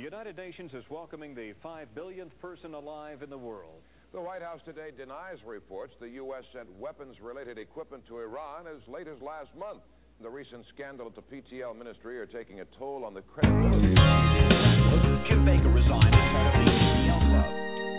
United Nations is welcoming the 5 billionth person alive in the world. The White House today denies reports the U.S. sent weapons-related equipment to Iran as late as last month. The recent scandal at the PTL ministry are taking a toll on the credibility. Jim Baker resigned as head of the PTL club.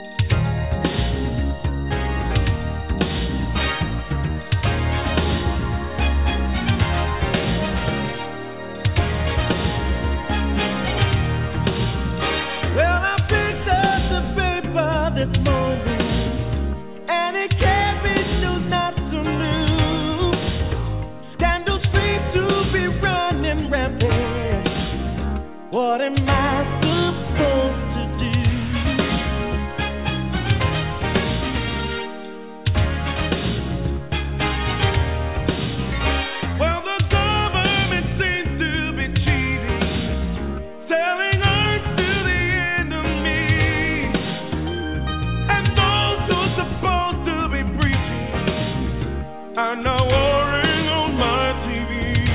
Well, I picked up the paper this morning, and it gave me news not so new. Scandals seem to be running rampant. What am I supposed to do? Well, the government seems to be cheating, selling earth to the enemy, and those who are supposed to be preaching are now warring on my TV.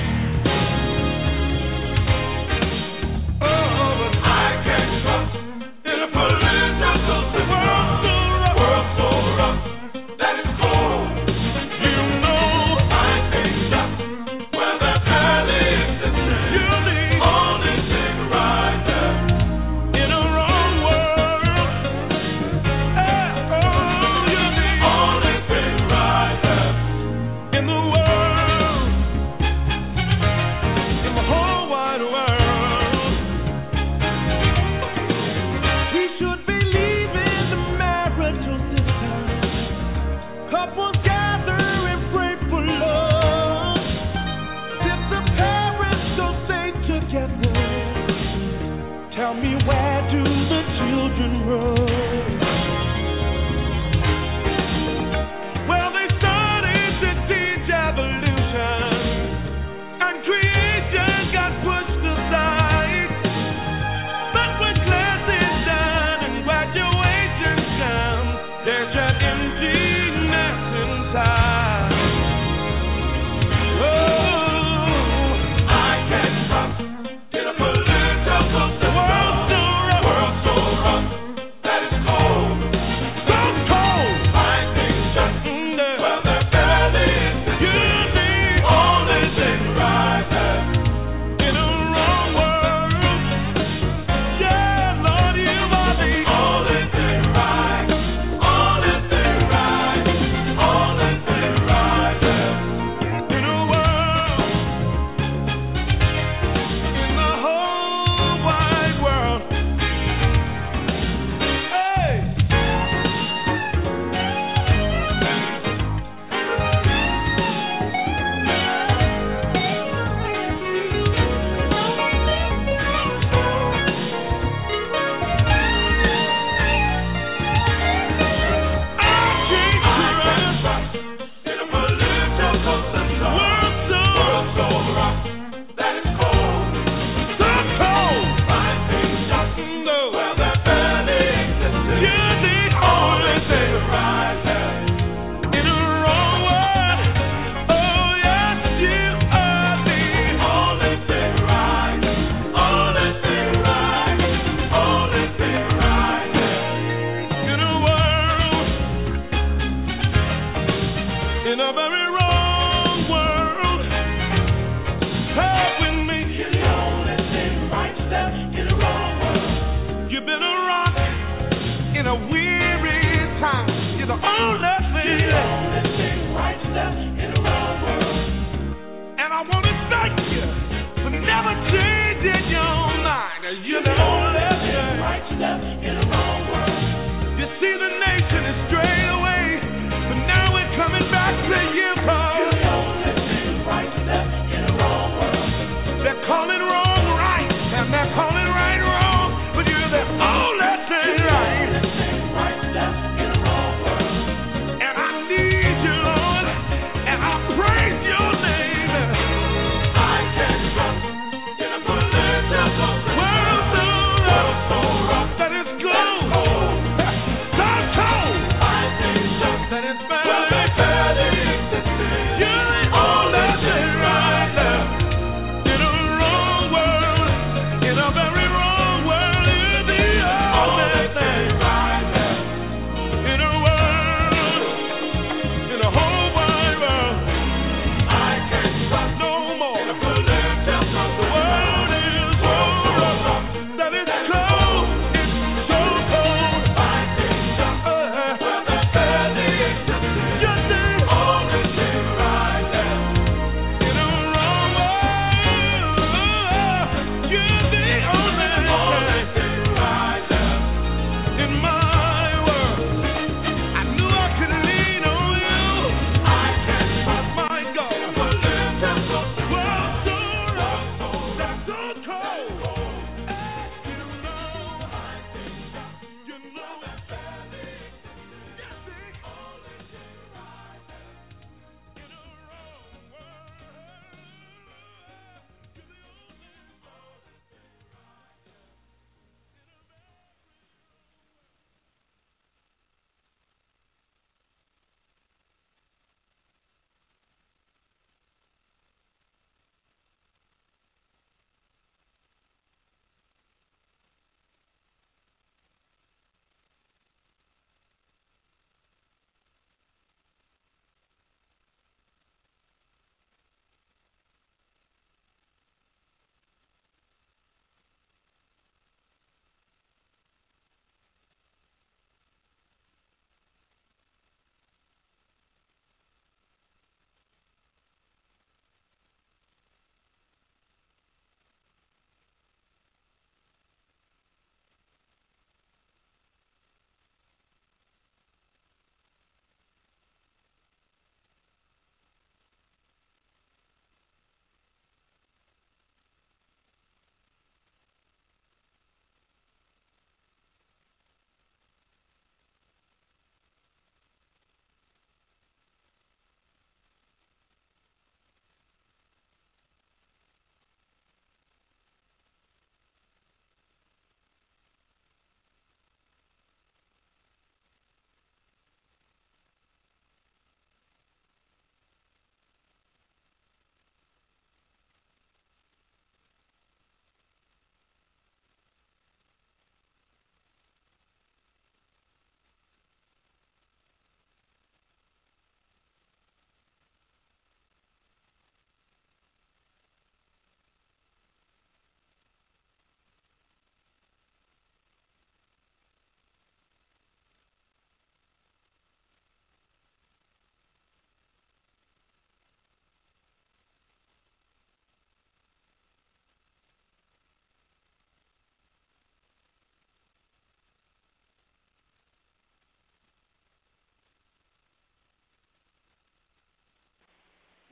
Oh, but I can't trust in a political system. World so rough that it's cold. You know I can't trust where the valley is. You need only take a ride there in a wrong world. You need only take a ride there in the world, in the whole wide world. We should be leaving the marital system. Couples gather and pray for love. If the parents don't stay together, tell me, where do the children run? Well, they started to teach evolution, and creation got pushed aside. But when class is done and graduation comes, there's an emptiness inside. Oh, I can't trust in a political system. World so rough that it's cold. So cold. I can't trust where the valley is. You need only take a ride there in a wrong world. Yeah, Lord, you are the only thing right. Only thing right. Only thing right there in a world, in the whole wide world. Hey. In a very wrong world, help with me. You're the only thing right step in a wrong world. You've been a rock in a weary time. You're the only thing. You're the only thing right step in a wrong world. And I want to thank you for never changing your mind. You're the only thing right step in a wrong world. You see, the nation is strayed away, but now we're coming back to you, Paul. You're the only thing right step in a wrong world. They're calling wrong right, and they're calling right wrong, but you're the only thing right. You're the only thing right step in a wrong world. And I need you, Lord, and I praise your name. I can't trust in a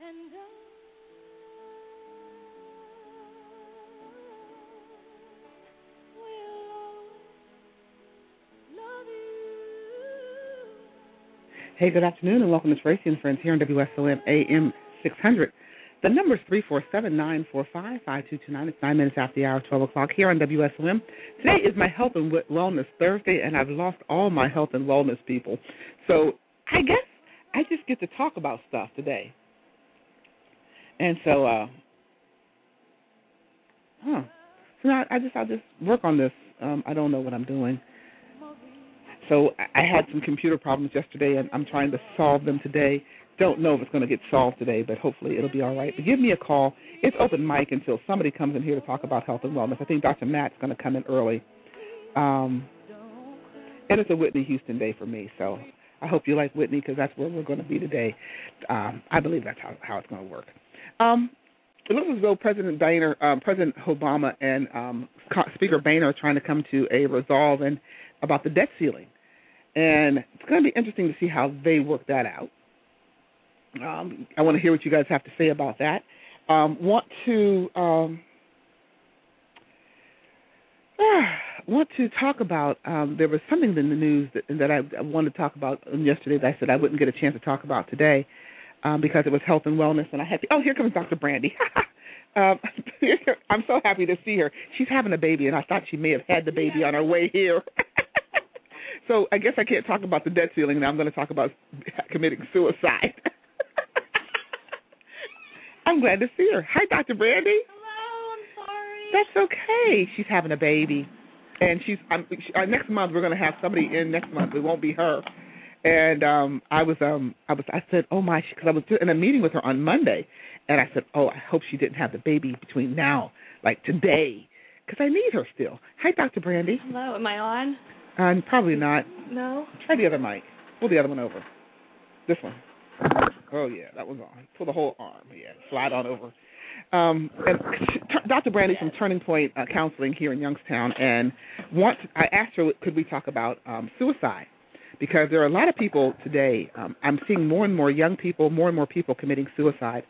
Hey, good afternoon, and welcome to Tracy and Friends here on WSOM AM 600. The number is 347-945-5229. It's 9 minutes after the hour, 12 o'clock here on WSOM. Today is my Health and Wellness Thursday, and I've lost all my health and wellness people. So I guess I just get to talk about stuff today. And so, so now I'll just work on this. I don't know what I'm doing. So I had some computer problems yesterday, and I'm trying to solve them today. Don't know if it's going to get solved today, but hopefully it'll be all right. But give me a call. It's open mic until somebody comes in here to talk about health and wellness. I think Dr. Matt's going to come in early. And it's a Whitney Houston day for me, so I hope you like Whitney because that's where we're going to be today. I believe that's how it's going to work. It looks as though President Obama and Speaker Boehner are trying to come to a resolve about the debt ceiling. And it's going to be interesting to see how they work that out. I want to hear what you guys have to say about that. Want to talk about, there was something in the news that I wanted to talk about yesterday that I said I wouldn't get a chance to talk about today because it was health and wellness, and I had to, here comes Dr. Brandy. I'm so happy to see her. She's having a baby, and I thought she may have had the baby on her way here. So I guess I can't talk about the debt ceiling now. I'm going to talk about committing suicide. I'm glad to see her. Hi, Dr. Brandy. Hello, I'm sorry. That's okay. She's having a baby. And next month we're going to have somebody in next month. It won't be her. And I said, oh my, because I was in a meeting with her on Monday, and I said, oh, I hope she didn't have the baby between now, like today, because I need her still. Hi, Dr. Brandy. Hello, am I on? Probably not. No. Try the other mic. Pull the other one over. This one. Oh yeah, that one's on. Pull the whole arm. Yeah, slide on over. And Dr. Brandy from Turning Point Counseling here in Youngstown, and I asked her, could we talk about suicide? Because there are a lot of people today. I'm seeing more and more young people, more and more people committing suicide.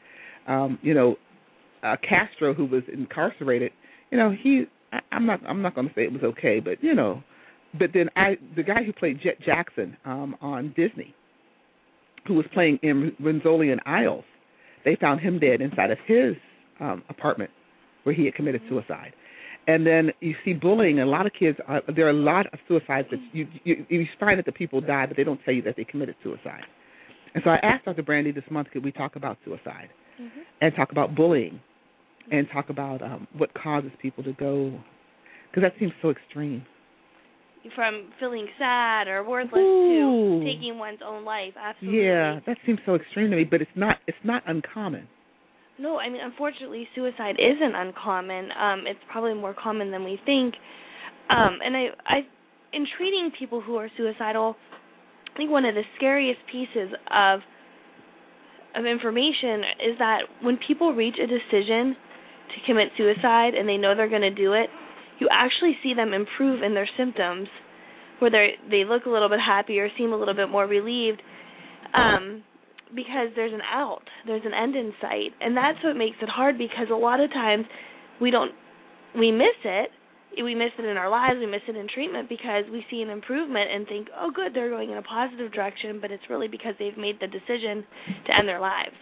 Castro, who was incarcerated, I'm not going to say it was okay, but But then the guy who played Jet Jackson on Disney, who was playing in Rensselaer Isles, they found him dead inside of his apartment where he had committed suicide. And then you see bullying. A lot of kids, there are a lot of suicides that you find that the people die, but they don't tell you that they committed suicide. And so I asked Dr. Brandy this month, could we talk about suicide and talk about bullying and talk about what causes people to go, because that seems so extreme. From feeling sad or worthless to taking one's own life, absolutely. Yeah, that seems so extreme to me, but it's not uncommon. No, I mean, unfortunately, suicide isn't uncommon. It's probably more common than we think. And in treating people who are suicidal, I think one of the scariest pieces of information is that when people reach a decision to commit suicide and they know they're going to do it, you actually see them improve in their symptoms, where they look a little bit happier, seem a little bit more relieved, because there's an out, there's an end in sight, and that's what makes it hard. Because a lot of times we miss it in our lives, we miss it in treatment because we see an improvement and think, oh, good, they're going in a positive direction, but it's really because they've made the decision to end their lives.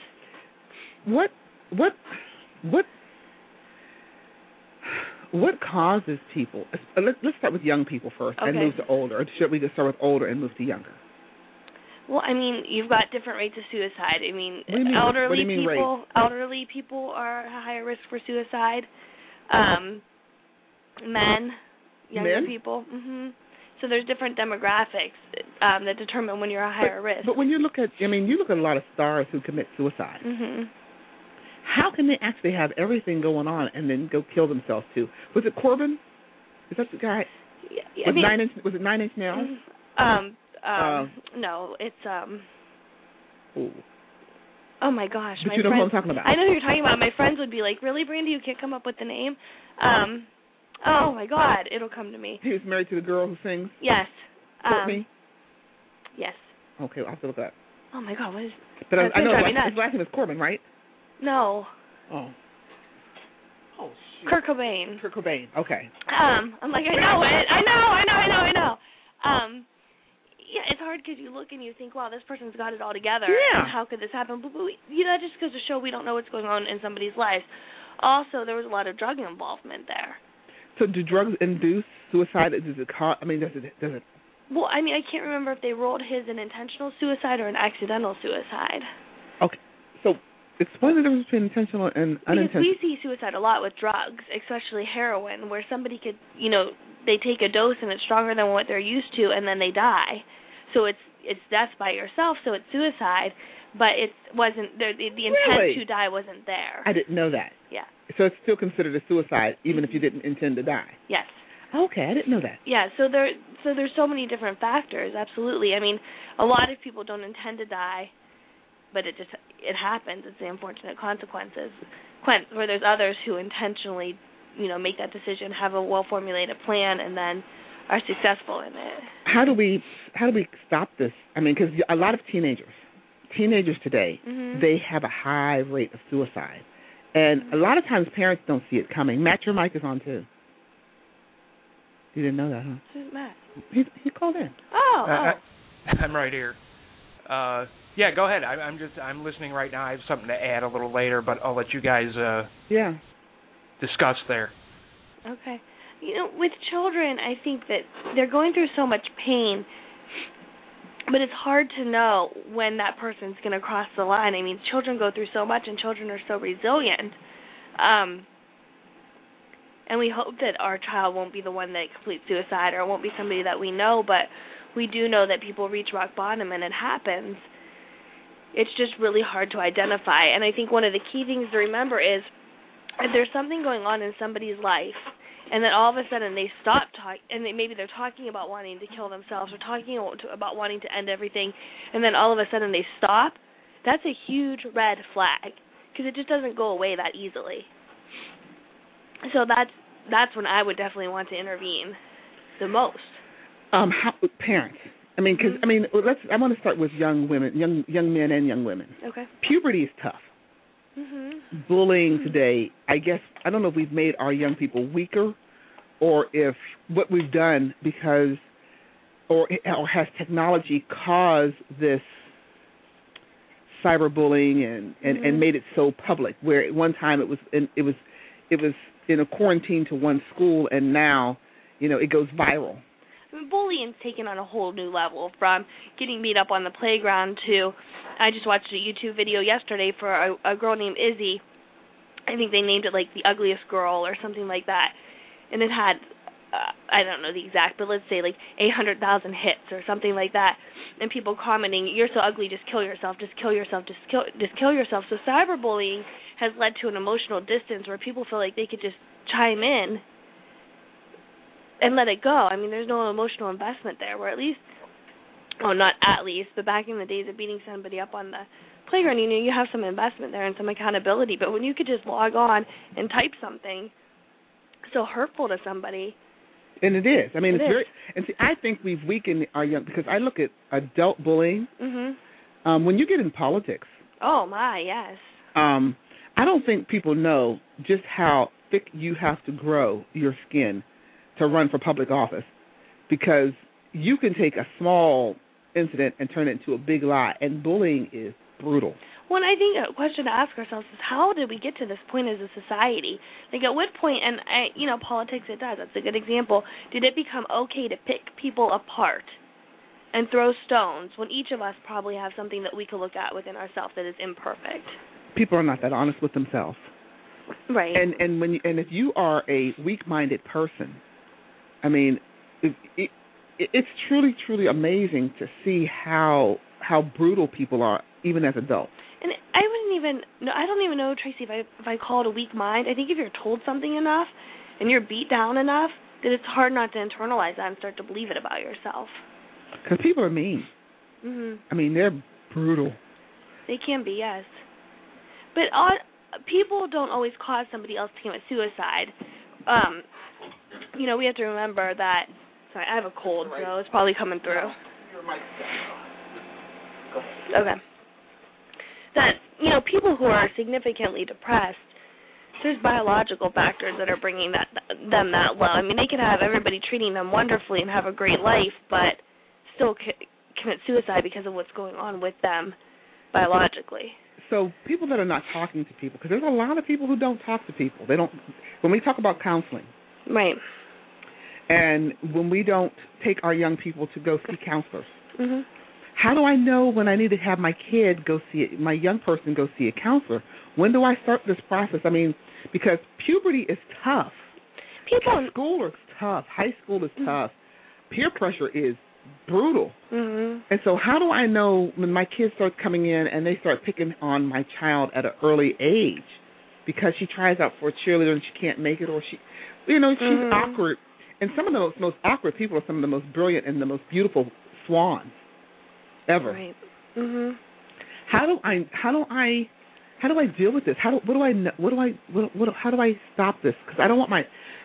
What causes people? Let's start with young people first and move to older. Or should we just start with older and move to younger? Well, I mean, you've got different rates of suicide. I mean, elderly people are at higher risk for suicide. Younger people. Mm-hmm. So there's different demographics that determine when you're a higher risk. But when you look at a lot of stars who commit suicide. Mm-hmm. How can they actually have everything going on and then go kill themselves too? Was it Corbin? Is that the guy? Yeah, was it 9 Inch Nails? No, it's Ooh. Oh my gosh, but you know who I'm talking about. I know who you're talking about. My friends would be like, "Really, Brandy? You can't come up with the name?" Oh my God, it'll come to me. He was married to the girl who sings. Yes. Courtney. Yes. Okay, I'll have to look that. Oh my God, what is? But I know his last name is Corbin, right? No. Oh. Oh, shoot. Kurt Cobain. Kurt Cobain. Okay. I'm like, I know it. I know. Yeah, it's hard because you look and you think, wow, this person's got it all together. Yeah. And how could this happen? But that just goes to show we don't know what's going on in somebody's life. Also, there was a lot of drug involvement there. So do drugs induce suicide? Does it cause, I mean, does it? Well, I mean, I can't remember if they ruled his an intentional suicide or an accidental suicide. Okay. So explain the difference between intentional and unintentional. Because we see suicide a lot with drugs, especially heroin, where somebody could, they take a dose and it's stronger than what they're used to, and then they die. So it's death by yourself, so it's suicide, but it wasn't the intent to die wasn't there. I didn't know that. Yeah. So it's still considered a suicide even if you didn't intend to die. Yes. Okay, I didn't know that. Yeah, so there's so many different factors. Absolutely. I mean, a lot of people don't intend to die, but it happens. It's the unfortunate consequences. Where there's others who intentionally, make that decision, have a well-formulated plan, and then are successful in it. How do we stop this? I mean, because a lot of teenagers today, they have a high rate of suicide, and a lot of times parents don't see it coming. Matt, your mic is on too. You didn't know that, huh? Who's Matt? He called in. Oh. I'm right here. Yeah, go ahead. I'm listening right now. I have something to add a little later, but I'll let you guys discuss there. Okay. With children, I think that they're going through so much pain, but it's hard to know when that person's going to cross the line. I mean, children go through so much, and children are so resilient. And we hope that our child won't be the one that completes suicide, or it won't be somebody that we know, but we do know that people reach rock bottom, and it happens. It's just really hard to identify. And I think one of the key things to remember is if there's something going on in somebody's life, and then all of a sudden they stop talking, and maybe they're talking about wanting to kill themselves or talking about wanting to end everything, and then all of a sudden they stop, that's a huge red flag, because it just doesn't go away that easily. So that's when I would definitely want to intervene the most. Parents. I mean, because I want to start with young women, young men and young women. Okay. Puberty is tough. Bullying today, I guess, I don't know if we've made our young people weaker, or if what we've done or has technology caused this cyberbullying and made it so public. Where at one time it was in a quarantine to one school, and now it goes viral. I mean, bullying's taken on a whole new level, from getting beat up on the playground to, I just watched a YouTube video yesterday for a girl named Izzy. I think they named it like the ugliest girl or something like that. And it had, I don't know the exact, but let's say like 800,000 hits or something like that. And people commenting, you're so ugly, just kill yourself, just kill yourself, just kill yourself. So cyberbullying has led to an emotional distance where people feel like they could just chime in and let it go. I mean, there's no emotional investment there, where not at least, but back in the days of beating somebody up on the playground, you have some investment there and some accountability. But when you could just log on and type something so hurtful to somebody. And it is. I mean, it's very, and see, I think we've weakened our young, because I look at adult bullying. When you get in politics. Oh, my, yes. I don't think people know just how thick you have to grow your skin to run for public office, because you can take a small incident and turn it into a big lie, and bullying is brutal. Well, I think a question to ask ourselves is, how did we get to this point as a society? Like, at what point, and politics, it does, that's a good example, did it become okay to pick people apart and throw stones when each of us probably have something that we could look at within ourselves that is imperfect? People are not that honest with themselves. Right. And if you are a weak-minded person, I mean, it's truly, truly amazing to see how brutal people are, even as adults. And I don't even know, Tracy, if I call it a weak mind. I think if you're told something enough and you're beat down enough, that it's hard not to internalize that and start to believe it about yourself. Because people are mean. I mean, they're brutal. They can be, yes. But people don't always cause somebody else to commit suicide. We have to remember that. Sorry, I have a cold, so it's probably coming through. Okay. That, people who are significantly depressed, there's biological factors that are bringing them that low. I mean, they could have everybody treating them wonderfully and have a great life, but still commit suicide because of what's going on with them biologically. So people that are not talking to people, because there's a lot of people who don't talk to people. They don't. When we talk about counseling, right, and when we don't take our young people to go see counselors, mm-hmm. How do I know when I need to have my kid go see it, my young person go see a counselor? When do I start this process? I mean, because puberty is tough. School is tough. High school is tough. Peer pressure is brutal. Mm-hmm. And so how do I know when my kids start coming in and they start picking on my child at an early age because she tries out for a cheerleader and she can't make it, or she's mm-hmm. awkward. And some of the most awkward people are some of the most brilliant and the most beautiful swans ever. Right. Mhm. How do I deal with this? How do I stop this? Because I don't want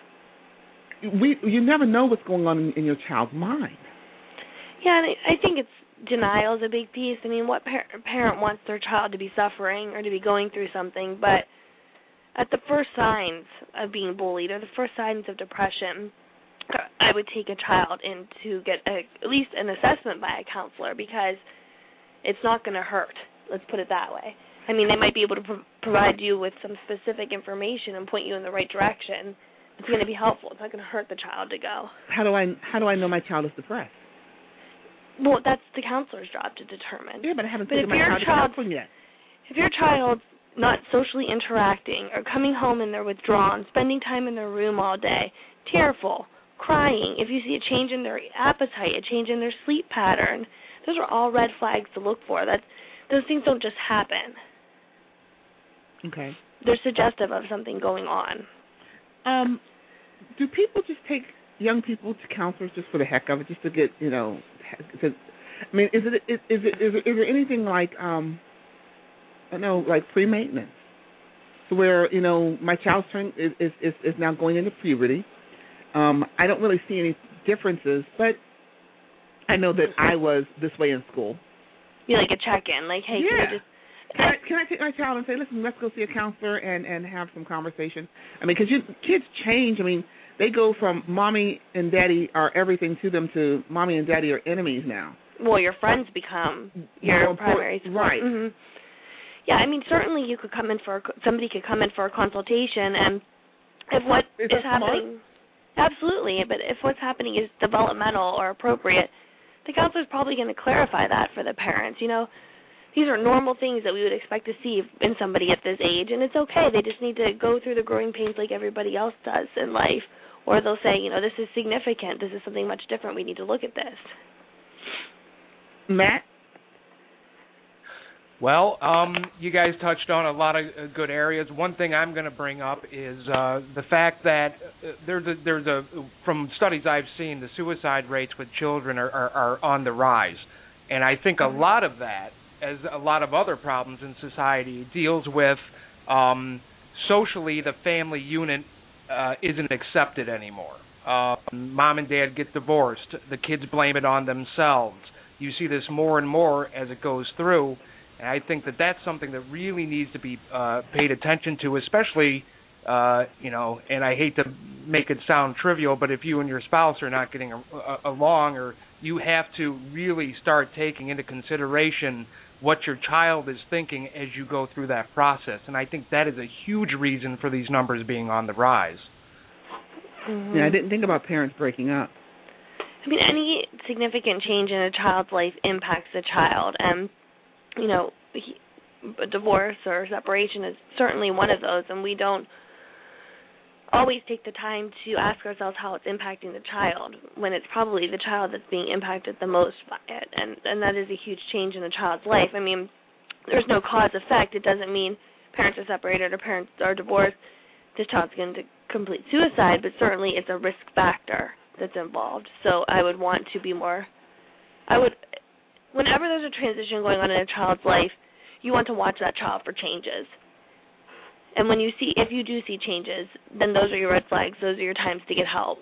you never know what's going on in your child's mind. Yeah, and I think denial is a big piece. I mean, what parent wants their child to be suffering or to be going through something? But at the first signs of being bullied or the first signs of depression, I would take a child in to get at least an assessment by a counselor, because it's not going to hurt. Let's put it that way. I mean, they might be able to provide you with some specific information and point you in the right direction. It's going to be helpful. It's not going to hurt the child to go. How do I know my child is depressed? Well, that's the counselor's job to determine. Yeah, but I haven't taken my child to counseling yet. If your child's not socially interacting or coming home and they're withdrawn, spending time in their room all day, tearful, crying, if you see a change in their appetite, a change in their sleep pattern, those are all red flags to look for. Those things don't just happen. Okay. They're suggestive of something going on. Do people just take young people to counselors just for the heck of it, just to get, I mean, is there anything like, like pre-maintenance, to where, my child's turn is now going into puberty. I don't really see any differences, but I know that I was this way in school. You like a check-in, like, hey, yeah. Can I take my child and say, listen, let's go see a counselor and have some conversation? I mean, because kids change. I mean, they go from mommy and daddy are everything to them to mommy and daddy are enemies now. Well, your friends become your primary support. Right. Mm-hmm. Yeah, I mean, certainly somebody could come in for a consultation, and if what is happening, absolutely, but if what's happening is developmental or appropriate, the counselor is probably going to clarify that for the parents. These are normal things that we would expect to see in somebody at this age, and it's okay. They just need to go through the growing pains like everybody else does in life. Or they'll say, this is significant. This is something much different. We need to look at this. Matt? Well, you guys touched on a lot of good areas. One thing I'm going to bring up is the fact that from studies I've seen, the suicide rates with children are on the rise. And I think a lot of that, as a lot of other problems in society, deals with socially the family unit isn't accepted anymore. Mom and dad get divorced. The kids blame it on themselves. You see this more and more as it goes through, and I think that that's something that really needs to be paid attention to, especially, and I hate to make it sound trivial, but if you and your spouse are not getting along, or you have to really start taking into consideration what your child is thinking as you go through that process. And I think that is a huge reason for these numbers being on the rise. Mm-hmm. Yeah, I didn't think about parents breaking up. I mean, any significant change in a child's life impacts the child. And, a divorce or separation is certainly one of those, and we don't always take the time to ask ourselves how it's impacting the child, when it's probably the child that's being impacted the most by it, and that is a huge change in a child's life. I mean, there's no cause-effect. It doesn't mean parents are separated or parents are divorced, this child's going to complete suicide, but certainly it's a risk factor that's involved. So I would want to be whenever there's a transition going on in a child's life, you want to watch that child for changes. And if you do see changes, then those are your red flags. Those are your times to get help.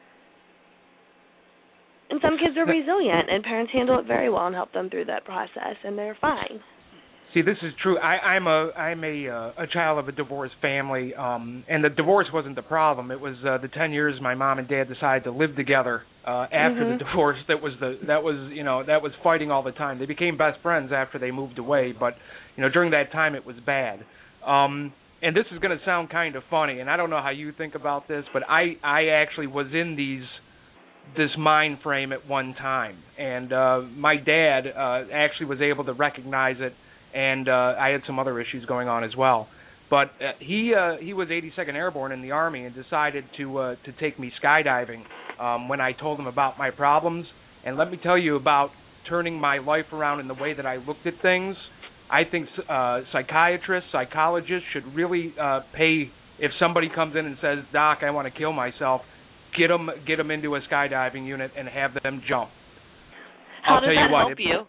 And some kids are resilient, and parents handle it very well and help them through that process, and they're fine. See, this is true. I'm a child of a divorced family, and the divorce wasn't the problem. It was the 10 years my mom and dad decided to live together after the divorce. That was fighting all the time. They became best friends after they moved away, but during that time it was bad. And this is going to sound kind of funny, and I don't know how you think about this, but I actually was in this mind frame at one time, and my dad actually was able to recognize it. And I had some other issues going on as well. But he was 82nd Airborne in the Army and decided to take me skydiving when I told him about my problems. And let me tell you about turning my life around in the way that I looked at things. I think psychiatrists, psychologists should really pay, if somebody comes in and says, Doc, I want to kill myself, get them into a skydiving unit and have them jump. How does that help you?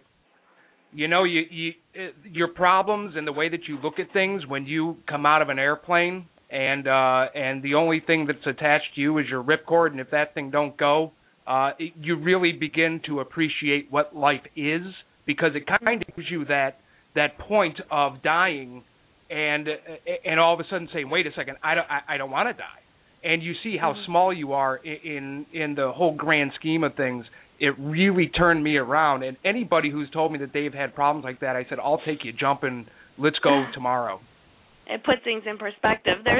Your problems and the way that you look at things when you come out of an airplane, and the only thing that's attached to you is your ripcord, and if that thing don't go, you really begin to appreciate what life is, because it kind of gives you that point of dying, and all of a sudden saying, wait a second, I don't want to die, and you see how small you are in the whole grand scheme of things. It really turned me around, and anybody who's told me that they've had problems like that, I said, I'll take you jumping. Let's go tomorrow. It puts things in perspective. There's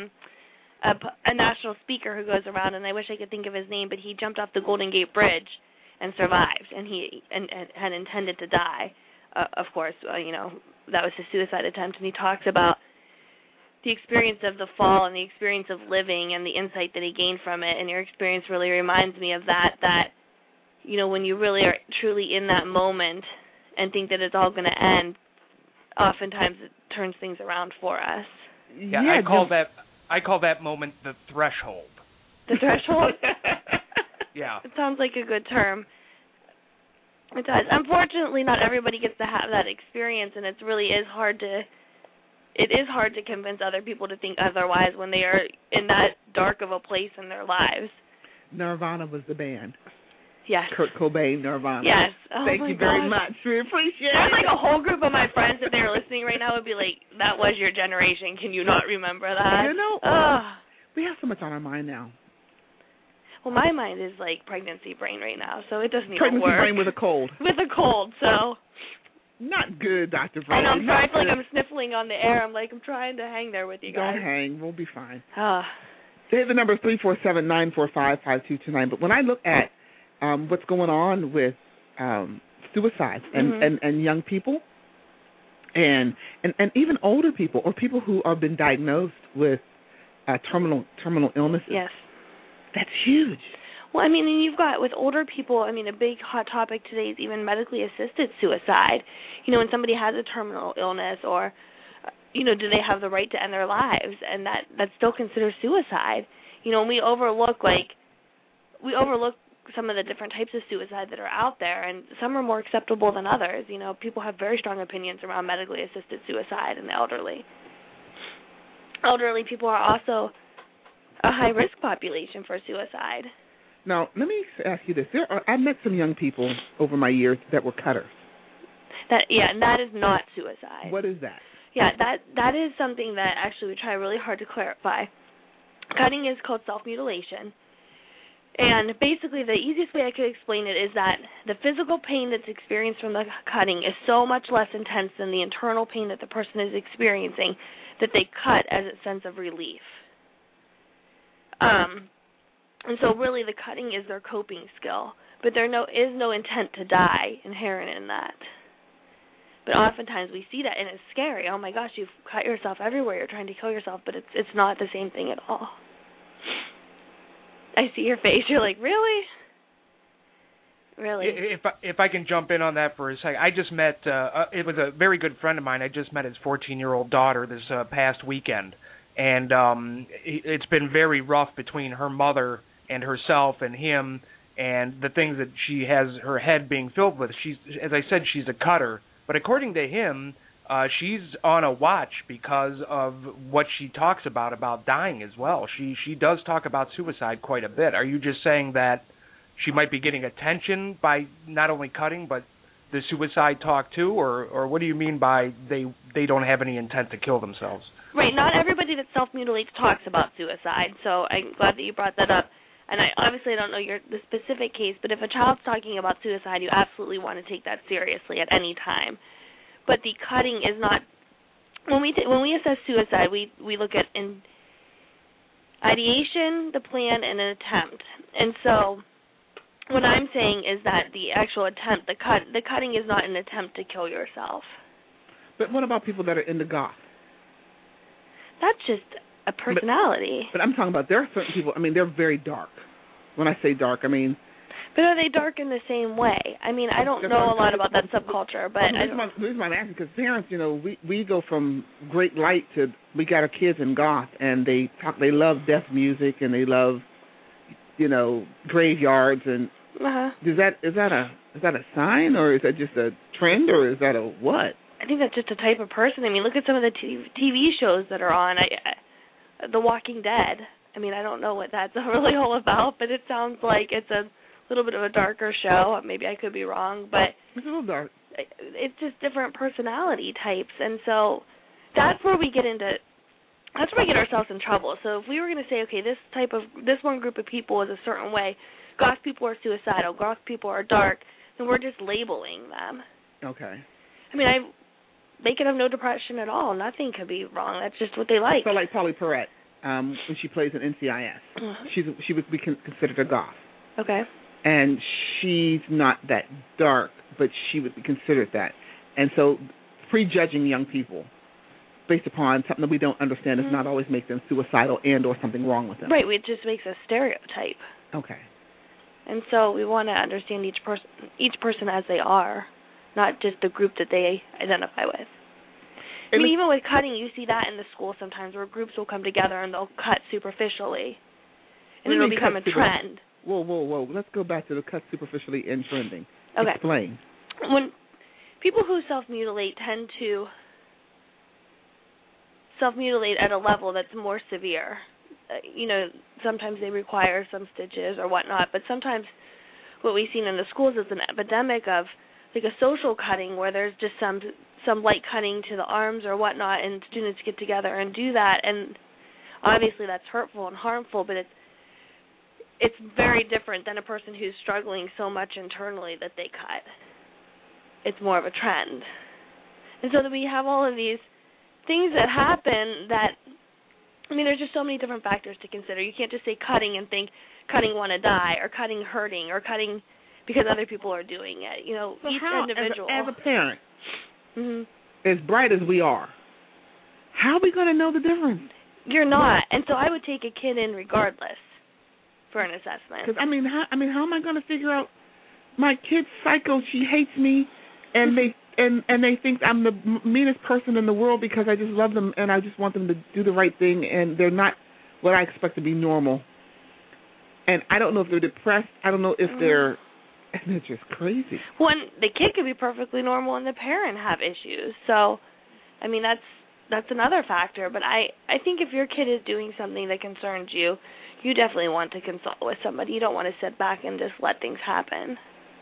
a national speaker who goes around, and I wish I could think of his name, but he jumped off the Golden Gate Bridge and survived, and he had intended to die. Of course, that was his suicide attempt, and he talks about the experience of the fall and the experience of living and the insight that he gained from it, and your experience really reminds me of that when you really are truly in that moment and think that it's all going to end, oftentimes it turns things around for us. Yeah, I call that moment the threshold. The threshold? Yeah. It sounds like a good term. It does. Unfortunately, not everybody gets to have that experience, and it is hard to convince other people to think otherwise when they are in that dark of a place in their lives. Nirvana was the band. Yes. Kurt Cobain, Nirvana. Yes. Oh, Thank you very much. We appreciate it. There's like a whole group of my friends, if they were listening right now, would be like, that was your generation. Can you not remember that? We have so much on our mind now. Well, my mind is like pregnancy brain right now, so it doesn't even pregnancy work. Pregnancy brain with a cold. With a cold, so. Not good, Dr. Brain. I know, I'm sorry. I feel like I'm sniffling on the air. I'm trying to hang there with you guys. Don't hang. We'll be fine. They the number 347-945-5229. But when I look at what's going on with suicide and young people and even older people or people who have been diagnosed with terminal illnesses. Yes. That's huge. Well, and you've got with older people, a big hot topic today is even medically assisted suicide. When somebody has a terminal illness or, do they have the right to end their lives? And that's still considered suicide. And we overlook some of the different types of suicide that are out there, and some are more acceptable than others. People have very strong opinions around medically assisted suicide in the elderly. Elderly people are also a high-risk population for suicide. Now, let me ask you this. I've met some young people over my years that were cutters. And that is not suicide. What is that? Yeah, that is something that actually we try really hard to clarify. Cutting is called self-mutilation. And basically the easiest way I could explain it is that the physical pain that's experienced from the cutting is so much less intense than the internal pain that the person is experiencing that they cut as a sense of relief. And so really the cutting is their coping skill, but there is no intent to die inherent in that. But oftentimes we see that, and it's scary. Oh, my gosh, you've cut yourself everywhere. You're trying to kill yourself, but it's not the same thing at all. I see your face. You're like, really? Really? If I can jump in on that for a second. I just met, it was a very good friend of mine. I just met his 14-year-old daughter this past weekend. And it's been very rough between her mother and herself and him and the things that she has her head being filled with. As I said, she's a cutter. But according to him, she's on a watch because of what she talks about dying as well. She does talk about suicide quite a bit. Are you just saying that she might be getting attention by not only cutting but the suicide talk too, or what do you mean by they don't have any intent to kill themselves? Right. Not everybody that self-mutilates talks about suicide, so I'm glad that you brought that up. And I don't know the specific case, but if a child's talking about suicide, you absolutely want to take that seriously at any time. But the cutting is not. When we assess suicide, we look at an ideation, the plan, and an attempt. And so, what I'm saying is that the actual attempt, the cutting is not an attempt to kill yourself. But what about people that are into goth? That's just a personality. But I'm talking about there are certain people. I mean, they're very dark. When I say dark, I mean. But are they dark in the same way? I mean, I don't know a lot about that subculture, but the reason why I'm asking, because parents, we go from great light to we got our kids in goth, and they love death music, and they love, graveyards, and is that a sign, or is that just a trend, or is that a what? I think that's just a type of person. I mean, look at some of the TV shows that are on. The Walking Dead. I mean, I don't know what that's really all about, but it sounds like it's a little bit of a darker show. Maybe I could be wrong, but it's a little dark. It's just different personality types, and so that's where we get ourselves in trouble. So if we were going to say, okay, this one group of people is a certain way, goth people are suicidal, goth people are dark, then we're just labeling them. Okay. I mean, they could have no depression at all. Nothing could be wrong. That's just what they like. So like Polly Perrette, when she plays in NCIS, she would be considered a goth. Okay. And she's not that dark, but she would be considered that. And so prejudging young people based upon something that we don't understand does not always make them suicidal and or something wrong with them. Right. It just makes a stereotype. Okay. And so we want to understand each person as they are, not just the group that they identify with. I mean, even with cutting, you see that in the school sometimes where groups will come together and they'll cut superficially, and it'll become a trend. Whoa. Let's go back to the cut superficially and trending. Okay. Explain. When people who self-mutilate tend to self-mutilate at a level that's more severe. Sometimes they require some stitches or whatnot, but sometimes what we've seen in the schools is an epidemic of like a social cutting where there's just some light cutting to the arms or whatnot, and students get together and do that, and obviously that's hurtful and harmful, but it's very different than a person who's struggling so much internally that they cut. It's more of a trend. And so that we have all of these things that happen that, I mean, there's just so many different factors to consider. You can't just say cutting and think cutting want to die or cutting hurting or cutting because other people are doing it. So each individual. As a parent, as bright as we are, how are we going to know the difference? You're not. And so I would take a kid in regardless for an assessment. Because how am I going to figure out my kid's psycho? She hates me, and they think I'm the meanest person in the world because I just love them and I just want them to do the right thing, and they're not what I expect to be normal. And I don't know if they're depressed. I don't know if they're just crazy. The kid could be perfectly normal and the parent have issues. So, I mean, that's another factor. But I think if your kid is doing something that concerns you, you definitely want to consult with somebody. You don't want to sit back and just let things happen.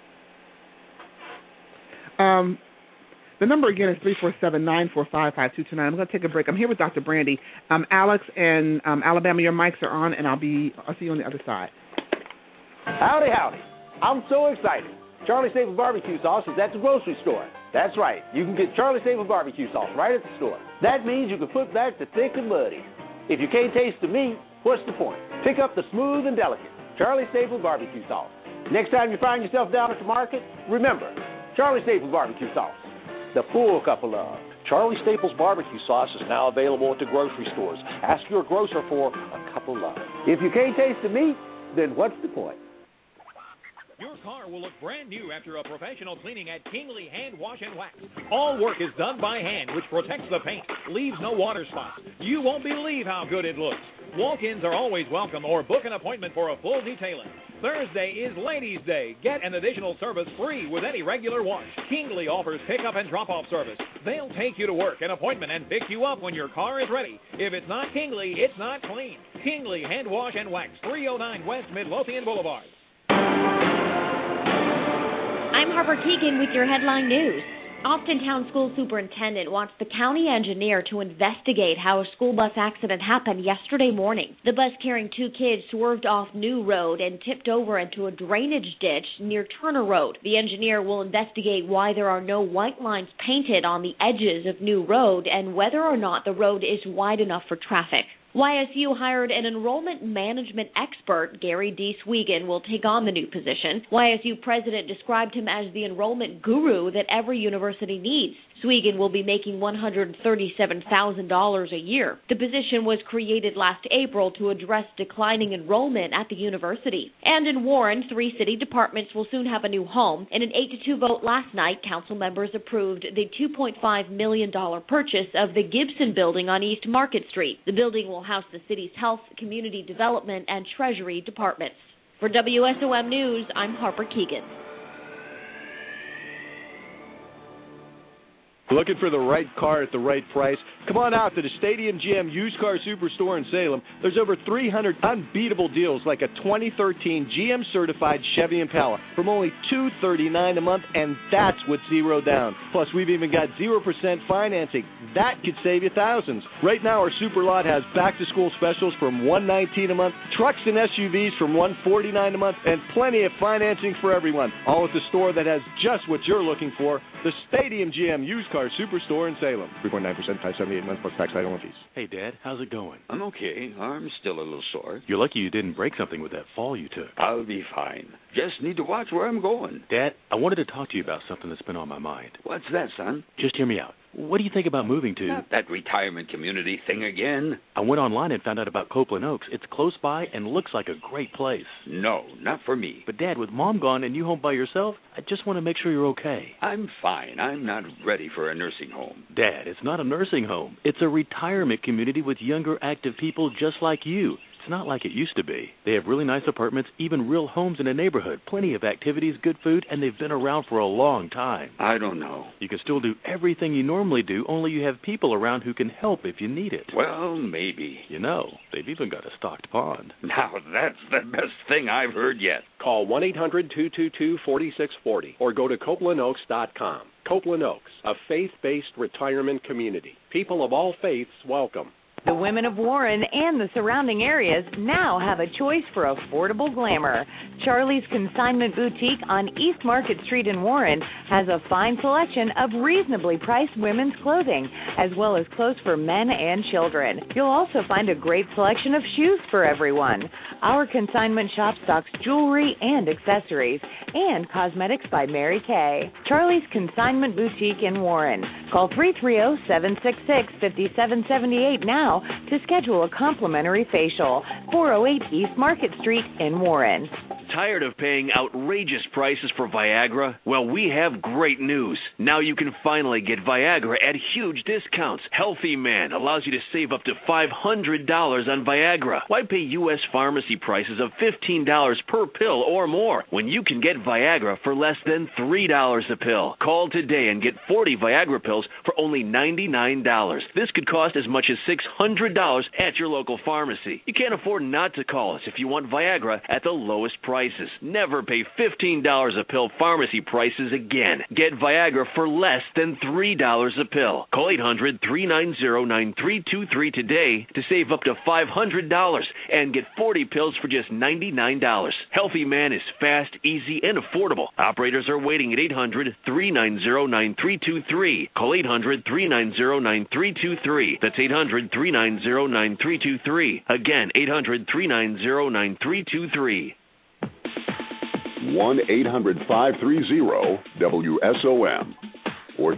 The number again is 347-945-5229. I'm going to take a break. I'm here with Dr. Brandy. Alex and Alabama, your mics are on, and I'll see you on the other side. Howdy. I'm so excited. Charlie Staples Barbecue Sauce is at the grocery store. That's right. You can get Charlie Staples Barbecue Sauce right at the store. That means you can put back the thick and muddy. If you can't taste the meat, what's the point? Pick up the smooth and delicate Charlie Staples Barbecue Sauce. Next time you find yourself down at the market, remember, Charlie Staples Barbecue Sauce, the full cup of love. Charlie Staples Barbecue Sauce is now available at the grocery stores. Ask your grocer for a cup of love. If you can't taste the meat, then what's the point? Your car will look brand new after a professional cleaning at Kingley Hand Wash and Wax. All work is done by hand, which protects the paint, leaves no water spots. You won't believe how good it looks. Walk-ins are always welcome, or book an appointment for a full detailing. Thursday is Ladies' Day. Get an additional service free with any regular wash. Kingley offers pickup and drop-off service. They'll take you to work, an appointment, and pick you up when your car is ready. If it's not Kingley, it's not clean. Kingley Hand Wash and Wax, 309 West Midlothian Boulevard. I'm I'm Harper Keegan with your headline news. Austintown School Superintendent wants the county engineer to investigate how a school bus accident happened yesterday morning. The bus carrying 2 kids swerved off New Road and tipped over into a drainage ditch near Turner Road. The engineer will investigate why there are no white lines painted on the edges of New Road and whether or not the road is wide enough for traffic. YSU hired an enrollment management expert. Gary D. Swegan will take on the new position. YSU president described him as the enrollment guru that every university needs. Swegan will be making $137,000 a year. The position was created last April to address declining enrollment at the university. And in Warren, 3 city departments will soon have a new home. In an 8-2 vote last night, council members approved the $2.5 million purchase of the Gibson Building on East Market Street. The building will house the city's health, community development, and treasury departments. For WSOM News, I'm Harper Keegan. Looking for the right car at the right price? Come on out to the Stadium GM Used Car Superstore in Salem. There's over 300 unbeatable deals like a 2013 GM certified Chevy Impala from only $239 a month, and that's with 0 down. Plus, we've even got 0% financing. That could save you thousands. Right now, our super lot has back-to-school specials from $119 a month, trucks and SUVs from $149 a month, and plenty of financing for everyone. All at the store that has just what you're looking for, the Stadium GM Used Car Superstore in Salem. 3.9%, 578 months plus tax, title, and fees. Hey, Dad, how's it going? I'm okay. Arm's still a little sore. You're lucky you didn't break something with that fall you took. I'll be fine. Just need to watch where I'm going. Dad, I wanted to talk to you about something that's been on my mind. What's that, son? Just hear me out. What do you think about moving to... Not that retirement community thing again. I went online and found out about Copeland Oaks. It's close by and looks like a great place. No, not for me. But, Dad, with Mom gone and you home by yourself, I just want to make sure you're okay. I'm fine. I'm not ready for a nursing home. Dad, it's not a nursing home. It's a retirement community with younger, active people just like you. It's not like it used to be. They have really nice apartments, even real homes in a neighborhood, plenty of activities, good food, and they've been around for a long time. I don't know. You can still do everything you normally do, only you have people around who can help if you need it. Well, maybe. You know, they've even got a stocked pond. Now, that's the best thing I've heard yet. Call 1-800-222-4640 or go to CopelandOaks.com. Copeland Oaks, a faith-based retirement community. People of all faiths welcome. The women of Warren and the surrounding areas now have a choice for affordable glamour. Charlie's Consignment Boutique on East Market Street in Warren has a fine selection of reasonably priced women's clothing, as well as clothes for men and children. You'll also find a great selection of shoes for everyone. Our consignment shop stocks jewelry and accessories, and cosmetics by Mary Kay. Charlie's Consignment Boutique in Warren. Call 330-766-5778 now to schedule a complimentary facial. 408 East Market Street in Warren. Tired of paying outrageous prices for Viagra? Well, we have great news. Now you can finally get Viagra at huge discounts. Healthy Man allows you to save up to $500 on Viagra. Why pay U.S. pharmacy prices of $15 per pill or more when you can get Viagra for less than $3 a pill? Call today and get 40 Viagra pills for only $99. This could cost as much as $600 at your local pharmacy. You can't afford not to call us if you want Viagra at the lowest prices. Never pay $15 a pill pharmacy prices again. Get Viagra for less than $3 a pill. Call 800-390-9323 today to save up to $500 and get 40 pills for just $99. Healthy Man is fast, easy, and affordable. Operators are waiting at 800-390-9323. Call 800-390-9323. That's 800-390-9323. Again, 800-390-9323. 1-800-530-WSOM or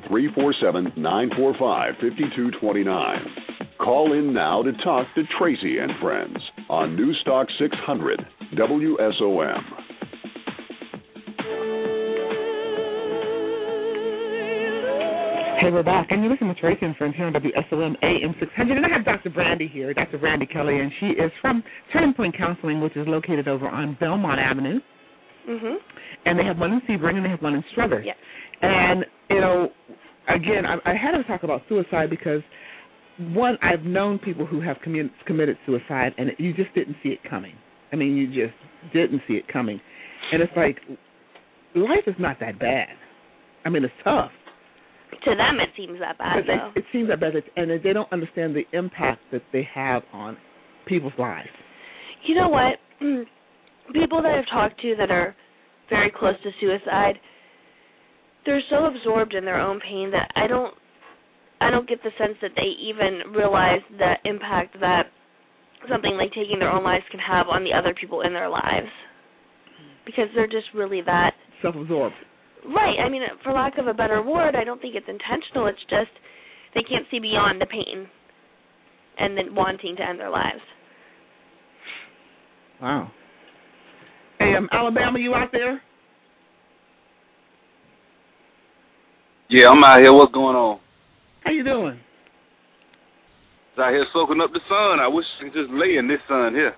347-945-5229. Call in now to talk to Tracy and Friends on Newstalk 600 WSOM. Hey, we're back, and you're listening to Tracy and Friends here on WSOM AM 600, and I have Dr. Brandy here, Dr. Brandy Kelly, and she is from Turning Point Counseling, which is located over on Belmont Avenue. Mhm. And they have one in Sebring and they have one in Struthers. Yes. And, you know, again, I had to talk about suicide because, one, I've known people who have committed suicide, and you just didn't see it coming. I mean, you just didn't see it coming. And it's like, life is not that bad. I mean, it's tough. To them, it seems that bad, though. It seems that bad, and they don't understand the impact that they have on people's lives. You know what? People that I've talked to that are very close to suicide, they're so absorbed in their own pain that I don't get the sense that they even realize the impact that something like taking their own lives can have on the other people in their lives, because they're just really that self-absorbed. Right. I mean, for lack of a better word, I don't think it's intentional. It's just they can't see beyond the pain and then wanting to end their lives. Wow. Hey, Alabama, you out there? Yeah, I'm out here. What's going on? How you doing? Just out here soaking up the sun. I wish I could just lay in this sun here.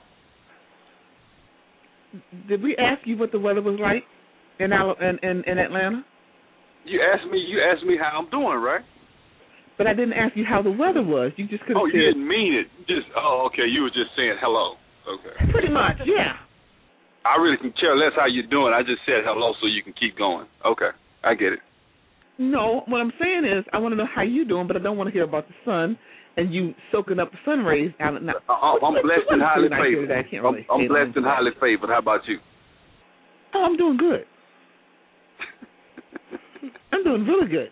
Did we ask you what the weather was like in Atlanta? You asked me how I'm doing, right? But I didn't ask you how the weather was. You just could have said. Oh, you didn't mean it. Okay. You were just saying hello. Okay. Pretty much, yeah. I really can care less how you're doing. I just said hello so you can keep going. Okay, I get it. No, what I'm saying is I want to know how you're doing, but I don't want to hear about the sun and you soaking up the sun rays. Now, I'm blessed and highly favored. I'm blessed and highly favored. How about you? Oh, I'm doing good. I'm doing really good.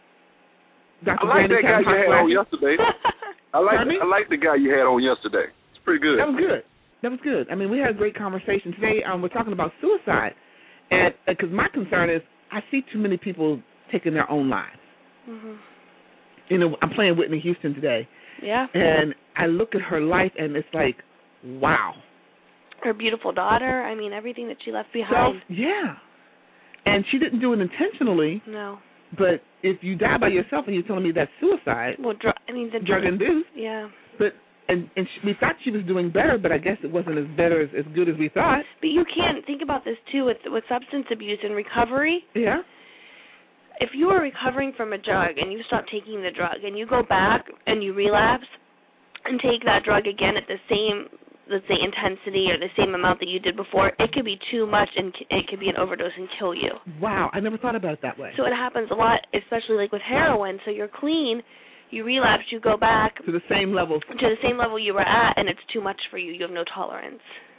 I like that guy you had on yesterday. I like the guy you had on yesterday. It's pretty good. That was good. That was good. I mean, we had a great conversation today. We're talking about suicide, and because my concern is I see too many people taking their own lives. Mm-hmm. You know, I'm playing Whitney Houston today. Yeah. And I look at her life, and it's like, wow. Her beautiful daughter. I mean, everything that she left behind. Yeah. And she didn't do it intentionally. No. But if you die by yourself and you're telling me that's suicide, well, drug-induced. Yeah. But we thought she was doing better, but I guess it wasn't as good as we thought. But you can't think about this too with substance abuse and recovery. Yeah. If you are recovering from a drug and you stop taking the drug and you go back and you relapse and take that drug again at the same, let's say, intensity or the same amount that you did before, it could be too much and it could be an overdose and kill you. Wow, I never thought about it that way. So it happens a lot, especially like with heroin. So you're clean, you relapse, you go back to the same level you were at, and it's too much for you. You have no tolerance.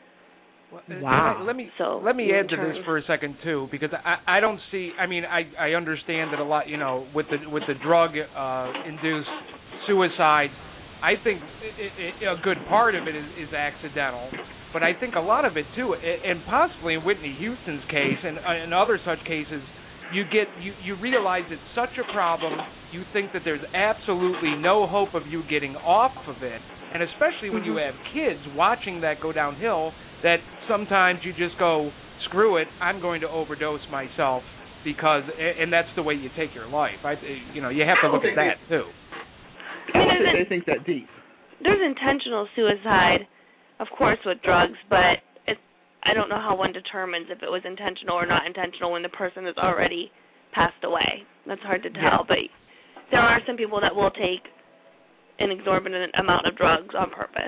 Wow. Let me add to this for a second too, because I don't see. I mean, I understand that a lot. You know, with the drug induced suicide, I think a good part of it is accidental, but I think a lot of it too, and possibly in Whitney Houston's case and in other such cases, you realize it's such a problem. You think that there's absolutely no hope of you getting off of it, and especially when you have kids watching that go downhill, that sometimes you just go, screw it, I'm going to overdose myself, because, and that's the way you take your life. You have to look at that too. I don't think they think that deep. There's intentional suicide, of course, with drugs, but I don't know how one determines if it was intentional or not intentional when the person has already passed away. That's hard to tell, but there are some people that will take an exorbitant amount of drugs on purpose.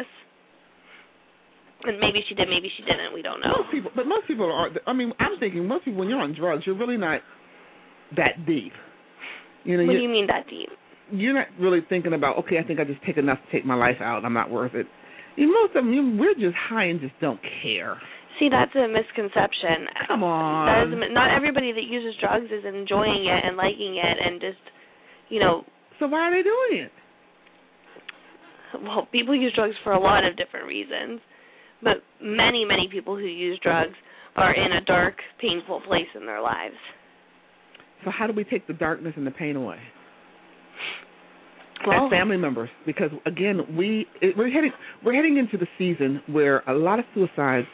And maybe she did, maybe she didn't. We don't know. Most people are. I mean, I'm thinking most people, when you're on drugs, you're really not that deep. What do you mean that deep? You're not really thinking about, okay, I think I just take enough to take my life out. I'm not worth it. Most of them, we're just high and just don't care. See, that's a misconception. Come on. Not everybody that uses drugs is enjoying it and liking it and just, So why are they doing it? Well, people use drugs for a lot of different reasons. But many, many people who use drugs are in a dark, painful place in their lives. So how do we take the darkness and the pain away? Well, as family members, because again, we're heading into the season where a lot of suicides,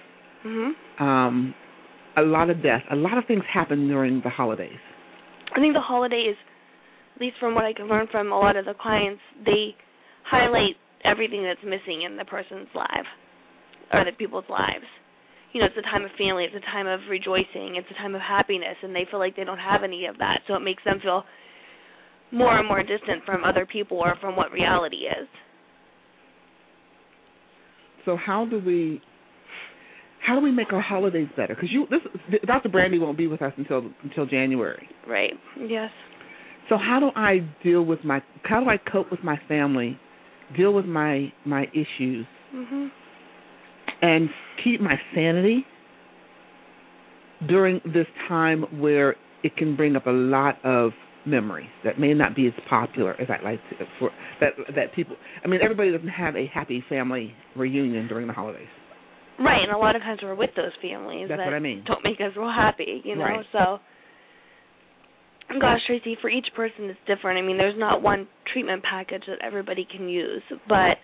a lot of deaths, a lot of things happen during the holidays. I think the holidays, at least from what I can learn from a lot of the clients, they highlight everything that's missing in the person's life. Or the people's lives. It's a time of family, it's a time of rejoicing, it's a time of happiness, and they feel like they don't have any of that, so it makes them feel more and more distant from other people or from what reality is. So how do we how do we make our holidays better? Because Dr. Brandy won't be with us until January. Right. Yes. So how do I cope with my family, deal with my issues, and keep my sanity during this time where it can bring up a lot of memories that may not be as popular as I'd like to that people. I mean, everybody doesn't have a happy family reunion during the holidays. Right, and a lot of times we're with those families That's that what I mean. don't make us real happy, Right. So, gosh, Tracy, for each person it's different. I mean, there's not one treatment package that everybody can use, but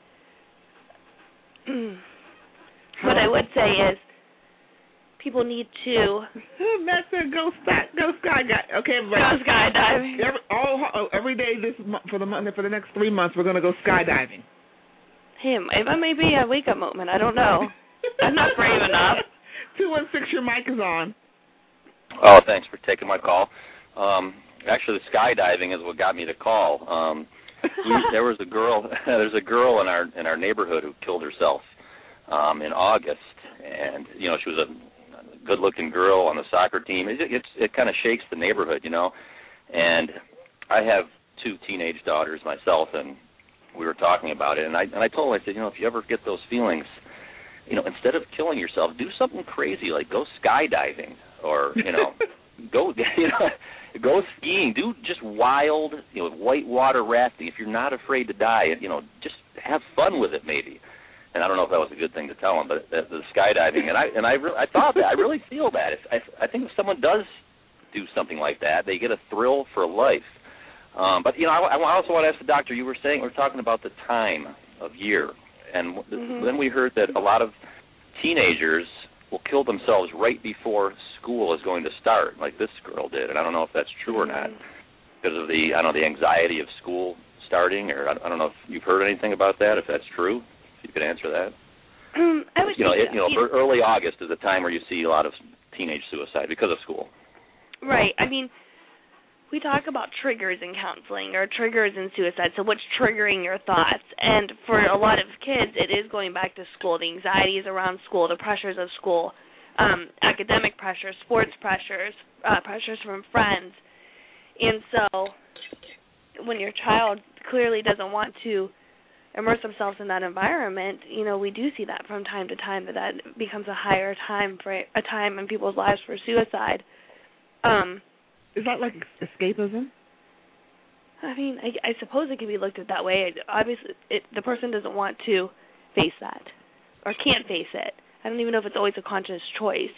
what I would say is people need to. Matt said, "Go skydiving." Okay, everybody. Go skydiving. Every day for the next 3 months, we're going to go skydiving. Hey, it may be a wake-up moment. I don't know. I'm not brave enough. 216, your mic is on. Oh, thanks for taking my call. Actually, the skydiving is what got me to call. There was a girl. There's a girl in our neighborhood who killed herself in August, and she was a good-looking girl on the soccer team. It kind of shakes the neighborhood, And I have 2 teenage daughters myself, and we were talking about it. And I told her, I said, if you ever get those feelings, instead of killing yourself, do something crazy like go skydiving or go skiing. Do just wild, whitewater rafting. If you're not afraid to die, just have fun with it maybe. And I don't know if that was a good thing to tell him, but the skydiving, and I thought that I really feel that. I think if someone does do something like that, they get a thrill for life. But I also want to ask the doctor. You were saying we're talking about the time of year, and then we heard that a lot of teenagers will kill themselves right before school is going to start, like this girl did. And I don't know if that's true or not, because of the anxiety of school starting, or I don't know if you've heard anything about that. If that's true. If you could answer that. I would early August is a time where you see a lot of teenage suicide because of school. Right. I mean, we talk about triggers in counseling or triggers in suicide, so what's triggering your thoughts? And for a lot of kids, it is going back to school, the anxieties around school, the pressures of school, academic pressures, sports pressures, pressures from friends. And so when your child clearly doesn't want to immerse themselves in that environment, we do see that from time to time that becomes a higher time in people's lives for suicide. Is that like escapism? I mean, I suppose it can be looked at that way. Obviously, the person doesn't want to face that or can't face it. I don't even know if it's always a conscious choice.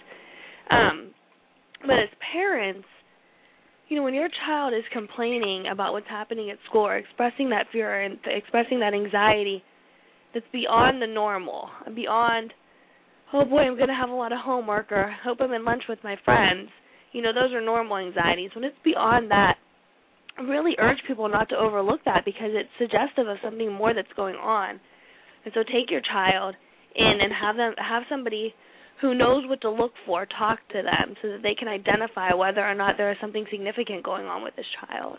But as parents, when your child is complaining about what's happening at school or expressing that fear and expressing that anxiety that's beyond the normal, beyond, oh boy, I'm going to have a lot of homework, or I hope I'm in lunch with my friends, those are normal anxieties. When it's beyond that, I really urge people not to overlook that because it's suggestive of something more that's going on. And so take your child in and have somebody who knows what to look for talk to them so that they can identify whether or not there is something significant going on with this child.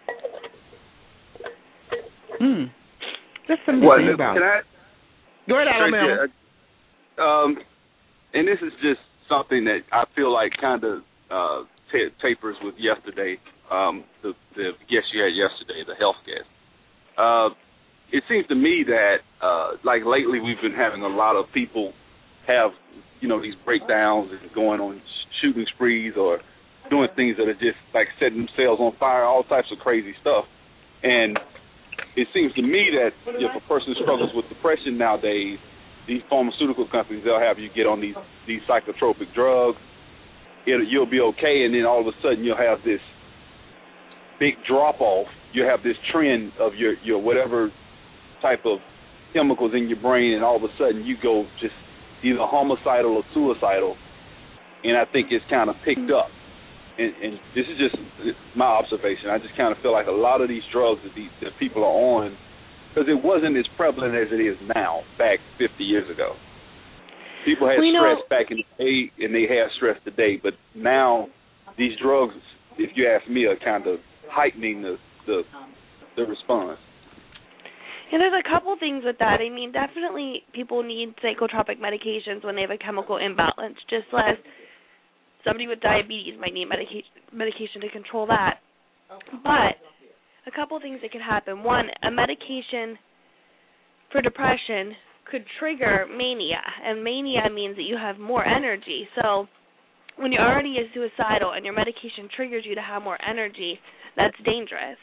That's something to think about. Go ahead, Alan. And this is just something that I feel like kind of tapers with yesterday, the guest you had yesterday, the health guest. It seems to me that, like lately we've been having a lot of people have, these breakdowns and going on shooting sprees or doing things that are just like setting themselves on fire, all types of crazy stuff. And it seems to me that if a person struggles with depression nowadays, these pharmaceutical companies, they'll have you get on these psychotropic drugs. You'll be okay, and then all of a sudden you'll have this big drop-off. You have this trend of your whatever type of chemicals in your brain, and all of a sudden you go just either homicidal or suicidal, and I think it's kind of picked up. And this is just my observation. I just kind of feel like a lot of these drugs that people are on, because it wasn't as prevalent as it is now back 50 years ago. People had stress back in the day, and they have stress today, but now these drugs, if you ask me, are kind of heightening the response. Yeah, there's a couple things with that. I mean, definitely people need psychotropic medications when they have a chemical imbalance, just as somebody with diabetes might need medication to control that. But a couple things that could happen. One, a medication for depression could trigger mania, and mania means that you have more energy. So when you're already suicidal and your medication triggers you to have more energy, that's dangerous.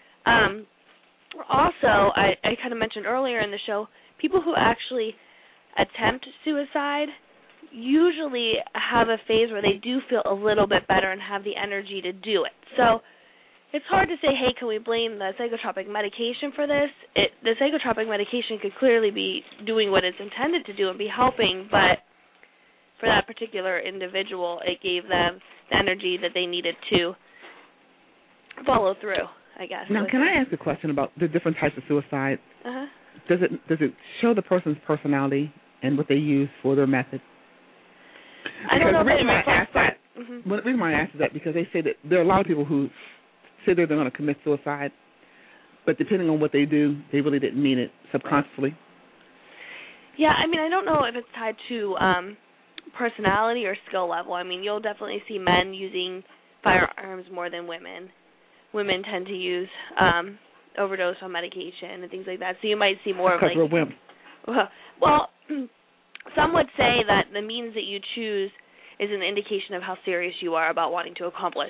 Also, I kind of mentioned earlier in the show, people who actually attempt suicide usually have a phase where they do feel a little bit better and have the energy to do it. So it's hard to say, hey, can we blame the psychotropic medication for this? The psychotropic medication could clearly be doing what it's intended to do and be helping, but for that particular individual, it gave them the energy that they needed to follow through, I guess. Now, can I ask a question about the different types of suicide? Uh-huh. Does it show the person's personality and what they use for their method? I don't know the reason why I ask that, Mm-hmm. the reason why I ask is that because they say that there are a lot of people who say they're going to commit suicide, but depending on what they do, they really didn't mean it subconsciously. Yeah, I mean, I don't know if it's tied to personality or skill level. I mean, you'll definitely see men using firearms more than women. Women tend to use overdose on medication and things like that. So you might see more because of like... we're wimps. Well, some would say that the means that you choose is an indication of how serious you are about wanting to accomplish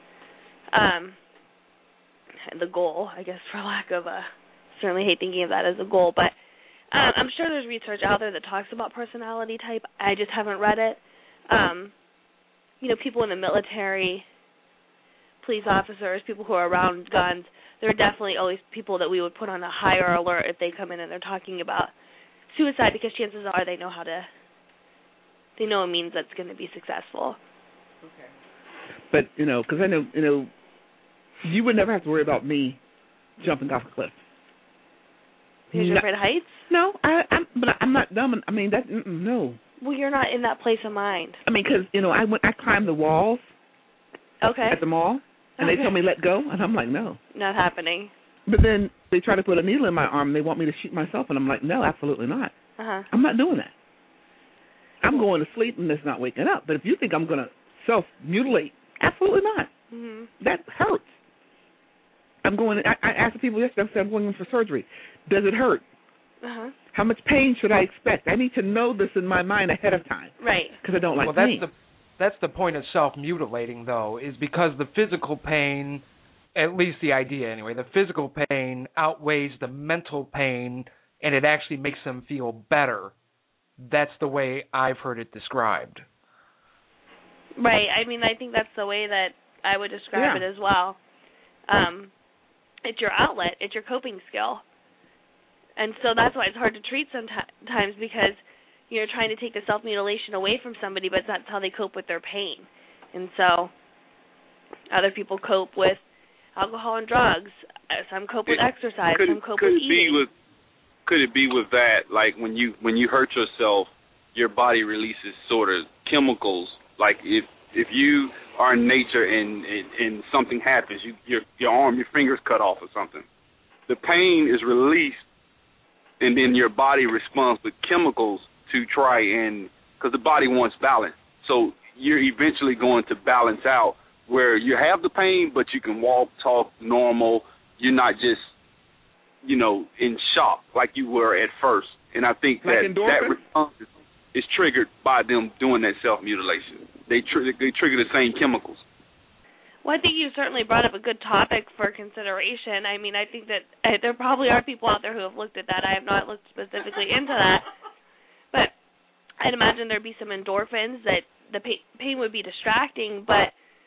the goal, I guess, for lack of a... Certainly hate thinking of that as a goal, but I'm sure there's research out there that talks about personality type. I just haven't read it. People in the military, police officers, people who are around guns, there are definitely always people that we would put on a higher alert if they come in and they're talking about suicide, because chances are they know a means that's going to be successful. Okay. But, because I know, you would never have to worry about me jumping off a cliff. Because you're afraid of heights? No, I'm not dumb. I mean, no. Well, you're not in that place of mind. I mean, because, I climbed the walls at the mall, and they told me let go, and I'm like, no. Not happening. But then they try to put a needle in my arm, and they want me to shoot myself, and I'm like, no, absolutely not. Uh-huh. I'm not doing that. I'm going to sleep and just not waking up. But if you think I'm going to self-mutilate, absolutely not. Mm-hmm. That hurts. I asked the people yesterday, I said, I'm going in for surgery. Does it hurt? Uh-huh. How much pain should I expect? I need to know this in my mind ahead of time. Right. Because I don't like pain. Well, that's the point of self-mutilating, though, is because the physical pain, at least the idea anyway, the physical pain outweighs the mental pain, and it actually makes them feel better. That's the way I've heard it described. Right. I mean, I think that's the way that I would describe it as well. It's your outlet. It's your coping skill. And so that's why it's hard to treat sometimes, because you're trying to take the self-mutilation away from somebody, but that's how they cope with their pain. And so other people cope with alcohol and drugs. Some cope with exercise. Some cope with eating. Could it be with that, like when you hurt yourself, your body releases sort of chemicals? Like if you are in nature and something happens, your arm, your finger's cut off or something, the pain is released, and then your body responds with chemicals to try and, because the body wants balance. So you're eventually going to balance out where you have the pain, but you can walk, talk normal. You're not just, in shock like you were at first. And I think that response is triggered by them doing that self-mutilation. They trigger the same chemicals. Well, I think you certainly brought up a good topic for consideration. I mean, I think that there probably are people out there who have looked at that. I have not looked specifically into that. But I'd imagine there'd be some endorphins that the pain would be distracting, but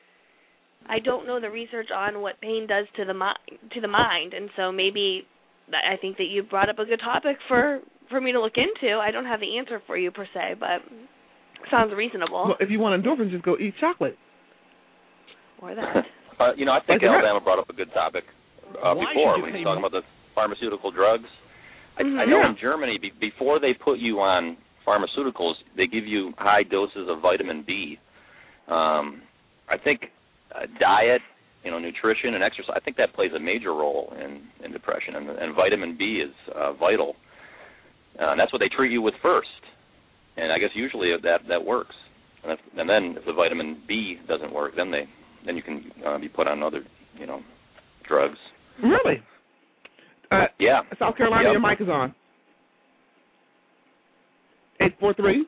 I don't know the research on what pain does to the mind. And so maybe I think that you brought up a good topic for me to look into. I don't have the answer for you per se, but it sounds reasonable. Well, if you want endorphins, just go eat chocolate. Or that. I think Alabama brought up a good topic before when he's talking about the pharmaceutical drugs. I know in Germany, before they put you on pharmaceuticals, they give you high doses of vitamin B. I think diet nutrition and exercise. I think that plays a major role in depression, and vitamin B is vital. And that's what they treat you with first. And I guess usually that works. And then if the vitamin B doesn't work, then you can be put on other, drugs. Really? Yeah. South Carolina, your mic is on. 843.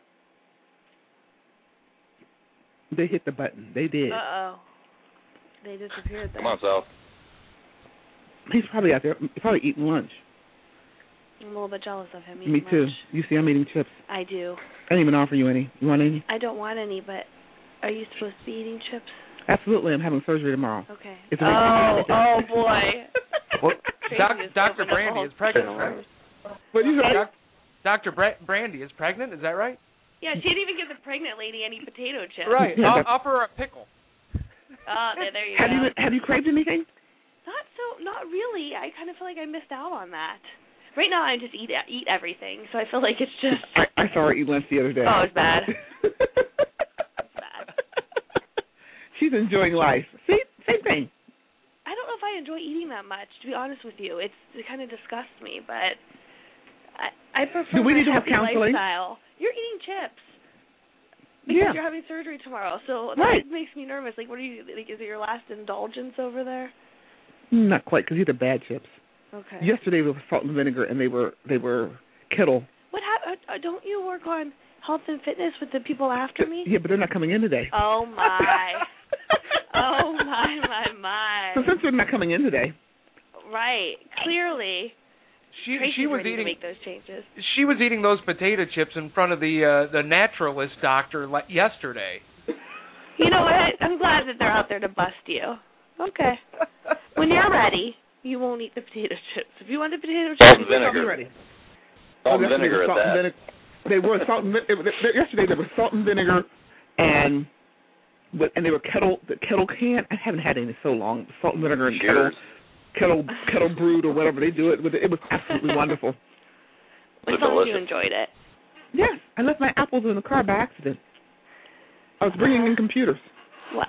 They hit the button. They did. Uh-oh. They disappeared there. Come on, South. He's probably out there. He's probably eating lunch. I'm a little bit jealous of him. Me too. You see, I'm eating chips. I do. I didn't even offer you any. You want any? I don't want any, but are you supposed to be eating chips? Absolutely. I'm having surgery tomorrow. Okay. Oh boy. Dr. Brandy is pregnant, right? What you say? Dr. Brandy is pregnant, is that right? Yeah, she didn't even give the pregnant lady any potato chips. Right. Offer her a pickle. There you go. Have you craved anything? Not really. I kind of feel like I missed out on that. Right now, I just eat everything, so I feel like it's just. I saw her eat lunch the other day. Oh, it's bad. She's enjoying life. See, same thing. I don't know if I enjoy eating that much, to be honest with you. It kind of disgusts me, but I prefer Do we my need to have healthy counseling? lifestyle. You're eating chips. Because you're having surgery tomorrow, so that makes me nervous. Like, what are you? Like, is it your last indulgence over there? Not quite, because these are bad chips. Okay. Yesterday we were salt and vinegar, and they were Kettle. What happened? Don't you work on health and fitness with the people after me? Yeah, but they're not coming in today. Oh my! Oh my! So since they're not coming in today, right? Clearly, she was ready eating to make those changes. She was eating those potato chips in front of the naturalist doctor yesterday. You know what? I'm glad that they're out there to bust you. Okay. When you're ready, you won't eat the potato chips. If you want the potato chips, Salt and vinegar. you're ready. Salt and vinegar at that. They were salt and yesterday. There was salt and vinegar, and they were the kettle can. I haven't had any in so long. Salt and vinegar and kettle brewed or whatever they do it with. It was absolutely wonderful. As long as you enjoyed it. Yes, I left my apples in the car by accident. I was bringing in computers. Wow.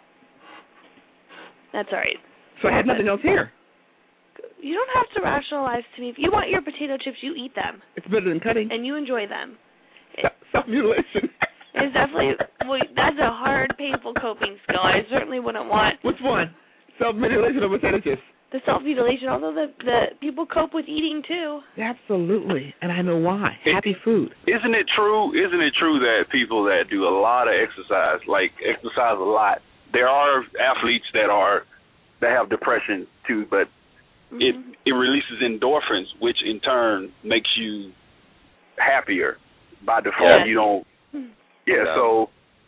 That's all right. So I had nothing else here. You don't have to rationalize to me. If you want your potato chips, you eat them. It's better than cutting. And you enjoy them. Self-mutilation. It's definitely, that's a hard, painful coping skill. I certainly wouldn't want. Which one? Self-mutilation or potato chips? The self-mutilation, although the people cope with eating too. Absolutely, and I know why. Happy food. Isn't it true that people that do a lot of exercise, exercise a lot, there are athletes that have depression too, but it releases endorphins, which in turn makes you happier by default. Yeah. You don't. Yeah. So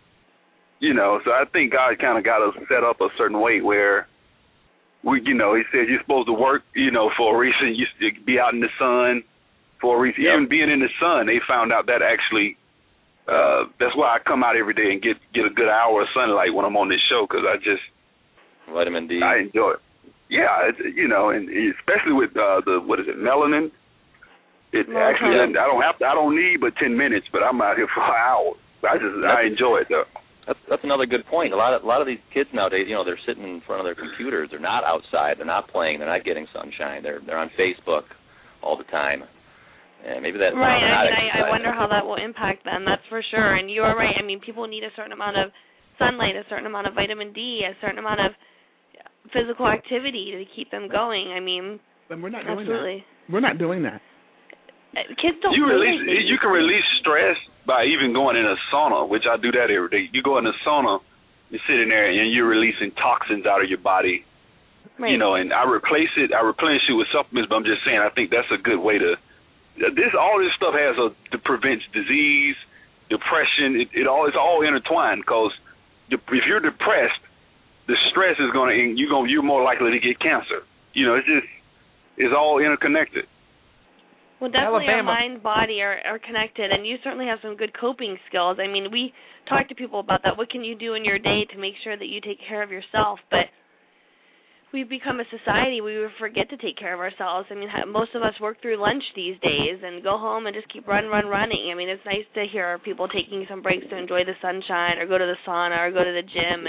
so I think God kind of got us set up a certain way where he said you're supposed to work, for a reason. You be out in the sun for a reason. Even being in the sun, they found out that actually, that's why I come out every day and get a good hour of sunlight when I'm on this show, because I just vitamin D. I enjoy it. Yeah, and especially with melanin. It actually I don't need but 10 minutes, but I'm out here for an hour. I enjoy it though. That's another good point. A lot of these kids nowadays, they're sitting in front of their computers. They're not outside. They're not playing. They're not getting sunshine. They're on Facebook all the time. And maybe that's right. I wonder how that will impact them. That's for sure. And you are right. I mean, people need a certain amount of sunlight, a certain amount of vitamin D, a certain amount of physical activity to keep them going. I mean, but we're not doing absolutely. That. We're not doing that. Kids don't. You can release stress by even going in a sauna, which I do that every day. You go in a sauna, you're sitting there, and you're releasing toxins out of your body. Right. And I replenish it with supplements. But I'm just saying, I think that's a good way to. All this stuff prevents disease, depression. It's all intertwined, because if you're depressed, the stress is you're more likely to get cancer. It's all interconnected. Well, definitely our mind, body are connected, and you certainly have some good coping skills. I mean, we talk to people about that. What can you do in your day to make sure that you take care of yourself? But we've become a society where we forget to take care of ourselves. I mean, most of us work through lunch these days and go home and just keep running. I mean, it's nice to hear people taking some breaks to enjoy the sunshine or go to the sauna or go to the gym and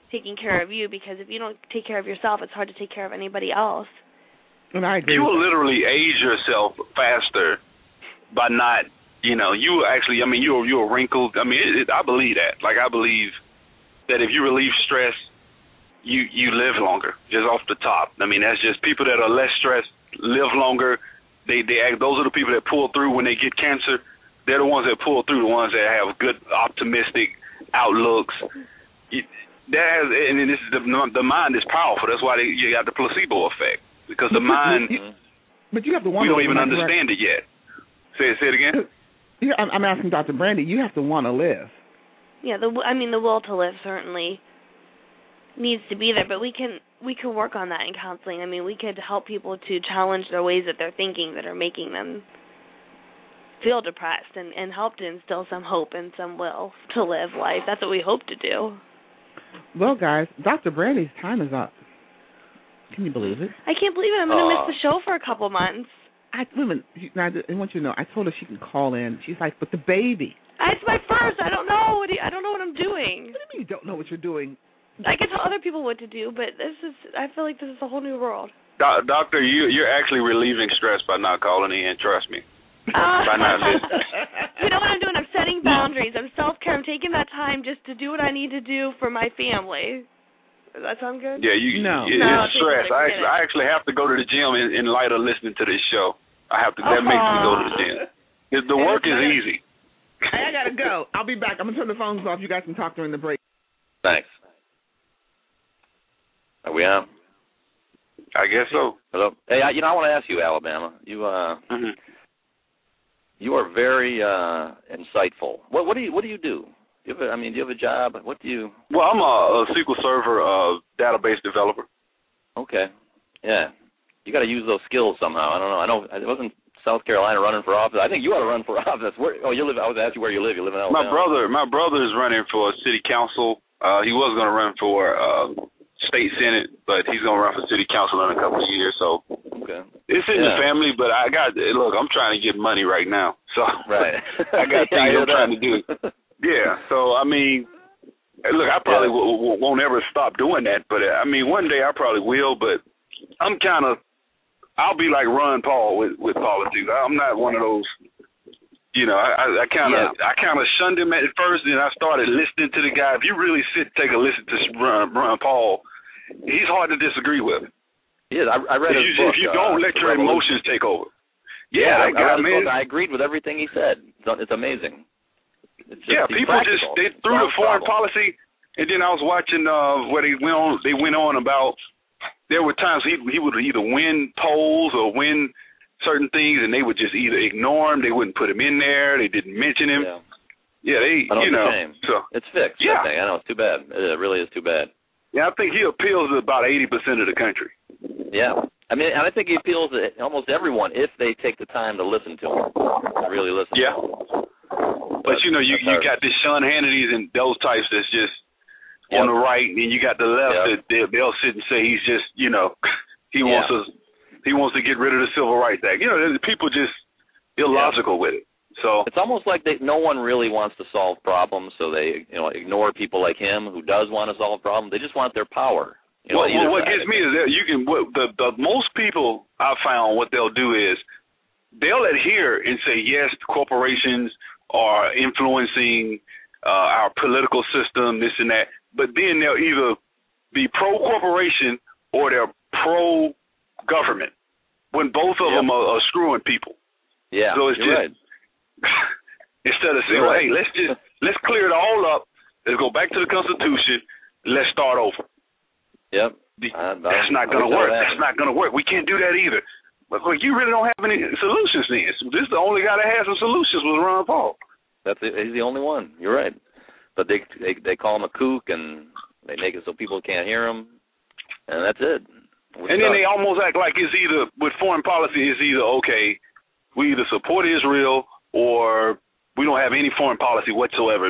taking care of you, because if you don't take care of yourself, it's hard to take care of anybody else. And I agree. You will literally age yourself faster by not, you actually, you're wrinkled. I believe that. Like, I believe that if you relieve stress, you live longer, just off the top. That's just people that are less stressed live longer. Those are the people that pull through when they get cancer. They're the ones that pull through, the ones that have good, optimistic outlooks. And this is the mind is powerful. That's why you got the placebo effect, because the mind. But you have to want. We don't even understand it yet. Say it again. Yeah, I'm asking Dr. Brandy. You have to want to live. Yeah, the will to live certainly needs to be there, but we can work on that in counseling. We could help people to challenge the ways that they're thinking that are making them feel depressed, and help to instill some hope and some will to live life. That's what we hope to do. Well, guys, Dr. Brandy's time is up. Can you believe it? I can't believe it. I'm going to miss the show for a couple months. I want you to know, I told her she can call in. She's like, but the baby. It's my first. I don't know. I don't know what I'm doing. What do you mean you don't know what you're doing? I can tell other people what to do, but I feel like this is a whole new world. Doctor, you're actually relieving stress by not calling in. Trust me. By not listening. You know what I'm doing? I'm setting boundaries. I'm self-care. I'm taking that time just to do what I need to do for my family. Does that sound good? Yeah, it's stress. I actually have to go to the gym in light of listening to this show. That makes me go to the gym. The work is easy. I gotta go. I'll be back. I'm gonna turn the phones off. You guys can talk during the break. Thanks. Are we on? I guess so. Hello. Hey, I want to ask you, Alabama. You you are very insightful. What do you do? Do you have a job? What do you? Well, I'm a SQL Server database developer. Okay. Yeah. You got to use those skills somehow. I don't know. I know it wasn't South Carolina running for office. I think you ought to run for office. You live? I was asking where you live. You live in Alabama. My brother is running for city council. He was going to run for state senate, but he's going to run for city council in a couple of years. So okay. It's in the family, but I'm trying to get money right now. So right. I got things I'm trying to do. Yeah. So, I probably won't ever stop doing that. But, one day I probably will. But I'll be like Ron Paul with politics. I'm not one of those, I kind of shunned him at first, and I started listening to the guy. If you really take a listen to Ron Paul, he's hard to disagree with. Yeah, I read his book. If you don't let your emotions take over. Yeah, I agreed with everything he said. It's amazing. People they threw the foreign policy, and then I was watching where they went on about there were times he would either win polls or win certain things, and they would just either ignore him. They wouldn't put him in there. They didn't mention him. Yeah, so it's fixed. Yeah, I know it's too bad. It really is too bad. Yeah, I think he appeals to about 80% of the country. Yeah. And I think he appeals to almost everyone if they take the time to listen to him, really listen. Yeah. But you got the Sean Hannity's and those types that's just on the right, and then you got the left that they'll sit and say he's just, he wants to get rid of the Civil Rights Act. People just illogical with it. So it's almost like no one really wants to solve problems, so they ignore people like him who does want to solve problems. They just want their power. What gets me is that the most people I've found, what they'll do is they'll adhere and say yes, corporations are influencing our political system, this and that. But then they'll either be pro-corporation or they're pro-government, when both of them are screwing people. Yeah, so it's just right. Instead of saying, hey, let's clear it all up. Let's go back to the Constitution. Let's start over. Yep. That's not going to work. That's not going to work. We can't do that either. But you really don't have any solutions then. This is the only guy that has some solutions was Ron Paul. He's the only one. You're right. But they call him a kook, and they make it so people can't hear him, and that's it. And then they almost act like it's either, with foreign policy, it's either, okay, we either support Israel or we don't have any foreign policy whatsoever,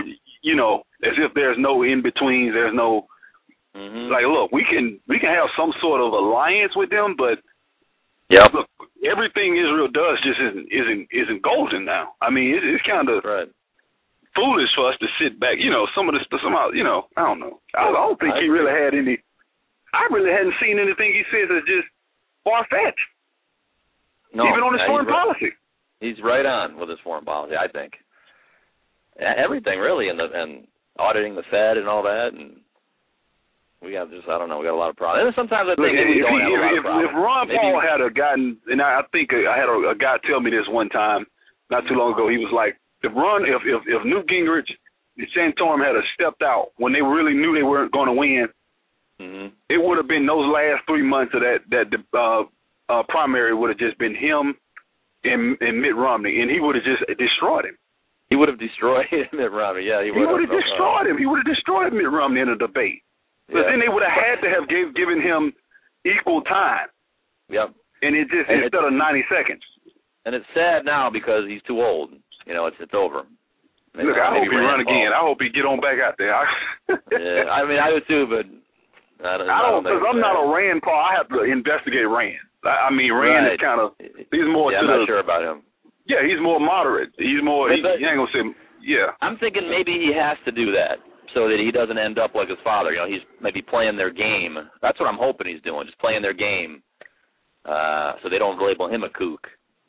as if there's no in-betweens, there's no, like, look, we can have some sort of alliance with them, but look, everything Israel does just isn't golden now. It's kind of, foolish for us to sit back. You know, some of the somehow, you know, I don't know. I don't think he really had any. I really hadn't seen anything he says that's just far-fetched. No, even on his foreign policy. He's right on with his foreign policy, I think. Everything really, and auditing the Fed and all that, and we got just, I don't know, we got a lot of problems. And sometimes I think we don't have a lot of problems. If Ron Paul had gotten, and I think I had a guy tell me this one time, not too long ago, he was like, if Newt Gingrich and Santorum had stepped out when they really knew they weren't going to win, it would have been those last 3 months of that primary would have just been him and Mitt Romney, and he would have just destroyed him. He would have destroyed Mitt Romney, yeah. He would have destroyed him. He would have destroyed Mitt Romney in a debate. But then they would have had to have given him equal time. Yep. And it just, instead of 90 seconds. And it's sad now because he's too old. You know, it's over. Look, I hope he run again. I hope he get on back out there. Yeah, I mean, I would too, but I don't because I'm not a Rand Paul. I have to investigate Rand. I mean, Rand is kind of, he's more I'm not sure about him. Yeah, he's more moderate. He's more, he ain't going to say, yeah. I'm thinking maybe he has to do that so that he doesn't end up like his father. You know, he's maybe playing their game. That's what I'm hoping he's doing, just playing their game so they don't label him a kook.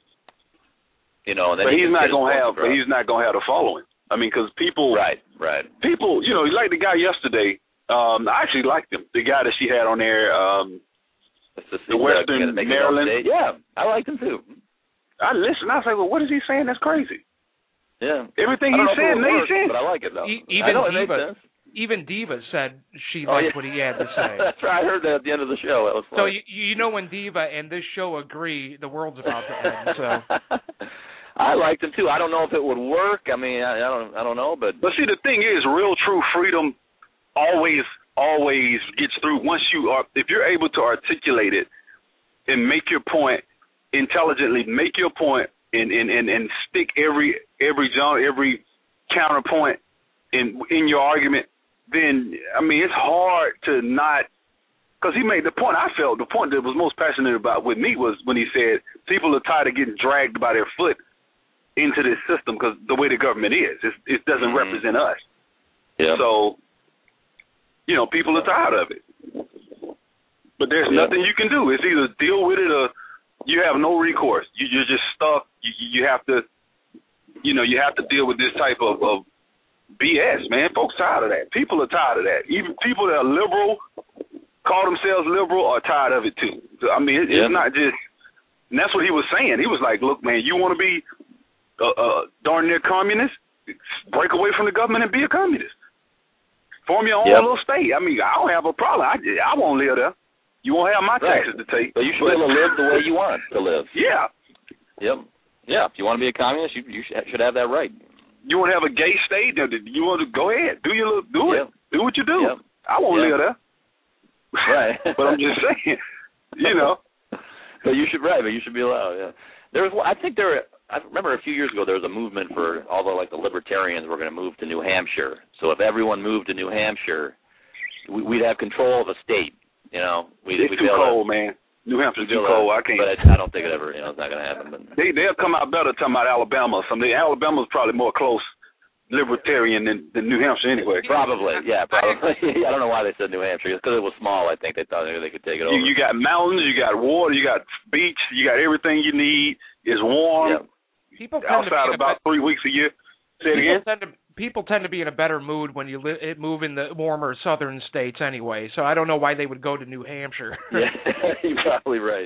You know, and then but he's not going to have the following. I mean, because people, right. People, you know, like the guy yesterday. I actually liked him. The guy that she had on there, the Western Maryland. Yeah, I liked him too. I listened. I was like, well, what is he saying? That's crazy. Yeah. Everything he said made sense. But I like it though. Even Diva said she liked what he had to say. That's right. I heard that at the end of the show. That was funny. So you know when Diva and this show agree, the world's about to end. So. I liked him too. I don't know if it would work. I mean, I don't know, but see, the thing is, real true freedom always gets through once if you're able to articulate it and make your point intelligently, make your point and stick every counterpoint in your argument, then I mean it's hard to not, because he made the point. I felt the point that was most passionate about with me was when he said people are tired of getting dragged by their foot into this system because the way the government is, it doesn't represent us. Yeah. So, you know, people are tired of it. But there's nothing you can do. It's either deal with it or you have no recourse. You're just stuck. You have to, you know, you have to deal with this type of BS, man. Folks tired of that. People are tired of that. Even people that are liberal, call themselves liberal, are tired of it too. I mean, it's not just, and that's what he was saying. He was like, look, man, you want to be darn near communist? Break away from the government and be a communist. Form your own little state. I mean, I don't have a problem. I won't live there. You won't have my taxes to take. But you should be able to live the way you want to live. Yeah. Yep. Yeah. If you want to be a communist, you should have that right. You want to have a gay state? You want to go ahead, do it. Do what you do. Yep. I won't live there. Right. But I'm just saying, you know. But you should be allowed. Yeah. I remember a few years ago there was a movement for the libertarians were going to move to New Hampshire. So if everyone moved to New Hampshire, we'd have control of a state. You know, it's too cold, man. New Hampshire's too cold. I can't. But I don't think it ever. You know, it's not going to happen. But they'll come out better talking about Alabama or something. Alabama's probably more close libertarian than New Hampshire anyway. Probably, yeah, probably. I don't know why they said New Hampshire. It's because it was small. I think they thought they could take it over. You got mountains, you got water, you got beach, you got everything you need. It's warm. Yep. People outside about 3 weeks a year. Say it again. People tend to be in a better mood when you move in the warmer southern states anyway. So I don't know why they would go to New Hampshire. Yeah, you're probably right.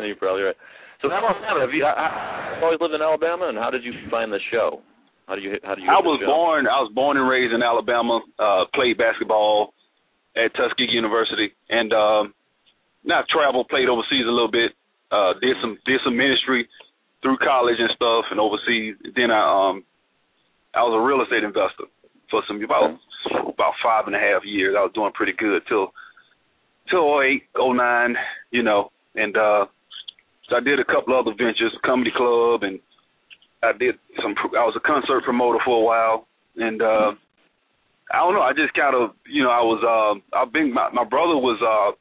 So how long have you always lived in Alabama, and how did you find the show? How do you? I was born and raised in Alabama. Played basketball at Tuskegee University, and now traveled, played overseas a little bit. Did some ministry through college and stuff, and overseas. Then I was a real estate investor for about 5.5 years. I was doing pretty good till 2008, 2009, you know. And so I did a couple other ventures, comedy club, and I was a concert promoter for a while. And I don't know, I just kind of, you know, my brother was,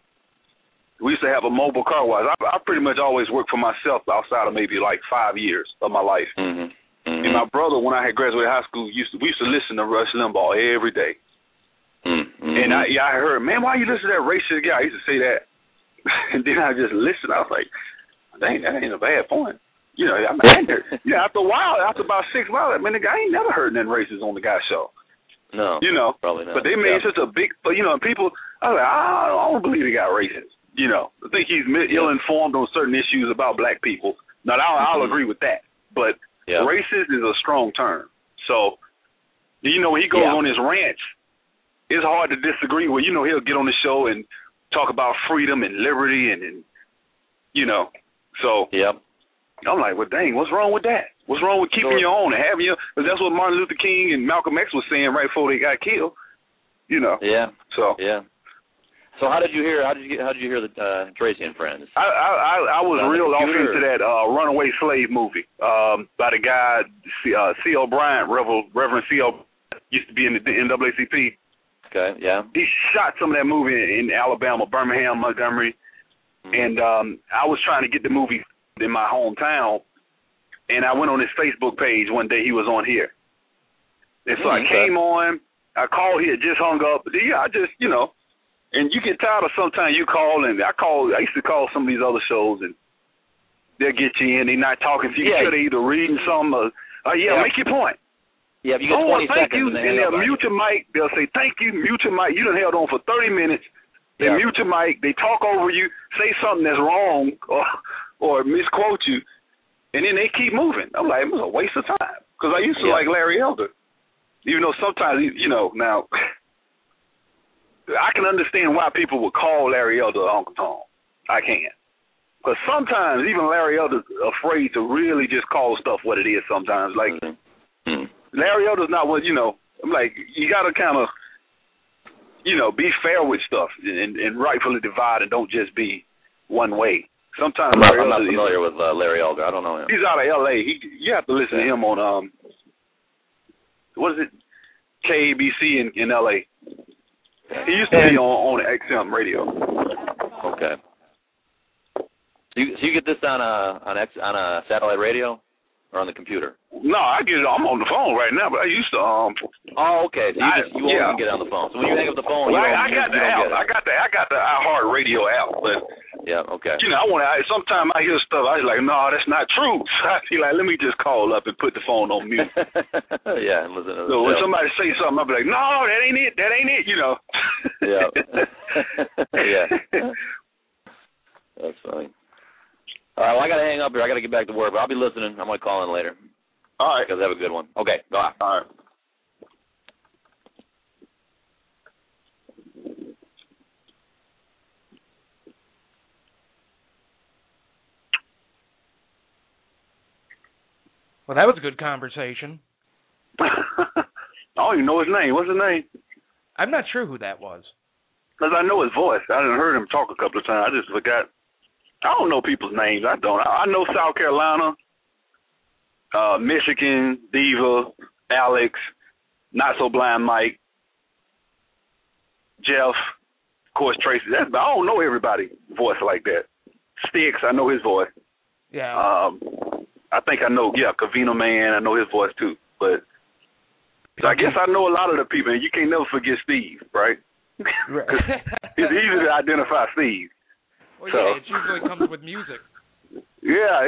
we used to have a mobile car wash. I pretty much always worked for myself outside of maybe like 5 years of my life. Mm-hmm. And my brother, when I had graduated high school, we used to listen to Rush Limbaugh every day. And I heard, man, why you listen to that racist guy? I used to say that. And then I just listened. I was like, dang, that ain't a bad point. You know, after a while, after about 6 months, man, I ain't never heard nothing racist on the guy's show. No. You know, probably not. But they made such a big, people, I was like, I don't believe he got racist. You know, I think he's ill-informed on certain issues about black people. Now, I'll agree with that. But racist is a strong term. So, when he goes on his rants, it's hard to disagree with. He'll get on the show and talk about freedom and liberty and so. Yep. I'm like, well, dang, what's wrong with that? What's wrong with keeping your own and having your? Because that's what Martin Luther King and Malcolm X was saying right before they got killed. Yeah. So. Yeah. So how did you hear? How did you hear the Tracy and Friends? I was real off into that Runaway Slave movie by the guy C.L. Bryant, Reverend C.L. used to be in the NAACP. Okay. Yeah. He shot some of that movie in Alabama, Birmingham, Montgomery, and I was trying to get the movie in my hometown, and I went on his Facebook page one day. He was on here, and so I came on. I called. He had just hung up. I just and you get tired of sometimes you call, and I used to call some of these other shows, and they'll get you in. They're not talking to you. They're either reading something or, make your point. Yeah, if you get 20 thank seconds. You, and they'll mute your mic. They'll say, thank you, mute your mic. You done held on for 30 minutes. They mute your mic. They talk over you, say something that's wrong or misquote you, and then they keep moving. I'm like, it was a waste of time. Because I used to like Larry Elder. Even though sometimes, now, I can understand why people would call Larry Elder Uncle Tom. I can. Because sometimes even Larry Elder's afraid to really just call stuff what it is sometimes. Like, Larry Elder's not what, I'm like, you got to kind of, be fair with stuff and rightfully divide and don't just be one way. Sometimes I'm not familiar with Larry Elder. I don't know him. He's out of L.A. You have to listen to him on, what is it, KABC in L.A. He used to be on XM radio. Okay. So you get this on a satellite radio or on the computer? No, I'm on the phone right now, but I used to. Oh, okay. So you won't even get on the phone. So when you hang up the phone, I got the app. I got the iHeart Radio app, but okay. Sometimes I hear stuff. I was like, no, that's not true. So I feel like, let me just call up and put the phone on mute. And listen to so when somebody say something, I'll be like, no, that ain't it. That ain't it. That's funny. All right, well, I got to hang up here. I got to get back to work, but I'll be listening. I might call in later. All right. You guys have a good one. Okay, go on. All right. Well, that was a good conversation. I don't even know his name. What's his name? I'm not sure who that was. Because I know his voice. I done heard him talk a couple of times. I just forgot. I don't know people's names. I don't. I know South Carolina, Michigan, Diva, Alex, Not So Blind Mike, Jeff, of course Tracy. I don't know everybody's voice like that. Sticks, I know his voice. Yeah. I think I know, Cavino Man, I know his voice too. But so I guess I know a lot of the people, and you can't never forget Steve, right? Right. It's easy to identify Steve. Well, yeah, it usually comes with music. Yeah,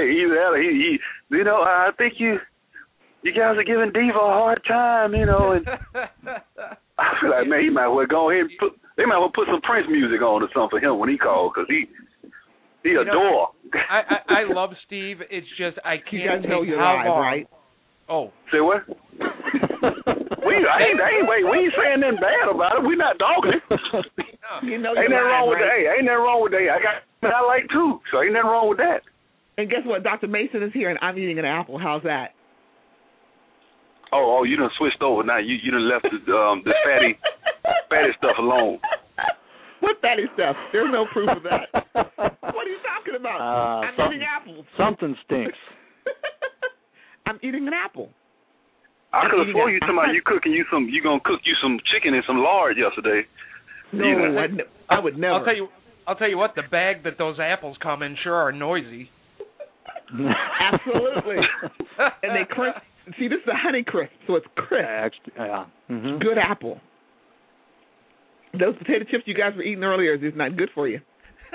I think you guys are giving Diva a hard time, and I feel like, man, he might well go ahead and they might well put some Prince music on or something for him when he calls, because he adore. I love Steve. It's just I can't. You guys know you're how live, long. right? Oh. Say what? We ain't saying nothing bad about it. We're not dogging it. Ain't nothing wrong with that. Hey, ain't nothing wrong with that. I like too, so ain't nothing wrong with that. And guess what? Dr. Mason is here, and I'm eating an apple. How's that? Oh, you done switched over now. You done left the fatty stuff alone. What fatty stuff? There's no proof of that. What are you talking about? I'm eating apples. Something stinks. I'm eating an apple. I could have sworn you talking about you gonna cook you some chicken and some lard yesterday. No, I would never. I'll tell you what, the bag that those apples come in sure are noisy. Absolutely. And See, this is a Honey Crisp, so it's crisp. Yeah. Mm-hmm. Good apple. Those potato chips you guys were eating earlier is not good for you.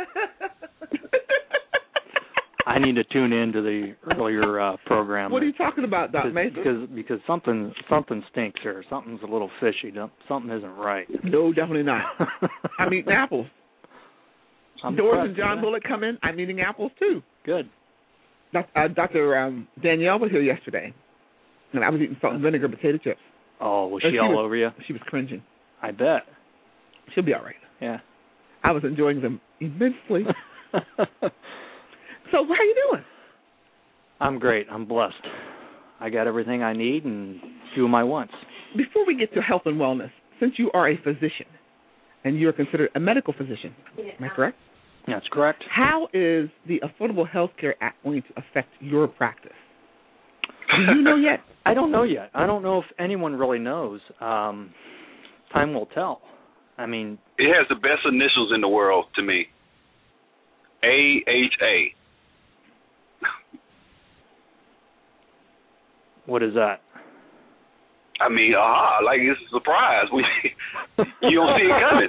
I need to tune in to the earlier program. What are you talking about, Doc Mason? Because something stinks here. Something's a little fishy. Something isn't right. No, definitely not. I'm eating apples. Doris and John Bullock come in. I'm eating apples too. Good. Dr. Danielle was here yesterday, and I was eating salt and vinegar potato chips. Oh, was she all over you? She was cringing. I bet. She'll be all right. Yeah. I was enjoying them immensely. So, how are you doing? I'm great. I'm blessed. I got everything I need and a few of my wants. Before we get to health and wellness, since you are a physician and you're considered a medical physician, am I correct? That's correct. How is the Affordable Health Care Act going to affect your practice? Do you know yet? I don't know yet. I don't know if anyone really knows. Time will tell. I mean, it has the best initials in the world to me. AHA. What is that? I mean, like it's a surprise. You don't see it coming.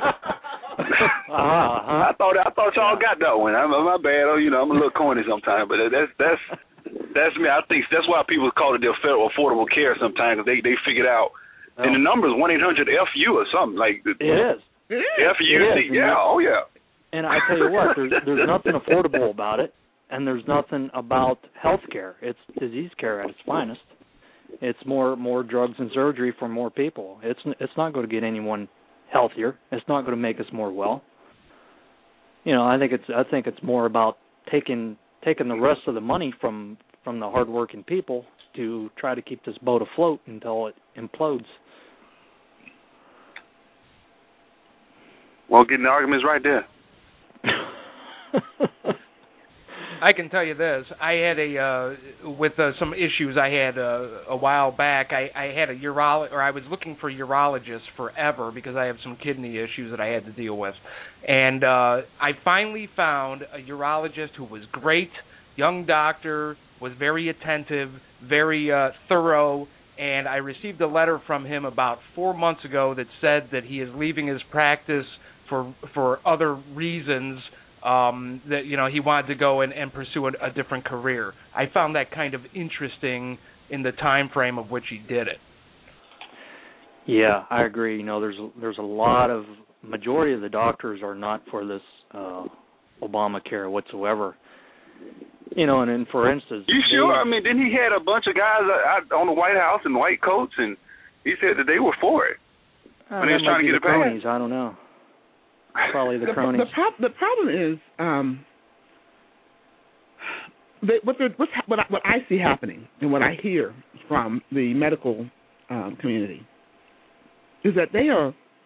I thought y'all got that one. My bad. Oh, I'm a little corny sometimes, but that's me. I think that's why people call it the Affordable Care sometimes. Because they figured out, and the number is 1-800-FU or something like. It is. FUC. Yeah. Oh yeah. And I tell you what, there's nothing affordable about it, and there's nothing about health care. It's disease care at its finest. It's more drugs and surgery for more people. It's not going to get anyone healthier. It's not going to make us more well. I think it's more about taking the rest of the money from the hardworking people to try to keep this boat afloat until it implodes. Well, getting the arguments right there. I can tell you this. I had with some issues I had a while back. I had I was looking for urologists forever because I have some kidney issues that I had to deal with. And I finally found a urologist who was great, young doctor, was very attentive, very thorough, and I received a letter from him about 4 months ago that said that he is leaving his practice for other reasons. That he wanted to go and pursue a different career. I found that kind of interesting in the time frame of which he did it. Yeah, I agree. There's a lot of majority of the doctors are not for this Obamacare whatsoever. And for instance, you sure? I mean, then he had a bunch of guys out on the White House in white coats, and he said that they were for it when they was trying to get it passed. I don't know. Probably the cronies. The problem is what I see happening and what I hear from the medical community is that they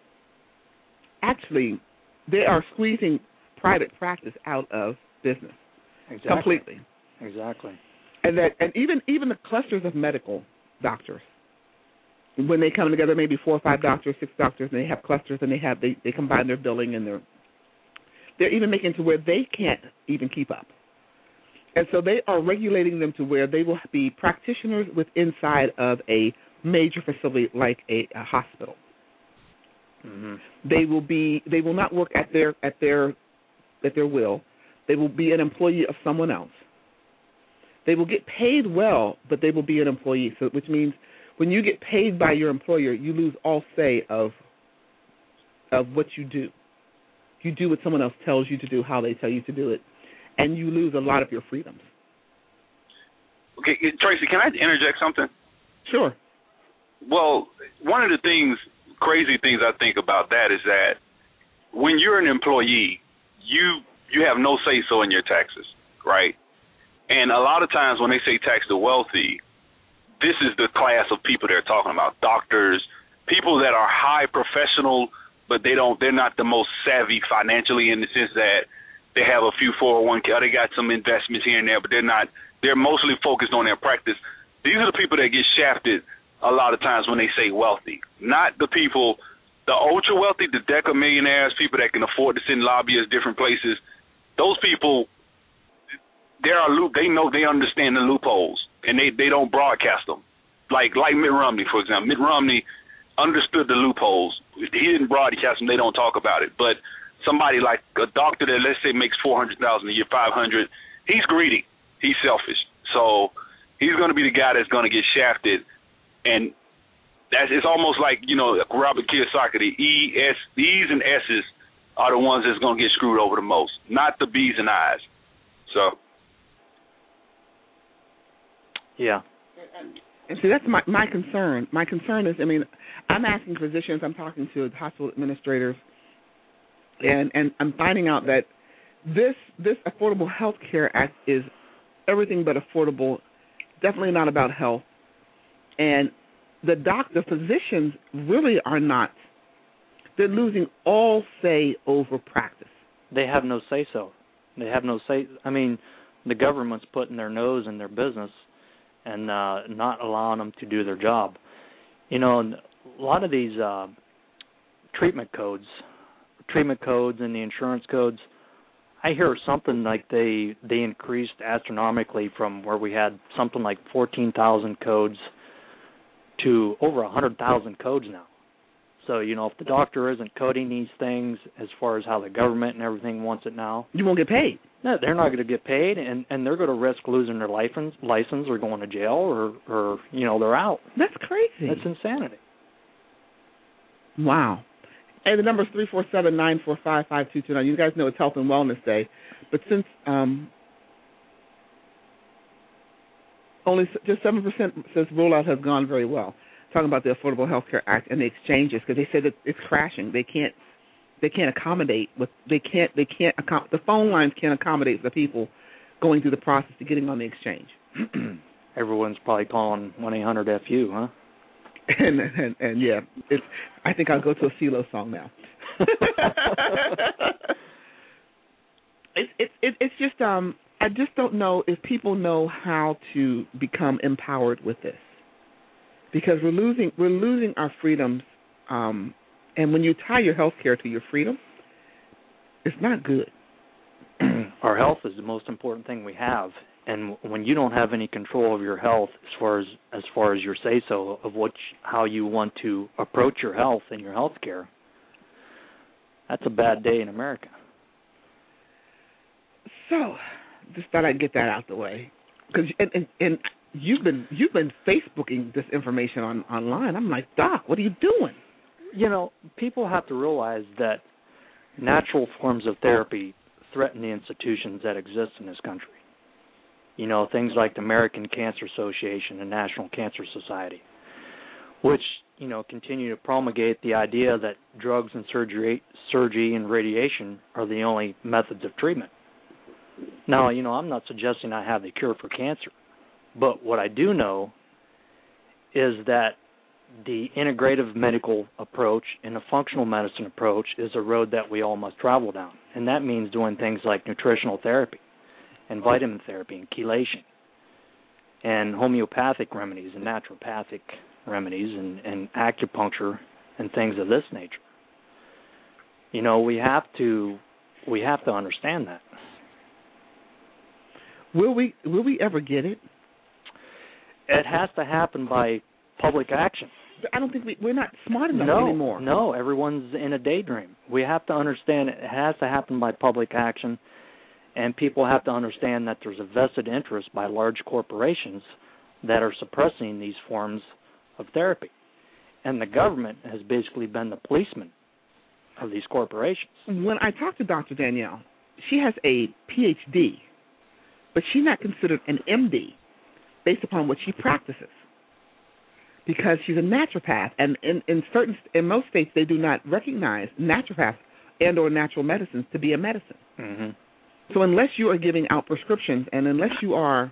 are squeezing private practice out of business completely. Exactly. And even the clusters of medical doctors, when they come together, maybe 4 or 5 doctors, 6 doctors, and they have clusters, and they combine their billing, and they're even making it to where they can't even keep up. And so they are regulating them to where they will be practitioners inside of a major facility like a hospital. Mm-hmm. They will not work at their will. They will be an employee of someone else. They will get paid well, but they will be an employee, which means when you get paid by your employer, you lose all say of what you do. You do what someone else tells you to do, how they tell you to do it, and you lose a lot of your freedoms. Okay, Tracy, can I interject something? Sure. Well, one of the crazy things I think about that is that when you're an employee, you have no say-so in your taxes, right? And a lot of times when they say tax the wealthy, this is the class of people they're talking about: doctors, people that are high professional, but they're not the most savvy financially in the sense that they have a few 401k, they got some investments here and there, but they're mostly focused on their practice. These are the people that get shafted a lot of times when they say wealthy, not the people, the ultra wealthy, the deca millionaires, people that can afford to send lobbyists different places. Those people, they understand the loopholes, and they don't broadcast them. like Mitt Romney, for example. Mitt Romney understood the loopholes. He didn't broadcast them. They don't talk about it. But somebody like a doctor that, let's say, makes $400,000 a year, $500,000, he's greedy. He's selfish. So he's going to be the guy that's going to get shafted. And it's almost like, Robert Kiyosaki, the E's and S's are the ones that's going to get screwed over the most, not the B's and I's. So. Yeah. And see, that's my concern. My concern is, I'm asking physicians, I'm talking to hospital administrators, and I'm finding out that this Affordable Health Care Act is everything but affordable, definitely not about health. And the physicians really are not. They're losing all say over practice. They have no say-so. They have no say. The government's putting their nose in their business and not allowing them to do their job. A lot of these treatment codes and the insurance codes, I hear something like they increased astronomically from where we had something like 14,000 codes to over 100,000 codes now. So, if the doctor isn't coding these things as far as how the government and everything wants it now, you won't get paid. No, they're not going to get paid, and they're going to risk losing their license or going to jail or they're out. That's crazy. That's insanity. Wow. Hey, the number is 347-945-5229. You guys know it's Health and Wellness Day, but since only just 7% says rollout has gone very well. Talking about the Affordable Health Care Act and the exchanges, because they said that it's crashing. They can't accommodate the phone lines can't accommodate the people going through the process of getting on the exchange. Everyone's probably calling 1-800-FU, huh? And yeah, I think I'll go to a CeeLo song now. It's just I just don't know if people know how to become empowered with this, because we're losing our freedoms. And when you tie your health care to your freedom, it's not good. Our health is the most important thing we have, and when you don't have any control of your health as far as your say-so of how you want to approach your health and your health care, that's a bad day in America. So, just thought I'd get that out the way, because and you've been Facebooking this information online. I'm like, Doc, what are you doing? People have to realize that natural forms of therapy threaten the institutions that exist in this country. Things like the American Cancer Association and National Cancer Society, which, continue to promulgate the idea that drugs and surgery and radiation are the only methods of treatment. Now, I'm not suggesting I have the cure for cancer, but what I do know is that the integrative medical approach and the functional medicine approach is a road that we all must travel down. And that means doing things like nutritional therapy and vitamin therapy and chelation and homeopathic remedies and naturopathic remedies and acupuncture and things of this nature. We have to understand that. Will we ever get it? It has to happen by public action. I don't think we're not smart enough anymore. No, everyone's in a daydream. We have to understand it has to happen by public action, and people have to understand that there's a vested interest by large corporations that are suppressing these forms of therapy. And the government has basically been the policeman of these corporations. When I talked to Dr. Danielle, she has a Ph.D., but she's not considered an M.D. based upon what she practices, because she's a naturopath, and in most states they do not recognize naturopaths and or natural medicines to be a medicine. Mm-hmm. So unless you are giving out prescriptions, and unless you are,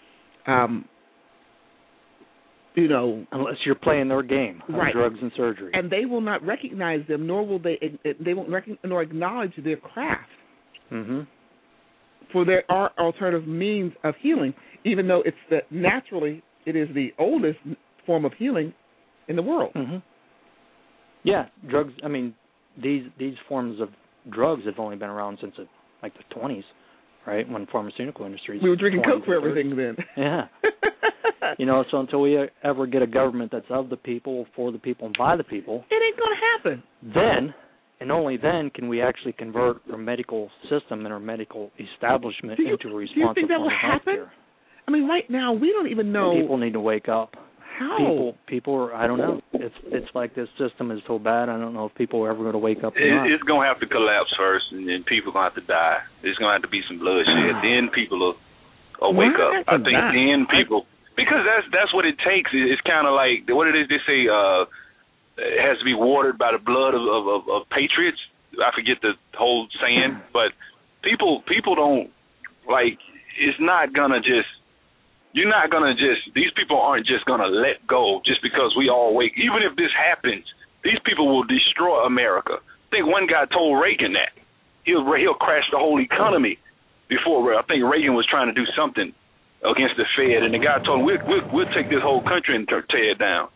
unless you're playing their game of right, drugs and surgery, and they will not recognize them, nor will they won't nor acknowledge their craft. Mm-hmm. For there are alternative means of healing, even though it is the oldest form of healing in the world. Mm-hmm. Yeah, drugs. These forms of drugs have only been around since the 20s right? When pharmaceutical industries. We were drinking Coke for everything then. Yeah. So until we ever get a government that's of the people, for the people, and by the people, it ain't going to happen. Then, and only then, can we actually convert our medical system and our medical establishment into a responsible Do you think that will happen? I mean, right now we don't even know. People need to wake up. How? People are, I don't know. It's like this system is so bad. I don't know if people are ever going to wake up. It's going to have to collapse first, and then people are going to have to die. There's going to have to be some bloodshed. Then people will wake up. I think then people, because that's what it takes. It's kind of like, what it is they say, it has to be watered by the blood of patriots. I forget the whole saying, but people don't, like, it's not going to just, you're not going to just, these people aren't just going to let go just because we all wake. Even if this happens, these people will destroy America. I think one guy told Reagan that. He'll crash the whole economy before, I think Reagan was trying to do something against the Fed, and the guy told him, we'll take this whole country and tear it down.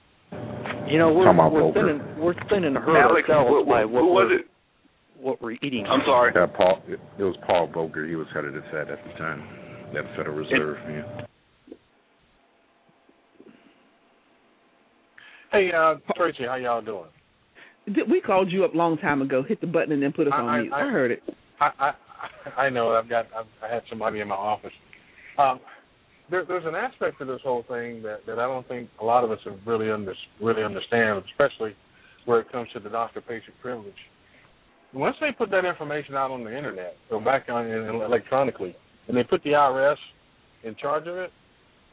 We're thinning the herd ourselves by what we're eating. I'm sorry. Paul, it was Paul Volcker. He was head of the Fed at the time, that Federal Reserve. Hey, Tracy, how y'all doing? We called you up a long time ago. Hit the button and then put us on mute. I heard it. I know. I had somebody in my office. There's an aspect to this whole thing that I don't think a lot of us have really understand, especially where it comes to the doctor-patient privilege. Once they put that information out on the internet, go back on electronically, and they put the IRS in charge of it,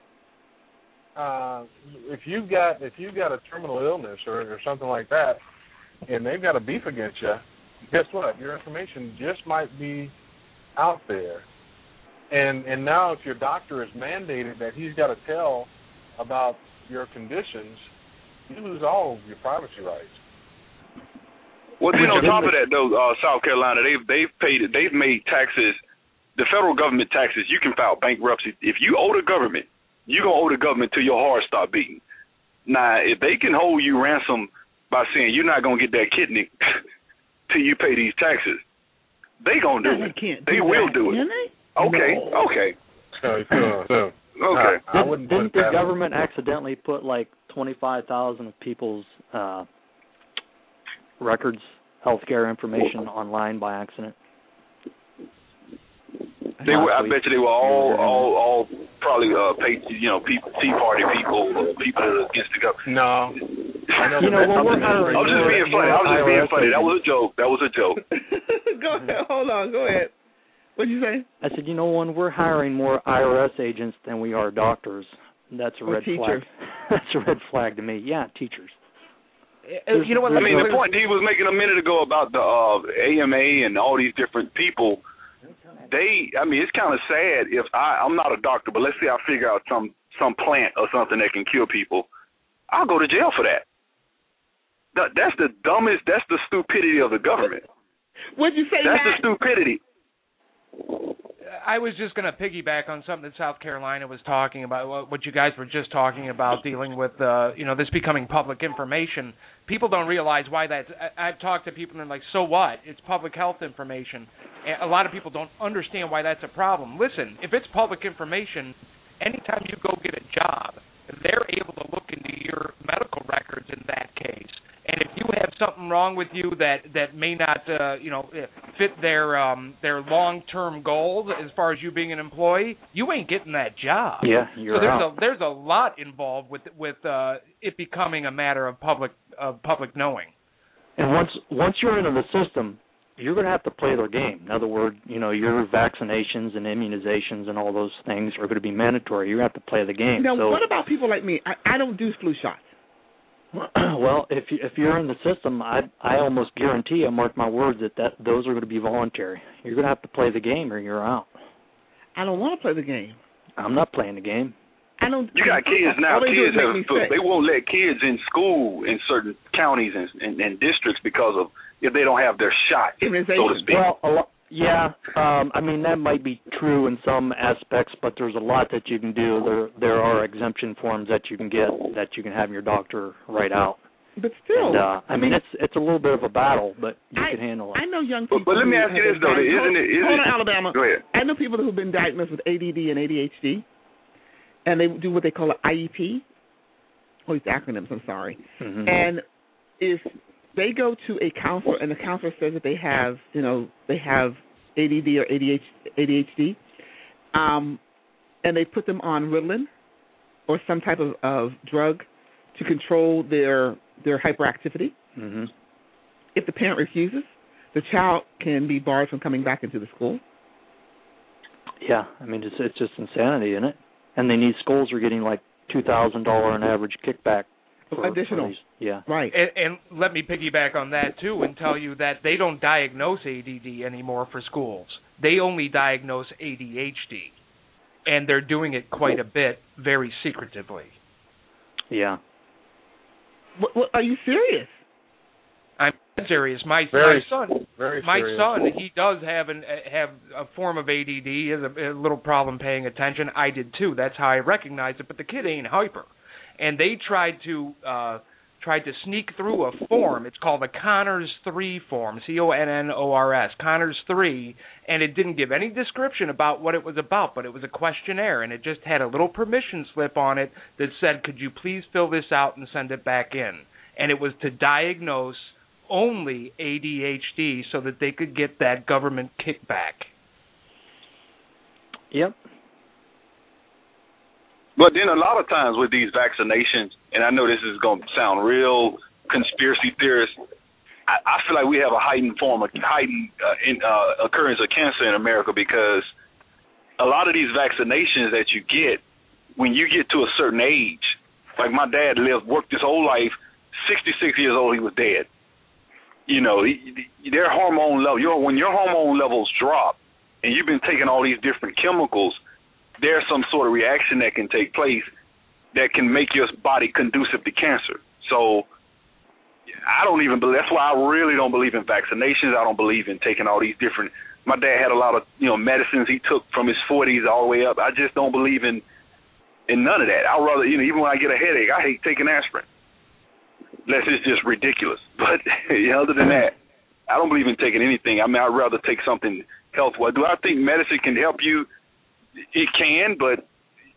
if you've got a terminal illness or something like that, and they've got a beef against you, guess what? Your information just might be out there. And now if your doctor is mandated that he's got to tell about your conditions, you lose all of your privacy rights. Well, then on top of that, though, South Carolina, they've made taxes, the federal government taxes. You can file bankruptcy if you owe the government. You're going to owe the government till your heart stop beating. Now, if they can hold you ransom by saying you're not going to get that kidney till you pay these taxes, they going to do it. They will do it. Okay. Okay. Didn't the government accidentally put like 25,000 of people's records, healthcare information online by accident? I bet you they were all probably Tea Party people that are against the government. No. I was just being funny. That was a joke. Go ahead. Hold on. Go ahead. What'd you say? I said, when we're hiring more IRS agents than we are doctors, that's a red flag. That's a red flag to me. Yeah, teachers. You know what? I mean, the point he was making a minute ago about the AMA and all these different people, it's kind of sad if I'm not a doctor, but let's say I figure out some plant or something that can kill people, I'll go to jail for that. That's the dumbest, that's the stupidity of the government. What'd you say, That's Matt? the stupidity. I was just going to piggyback on something that South Carolina was talking about, what you guys were just talking about, dealing with, this becoming public information. People don't realize why that's. I've talked to people and they're like, so what? It's public health information. And a lot of people don't understand why that's a problem. Listen, if it's public information, anytime you go get a job, they're able to look into your medical records in that case. And if you have something wrong with you that may not, fit their long-term goals as far as you being an employee, you ain't getting that job. Yeah, you're out. So there's a lot involved with it becoming a matter of public knowing. And once you're into the system, you're going to have to play their game. In other words, your vaccinations and immunizations and all those things are going to be mandatory. You have to play the game. Now, what about people like me? I don't do flu shots. Well, if you're in the system, I almost guarantee, I mark my words, that those are going to be voluntary. You're going to have to play the game or you're out. I don't want to play the game. I'm not playing the game. You got kids now. They won't let kids in school in certain counties and districts because of if they don't have their shot, so to speak. Well, that might be true in some aspects, but there's a lot that you can do. There are exemption forms that you can get that you can have your doctor write out. But still, and, I mean, it's a little bit of a battle, but you can handle it. I know young people. But let me ask you this though: hold on, Alabama. Go ahead. I know people who've been diagnosed with ADD and ADHD, and they do what they call an IEP. Oh, these acronyms. I'm sorry. Mm-hmm. And if they go to a counselor and the counselor says that they have ADD or ADHD, and they put them on Ritalin or some type of drug to control their hyperactivity. Mm-hmm. If the parent refuses, the child can be barred from coming back into the school. Yeah, I mean, it's just insanity, isn't it? And schools are getting like $2,000 an average kickback. Additional. Yeah. Right. And let me piggyback on that, too, and tell you that they don't diagnose ADD anymore for schools. They only diagnose ADHD, and they're doing it quite a bit, very secretively. Yeah. What, are you serious? I'm serious. My son, he does have a form of ADD. He has a little problem paying attention. I did too. That's how I recognized it. But the kid ain't hyper, and they tried to sneak through a form. It's called the Connors 3 form, CONNORS, Connors 3, and it didn't give any description about what it was about, but it was a questionnaire, and it just had a little permission slip on it that said, "Could you please fill this out and send it back in?" And it was to diagnose only ADHD so that they could get that government kickback. Yep. But then a lot of times with these vaccinations, and I know this is going to sound real conspiracy theorist, I feel like we have a heightened occurrence of cancer in America because a lot of these vaccinations that you get, when you get to a certain age, like my dad worked his whole life, 66 years old, he was dead. You know, their hormone level, when your hormone levels drop and you've been taking all these different chemicals, there's some sort of reaction that can take place that can make your body conducive to cancer. So I don't even believe, that's why I really don't believe in vaccinations. I don't believe in taking all these different, my dad had a lot of, medicines he took from his 40s all the way up. I just don't believe in none of that. I'd rather, even when I get a headache, I hate taking aspirin. Unless it's just ridiculous. But other than that, I don't believe in taking anything. I mean, I'd rather take something health-wise. Do I think medicine can help you? It can, but,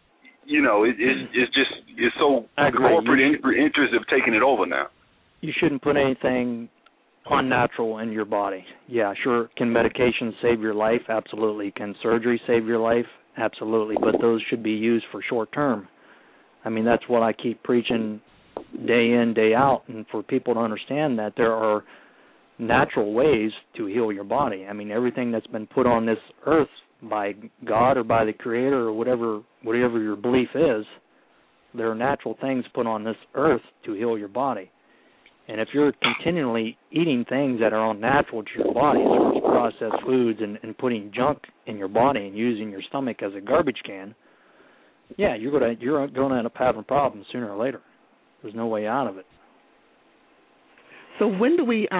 it's so the corporate interest of taking it over now. You shouldn't put anything unnatural in your body. Yeah, sure. Can medication save your life? Absolutely. Can surgery save your life? Absolutely. But those should be used for short term. I mean, that's what I keep preaching day in, day out, and for people to understand that there are natural ways to heal your body. I mean, everything that's been put on this earth by God or by the Creator or whatever your belief is, there are natural things put on this earth to heal your body. And if you're continually eating things that are unnatural to your body, as far as processed foods and putting junk in your body and using your stomach as a garbage can, yeah, you're going to end up having problems sooner or later. There's no way out of it. So when do we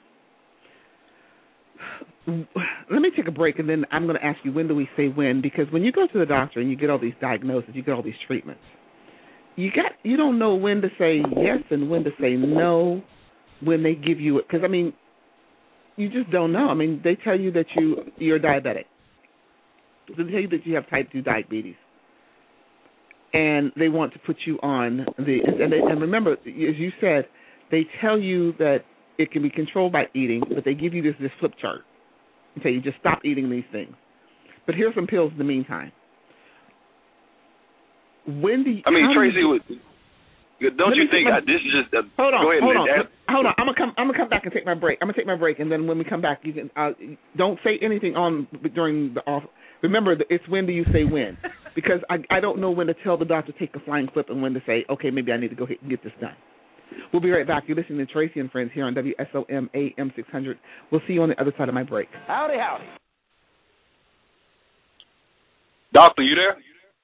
let me take a break, and then I'm going to ask you, when do we say when? Because when you go to the doctor and you get all these diagnoses, you get all these treatments, you don't know when to say yes and when to say no when they give you it. Because, I mean, you just don't know. I mean, they tell you that you're diabetic. They tell you that you have type 2 diabetes. And they want to put you on and remember, as you said, they tell you that it can be controlled by eating, but they give you this flip chart and tell you just stop eating these things. But here's some pills in the meantime. Tracy, don't you think this is just hold on? Go ahead, hold on. I'm gonna come back and take my break. I'm gonna take my break, and then when we come back, you can don't say anything during the off. Remember, it's when do you say when? Because I don't know when to tell the doctor to take the flying clip and when to say, okay, maybe I need to go ahead and get this done. We'll be right back. You're listening to Tracy and Friends here on WSOM AM 600. We'll see you on the other side of my break. Howdy, howdy. Doctor, you there?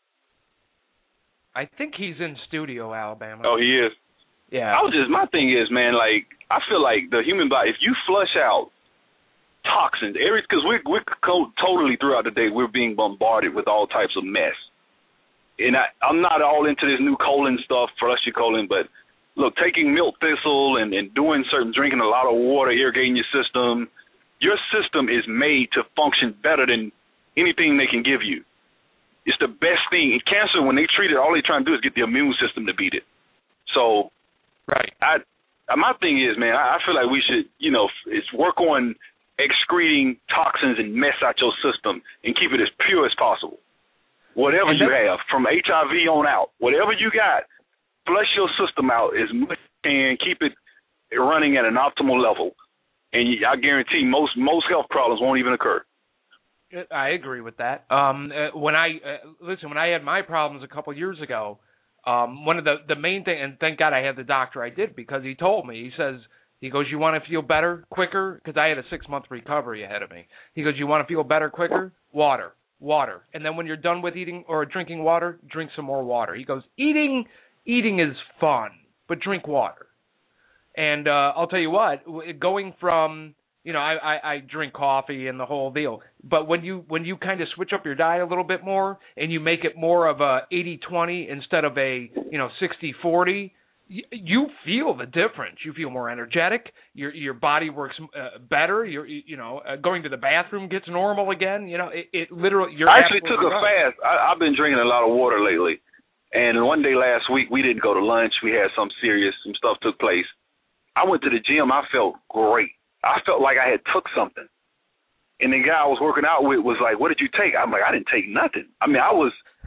I think he's in studio, Alabama. Oh, he is? Yeah. My thing is, man, like, I feel like the human body, if you flush out toxins, because we're totally throughout the day, we're being bombarded with all types of mess. And I'm not all into this new colon stuff, flush your colon, but look, taking milk thistle and drinking a lot of water, irrigating your system is made to function better than anything they can give you. It's the best thing. In cancer, when they treat it, all they're trying to do is get the immune system to beat it. So, right. My thing is, man, I feel like we should, it's work on excreting toxins and mess out your system and keep it as pure as possible. Whatever you have, from HIV on out, whatever you got, flush your system out as much as you can, keep it running at an optimal level, and I guarantee most health problems won't even occur. I agree with that. When I had my problems a couple years ago, one of the main thing, and thank God I had the doctor I did, because he told me, he goes, you want to feel better quicker? Because I had a 6-month recovery ahead of me. He goes, you want to feel better quicker? Water. And then when you're done with eating or drinking water, drink some more water. He goes, eating is fun, but drink water. And I'll tell you what, going from, I drink coffee and the whole deal, but when you kind of switch up your diet a little bit more and you make it more of a 80-20 instead of a 60-40, you feel the difference. You feel more energetic. Your body works better. Going to the bathroom gets normal again. It literally. I actually took a fast. I've been drinking a lot of water lately, and one day last week we didn't go to lunch. We had some stuff took place. I went to the gym. I felt great. I felt like I had took something. And the guy I was working out with was like, what did you take? I'm like, I didn't take nothing. I mean, I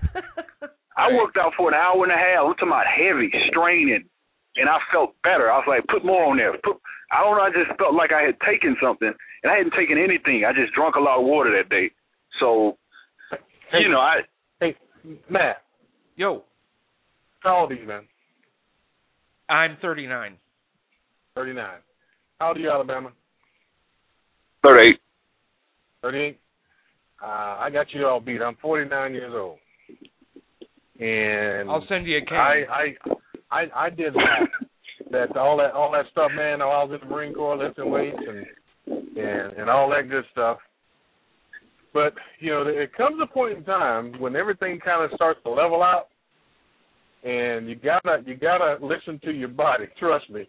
worked out for an hour and a half. I'm talking about heavy, straining, and I felt better. I was like, put more on there. I don't know, I just felt like I had taken something, and I hadn't taken anything. I just drank a lot of water that day. So, Hey, Matt. Yo. How old are you, man? I'm 39. 39. How old are you, Alabama? 38. 38? I got you all beat. I'm 49 years old. And I'll send you a can. I did that all that stuff, man. I was in the Marine Corps lifting weights and all that good stuff. But, there comes a point in time when everything kind of starts to level out, and you gotta listen to your body. Trust me.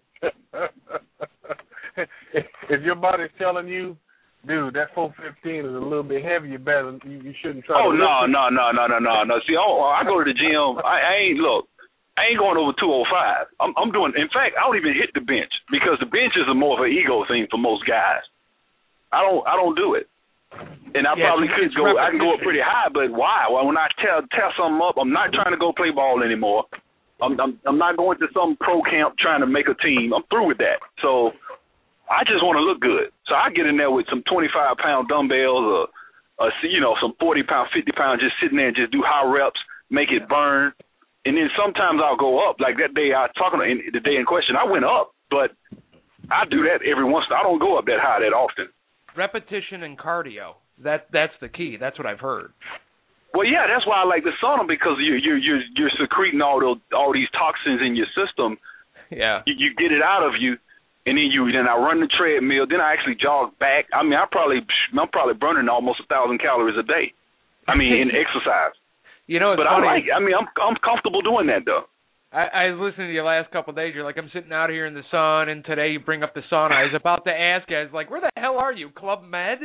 If your body's telling you, dude, that 415 is a little bit heavy, you shouldn't try. Oh, no. See, I go to the gym. I ain't going over 205. I'm doing. In fact, I don't even hit the bench because the bench is more of an ego thing for most guys. I don't do it, and I probably could go. I can go up pretty high, but why? Well, when I tear something up, I'm not trying to go play ball anymore. I'm not going to some pro camp trying to make a team. I'm through with that. So I just want to look good. So I get in there with some 25-pound dumbbells or some 40-pound, 50-pound, just sitting there and just do high reps, make it burn. And then sometimes I'll go up. Like that day the day in question, I went up. But I do that every once in a while. I don't go up that high that often. Repetition and cardio. That's the key. That's what I've heard. Well, yeah, that's why I like the sauna, because you're secreting all these toxins in your system. Yeah. You get it out of you, and then I run the treadmill. Then I actually jog back. I mean, I'm probably burning almost 1,000 calories a day. I mean, in exercise. It's but funny. I'm comfortable doing that though. I was listening to you last couple of days. You're like, I'm sitting out here in the sun, and today you bring up the sauna. I was about to ask you. I was like, where the hell are you, Club Med?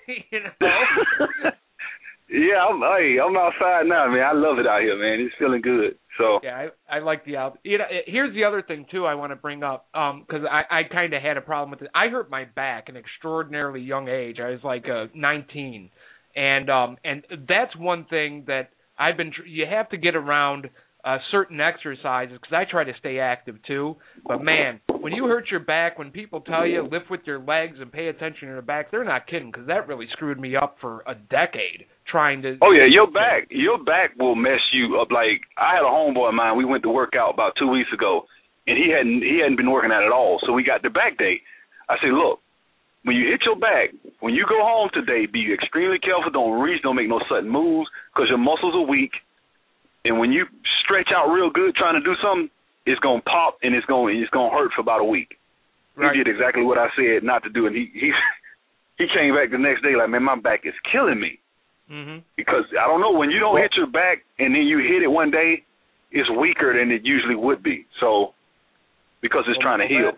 Yeah, I'm outside now, man. I love it out here, man. It's feeling good. So yeah, I like the out. Here's the other thing too I want to bring up, because I kind of had a problem with it. I hurt my back at an extraordinarily young age. I was like 19, and that's one thing that I've been. You have to get around certain exercises, because I try to stay active too. But man, when you hurt your back, when people tell you lift with your legs and pay attention to your back, they're not kidding, because that really screwed me up for a decade trying to. Oh yeah, your back will mess you up. Like I had a homeboy of mine. We went to work out about 2 weeks ago, and he hadn't been working out at all. So we got the back day. I said, look, when you hit your back, when you go home today, be extremely careful. Don't reach, don't make no sudden moves, because your muscles are weak. And when you stretch out real good trying to do something, it's gonna pop and it's gonna hurt for about a week. Right. He did exactly what I said not to do, and he came back the next day like, man, my back is killing me. Mm-hmm. Because I don't know, when you don't hit your back and then you hit it one day, it's weaker than it usually would be. So because it's trying to heal.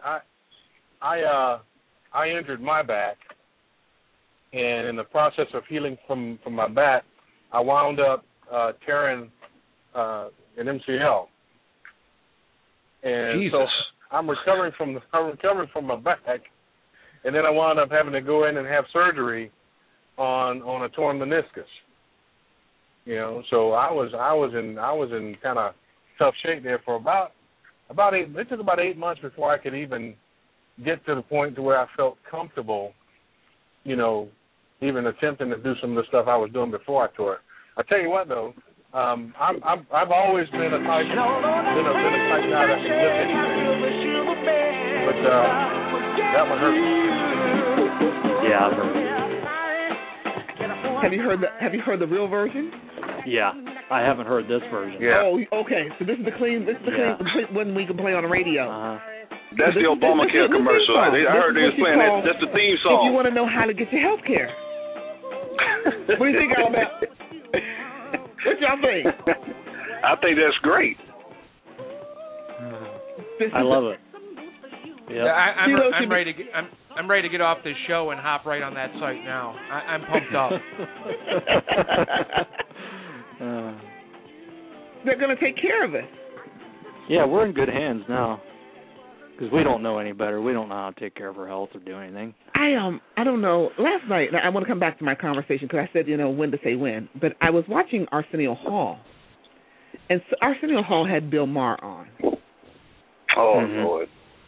I injured my back, and in the process of healing from my back, I wound up tearing an MCL. And Jesus. so I'm recovering from my back, and then I wound up having to go in and have surgery on a torn meniscus. You know, so I was in kind of tough shape there for about 8. It took about 8 months before I could even get to the point to where I felt comfortable, you know, even attempting to do some of the stuff I was doing before I tore it. I tell you what, though, I've always been a type guy that can lift anything, but that one hurt. Yeah, I've heard it. Have you heard the real version? Yeah, I haven't heard this version. Yeah. Oh, okay. So this is the clean. This is the clean one we can play on the radio. That's the Obamacare commercial. I heard they was playing that. That's the theme song. If you want to know how to get your health care. What do you think, Alabama? What y'all think? I think that's great. I love it. Yeah, I'm ready to get. I'm ready to get off this show and hop right on that site now. I'm pumped up. They're going to take care of it. Yeah, we're in good hands now because we don't know any better. We don't know how to take care of our health or do anything. I don't know. Last night, I want to come back to my conversation because I said, you know, when to say when. But I was watching Arsenio Hall, and so Arsenio Hall had Bill Maher on. Oh, Lord.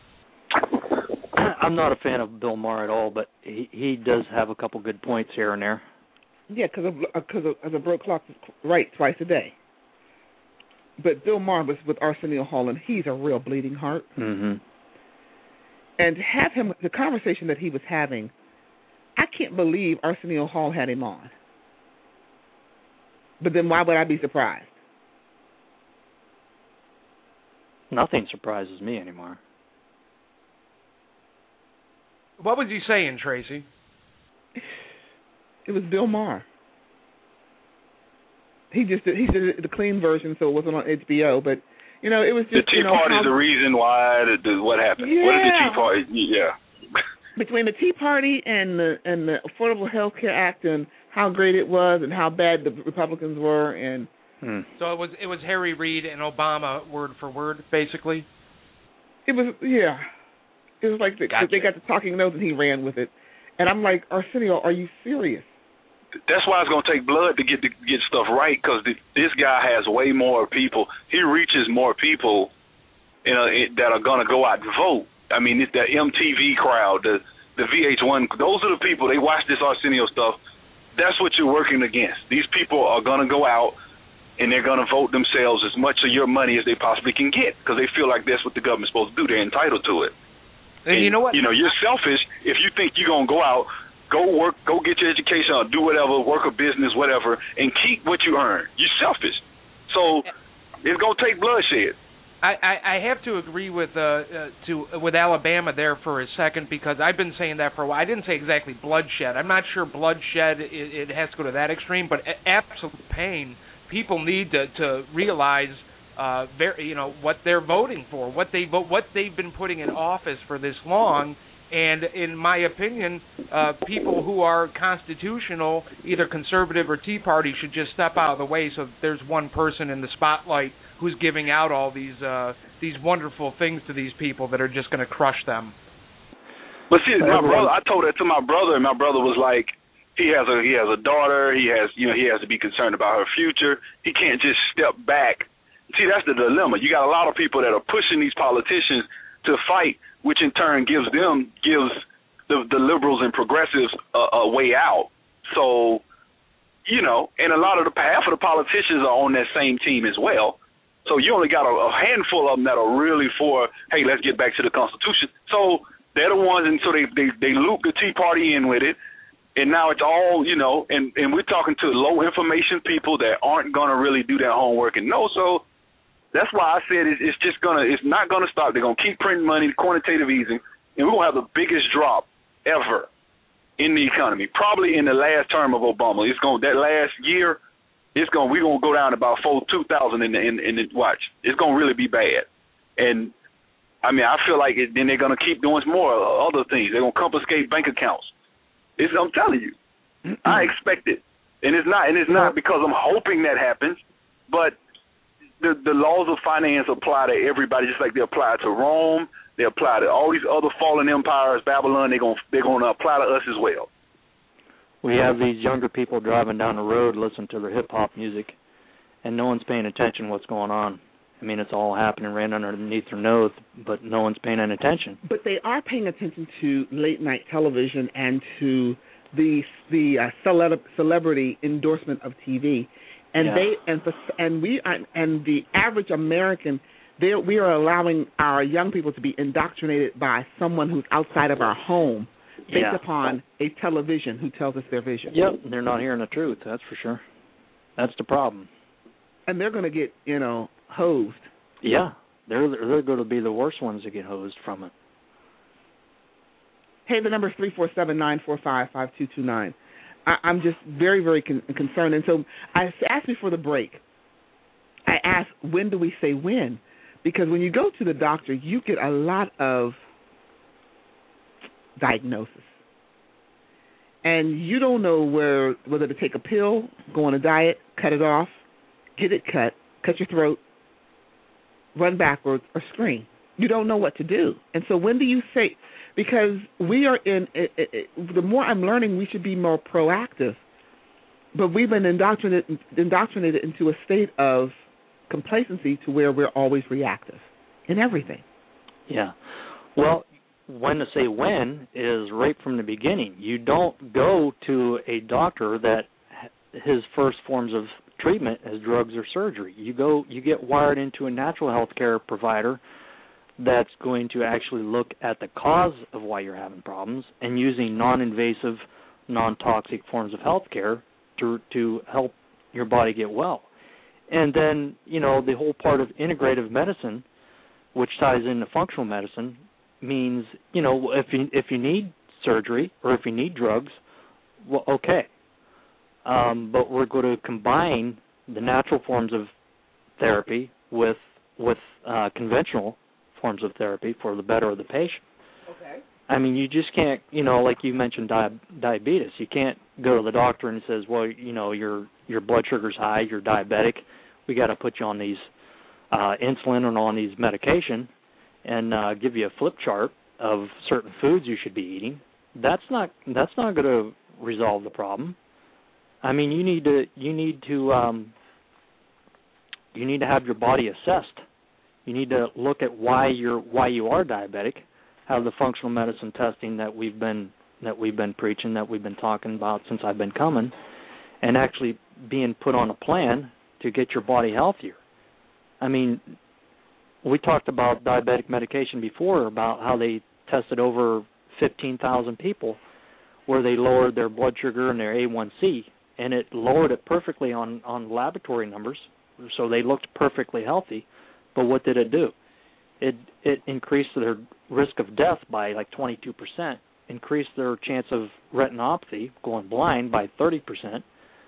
I'm not a fan of Bill Maher at all, but he does have a couple good points here and there. Yeah, because of a broke clock right twice a day. But Bill Maher was with Arsenio Hall, and he's a real bleeding heart. Mm-hmm. And to have him, the conversation that he was having, I can't believe Arsenio Hall had him on. But then why would I be surprised? Nothing surprises me anymore. What was he saying, Tracy? It was Bill Maher. He did the clean version, so it wasn't on HBO. But you know, it was just the Tea Party's the reason why what happened. Yeah. What is the Tea Party? Yeah. Between the Tea Party and the Affordable Health Care Act and how great it was and how bad the Republicans were and. So it was Harry Reid and Obama word for word, basically. It was It was like they got the talking nose and he ran with it, and I'm like, Arsenio, are you serious? That's why it's going to take blood to get stuff right, because this guy has way more people. He reaches more people, you know, that are going to go out and vote. I mean, it's the MTV crowd, the VH1. Those are the people. They watch this Arsenio stuff. That's what you're working against. These people are going to go out and they're going to vote themselves as much of your money as they possibly can get, because they feel like that's what the government's supposed to do. They're entitled to it. And you know what? You know, you're selfish if you think you're going to go out, go work, go get your education, or do whatever, work a business, whatever, and keep what you earn. You're selfish. So it's going to take bloodshed. I have to agree with Alabama there for a second, because I've been saying that for a while. I didn't say exactly bloodshed. I'm not sure bloodshed, it has to go to that extreme, but absolute pain. People need to realize what they're voting for, what they've been putting in office for this long. And in my opinion, people who are constitutional, either conservative or Tea Party, should just step out of the way so that there's one person in the spotlight who's giving out all these wonderful things to these people that are just going to crush them. But see, my brother, I told that to my brother, and my brother was like, he has a daughter, he has to be concerned about her future. He can't just step back. See, that's the dilemma. You got a lot of people that are pushing these politicians to fight, which in turn gives the liberals and progressives a way out. So, you know, and half of the politicians are on that same team as well. So you only got a handful of them that are really for, hey, let's get back to the Constitution. So they're the ones, and so they loop the Tea Party in with it. And now it's all, you know, and we're talking to low information people that aren't going to really do their homework and know. So that's why I said it's not going to stop. They're going to keep printing money, quantitative easing, and we're going to have the biggest drop ever in the economy, probably in the last term of Obama. That last year, we're going to go down to about 2,000 in the watch. It's going to really be bad. And I mean, I feel like then they're going to keep doing more other things. They're going to confiscate bank accounts. I'm telling you, I expect it, and it's not because I'm hoping that happens, but the laws of finance apply to everybody, just like they apply to Rome. They apply to all these other fallen empires, Babylon. They're going to apply to us as well. We have these younger people driving down the road listening to their hip-hop music, and no one's paying attention to what's going on. I mean, it's all happening right underneath their nose, but no one's paying any attention. But they are paying attention to late-night television and to the celebrity endorsement of TV. And the average American, we are allowing our young people to be indoctrinated by someone who's outside of our home, based upon a television who tells us their vision. Yep, they're not hearing the truth. That's for sure. That's the problem. And they're going to get, hosed. Yeah, they're going to be the worst ones to get hosed from it. Hey, the number is 347-945-5229. I'm just very, very concerned. And so I asked before the break, I asked, when do we say when? Because when you go to the doctor, you get a lot of diagnosis. And you don't know whether to take a pill, go on a diet, cut it off, get it cut your throat, run backwards, or scream. You don't know what to do. And so when do you say, because we are the more I'm learning, we should be more proactive. But we've been indoctrinated into a state of complacency to where we're always reactive in everything. Yeah. Well, when to say when is right from the beginning. You don't go to a doctor that his first forms of treatment is drugs or surgery. You get wired into a natural health care provider that's going to actually look at the cause of why you're having problems and using non-invasive, non-toxic forms of health care to help your body get well. And then, the whole part of integrative medicine, which ties into functional medicine, means, if you need surgery or if you need drugs, well, okay. But we're going to combine the natural forms of therapy with conventional forms of therapy for the better of the patient. Okay. I mean, you just can't, like you mentioned, diabetes. You can't go to the doctor and says, well, your blood sugar's high, you're diabetic. We got to put you on these insulin and on these medication and give you a flip chart of certain foods you should be eating. That's not going to resolve the problem. I mean, you need to have your body assessed. You need to look at why you are diabetic. Have the functional medicine testing that we've been preaching, that we've been talking about since I've been coming, and actually being put on a plan to get your body healthier. I mean, we talked about diabetic medication before, about how they tested over 15,000 people where they lowered their blood sugar and their A1C, and it lowered it perfectly on laboratory numbers, so they looked perfectly healthy. But what did it do? It increased their risk of death by like 22%, increased their chance of retinopathy, going blind, by 30%,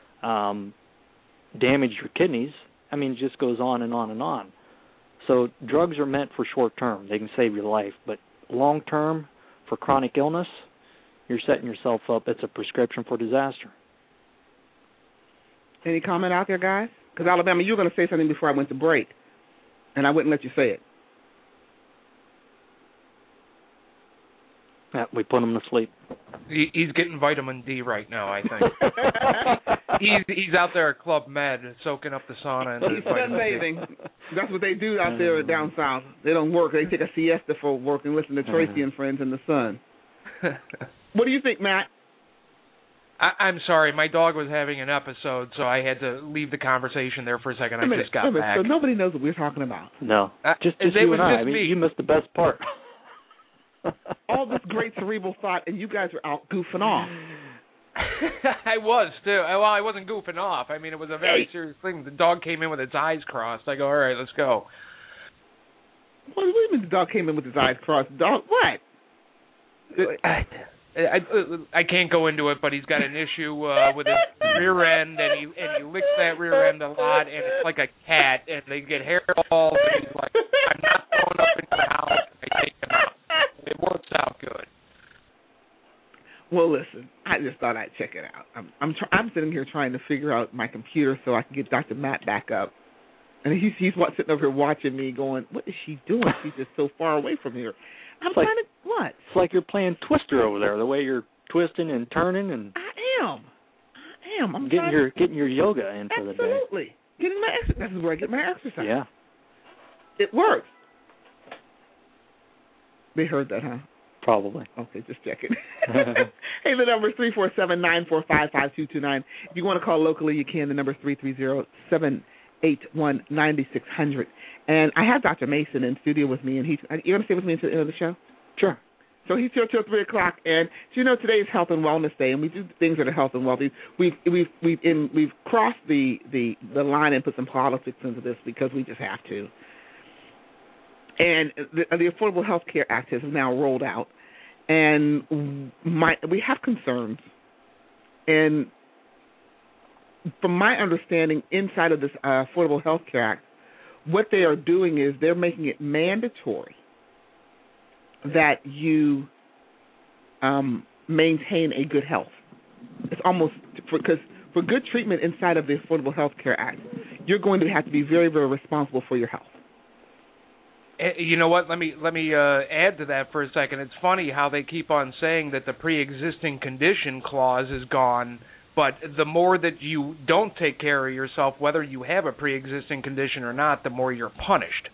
damaged your kidneys. I mean, it just goes on and on and on. So drugs are meant for short term. They can save your life. But long term, for chronic illness, you're setting yourself up. It's a prescription for disaster. Any comment out there, guys? Because, Alabama, you were going to say something before I went to break, and I wouldn't let you say it. Yeah, we put him to sleep. He's getting vitamin D right now, I think. he's out there at Club Med soaking up the sauna. He's sunbathing. That's what they do out there down south. They don't work. They take a siesta for work and listen to Tracy and Friends in the sun. What do you think, Matt? I'm sorry. My dog was having an episode, so I had to leave the conversation there for a second. I just got back. So nobody knows what we're talking about. No. Just you and I. I mean, you missed the best part. All this great cerebral thought, and you guys are out goofing off. I was, too. Well, I wasn't goofing off. I mean, it was a very serious thing. The dog came in with its eyes crossed. I go, all right, let's go. What do you mean the dog came in with his eyes crossed? Dog, what? I can't go into it, but he's got an issue with his rear end, and he licks that rear end a lot, and it's like a cat, and they get hairballs, and he's like, I'm not going up into the house. I taken up. It works out good. Well, listen, I just thought I'd check it out. I'm sitting here trying to figure out my computer so I can get Dr. Matt back up. And he's sitting over here watching me going, what is she doing? She's just so far away from here. I'm trying to, what? It's like you're playing Twister over there, the way you're twisting and turning. And I am. I'm getting your yoga in for the day. Absolutely. Getting my exercise. This is where I get my exercise. Yeah. It works. They heard that, huh? Probably. Okay, just checking. Hey, the number is 347-945-5229. If you want to call locally, you can. The number is 330-781-9600. And I have Dr. Mason in studio with me, and you're going to stay with me until the end of the show? Sure. So he's here till 3 o'clock, and today is Health and Wellness Day, and we do things that are health and wellness. We've crossed the line and put some politics into this because we just have to. And the Affordable Health Care Act has now rolled out, and we have concerns. And from my understanding, inside of this Affordable Health Care Act, what they are doing is they're making it mandatory that you maintain a good health. It's almost because for good treatment inside of the Affordable Health Care Act, you're going to have to be very, very responsible for your health. You know what? Let me add to that for a second. It's funny how they keep on saying that the pre-existing condition clause is gone, but the more that you don't take care of yourself, whether you have a pre-existing condition or not, the more you're punished.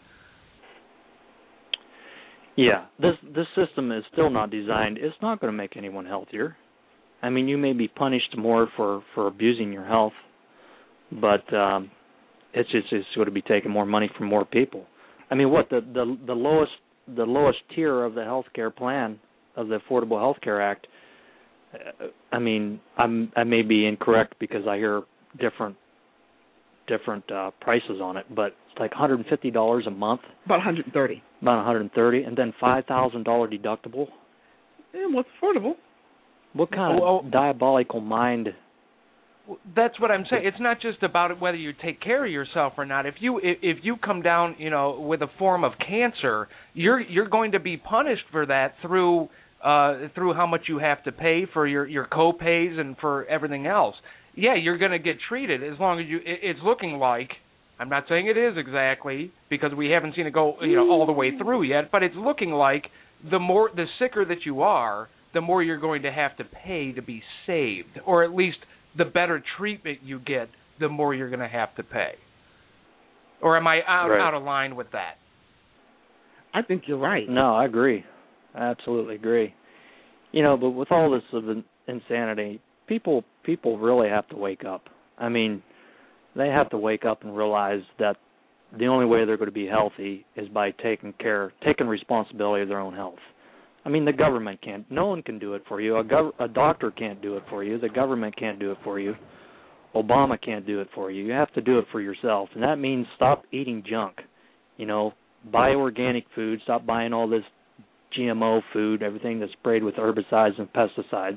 Yeah, this system is still not designed. It's not going to make anyone healthier. I mean, you may be punished more for abusing your health, but it's going to be taking more money from more people. I mean, what the lowest tier of the health care plan of the Affordable Health Care Act. I mean, I may be incorrect because I hear different prices on it, but it's like $150 a month. About $130. About $130, and then $5,000 deductible. Yeah, what's affordable? What kind of diabolical mind? That's what I'm saying. It's not just about whether you take care of yourself or not. If you come down, with a form of cancer, you're going to be punished for that through how much you have to pay for your co-pays and for everything else. Yeah, you're going to get treated as long as it's looking like. I'm not saying it is exactly because we haven't seen it go all the way through yet, but it's looking like the sicker that you are, the more you're going to have to pay to be saved, or at least the better treatment you get, the more you're going to have to pay. Or am I out of line with that? I think you're right. No, I agree. I absolutely agree. But with all this of insanity, people really have to wake up. I mean, they have to wake up and realize that the only way they're going to be healthy is by taking responsibility of their own health. I mean, the government can't. No one can do it for you. A doctor can't do it for you. The government can't do it for you. Obama can't do it for you. You have to do it for yourself, and that means stop eating junk. Buy organic food. Stop buying all this GMO food, everything that's sprayed with herbicides and pesticides.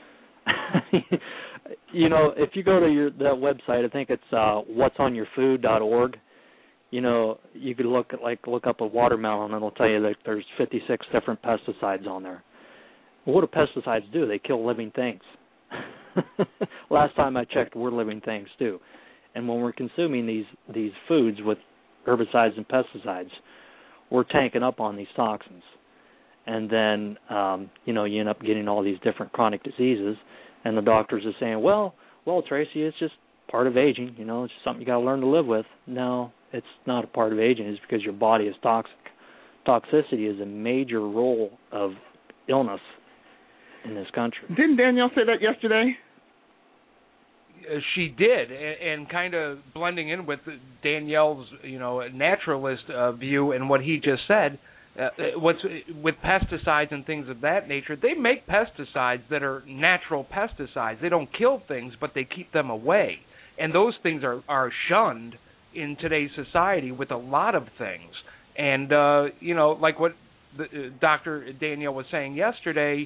If you go to that website, I think it's whatsonyourfood.org. You could look up a watermelon, and it'll tell you that there's 56 different pesticides on there. Well, what do pesticides do? They kill living things. Last time I checked, we're living things too. And when we're consuming these foods with herbicides and pesticides, we're tanking up on these toxins. And then, you end up getting all these different chronic diseases, and the doctors are saying, well, Tracy, it's just part of aging. It's just something you got to learn to live with. No, it's not a part of aging. It's because your body is toxic. Toxicity is a major role of illness in this country. Didn't Danielle say that yesterday? She did, and kind of blending in with Danielle's, naturalist view and what he just said. What's with pesticides and things of that nature, they make pesticides that are natural pesticides. They don't kill things, but they keep them away. And those things are shunned in today's society with a lot of things. And, like what Dr. Danielle was saying yesterday,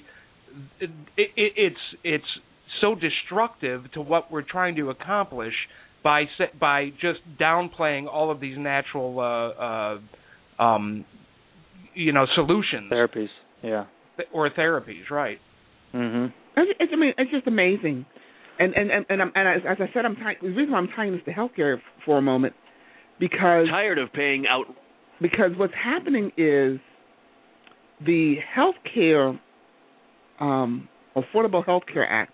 it's so destructive to what we're trying to accomplish by just downplaying all of these natural solutions. Therapies, yeah. Or therapies, right. Mhm. It's just amazing. And as I said, the reason why I'm tying this to healthcare for a moment, because tired of paying out. Because what's happening is the healthcare, Affordable Health Care Act.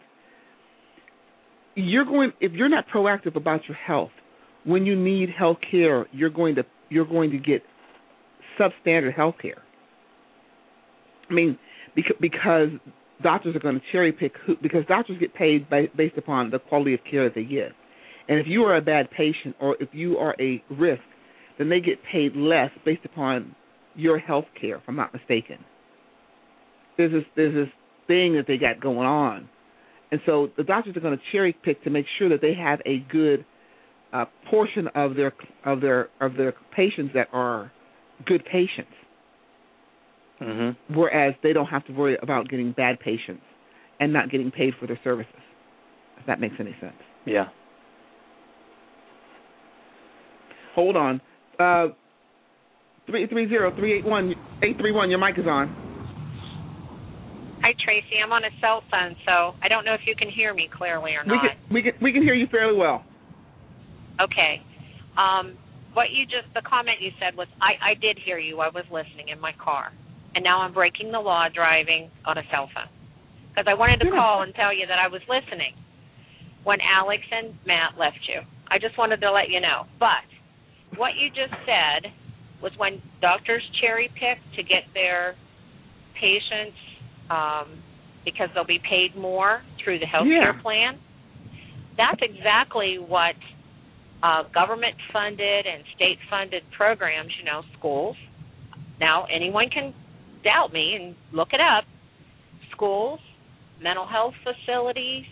If you're not proactive about your health, when you need health care, you're going to get substandard health care. I mean, because doctors are going to cherry pick because doctors get paid based upon the quality of care that they give. And if you are a bad patient or if you are a risk, then they get paid less based upon your health care, if I'm not mistaken. There's this thing that they got going on. And so the doctors are going to cherry pick to make sure that they have a good portion of their patients that are good patients. Mm-hmm. Whereas they don't have to worry about getting bad patients and not getting paid for their services. If that makes any sense. Yeah. Hold on. 330-381-831. Your mic is on. Hi, Tracy. I'm on a cell phone, so I don't know if you can hear me clearly or not. We can hear you fairly well. Okay. The comment you said was, I did hear you. I was listening in my car. And now I'm breaking the law driving on a cell phone. Because I wanted to call and tell you that I was listening when Alex and Matt left you. I just wanted to let you know. But what you just said was when doctors cherry pick to get their patients because they'll be paid more through the health care plan, that's exactly what government-funded and state-funded programs, schools. Now, anyone can doubt me and look it up. Schools, mental health facilities,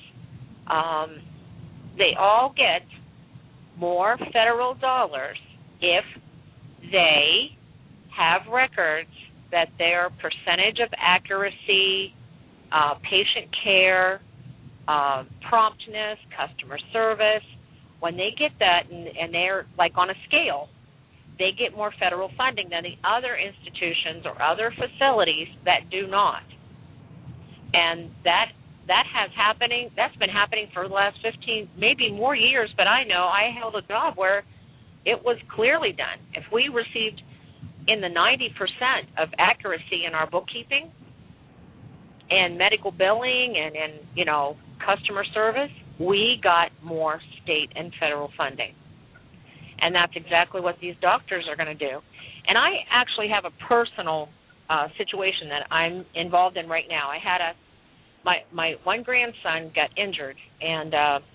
they all get more federal dollars if they have records that their percentage of accuracy, patient care, promptness, customer service, when they get that and they're like on a scale, they get more federal funding than the other institutions or other facilities that do not. And that's been happening for the last 15, maybe more years, but I know I held a job where it was clearly done. If we received in the 90% of accuracy in our bookkeeping and medical billing and customer service, we got more state and federal funding. And that's exactly what these doctors are going to do. And I actually have a personal situation that I'm involved in right now. I had my one grandson got injured and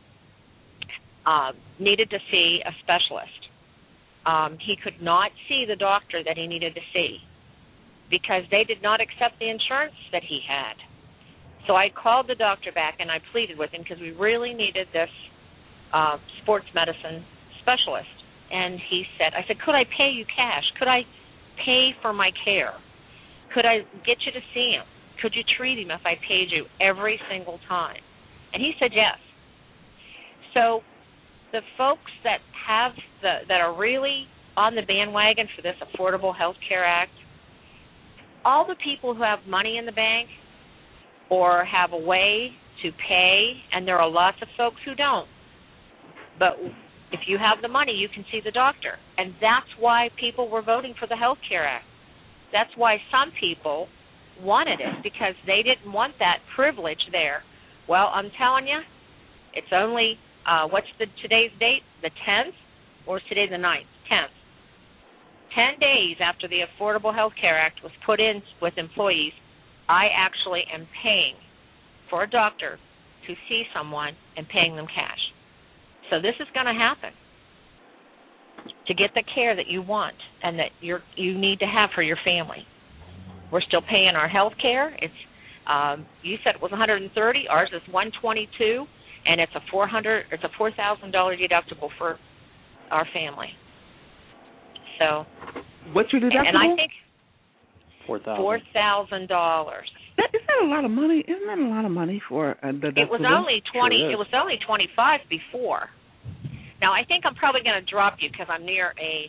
needed to see a specialist. He could not see the doctor that he needed to see because they did not accept the insurance that he had. So I called the doctor back and I pleaded with him because we really needed this sports medicine specialist. And he said, I said, could I pay you cash? Could I pay for my care? Could I get you to see him? Could you treat him if I paid you every single time? And he said yes. So the folks that that are really on the bandwagon for this Affordable Health Care Act, all the people who have money in the bank or have a way to pay, and there are lots of folks who don't, but if you have the money, you can see the doctor. And that's why people were voting for the Health Care Act. That's why some people wanted it, because they didn't want that privilege there. Well, I'm telling you, it's only, what's today's date? The 10th? Or is today the 9th? 10th. 10 days after the Affordable Health Care Act was put in with employees, I actually am paying for a doctor to see someone and paying them cash. So this is going to happen to get the care that you want and that you need to have for your family. We're still paying our health care. It's you said it was $130. Ours is $122, and it's a $4,000 deductible for our family. So what's your deductible? And I think $4,000. $4,000. Isn't that a lot of money? Isn't that a lot of money for a deductible? It was only $20. It was only $25 before. Now I think I'm probably going to drop you because I'm near a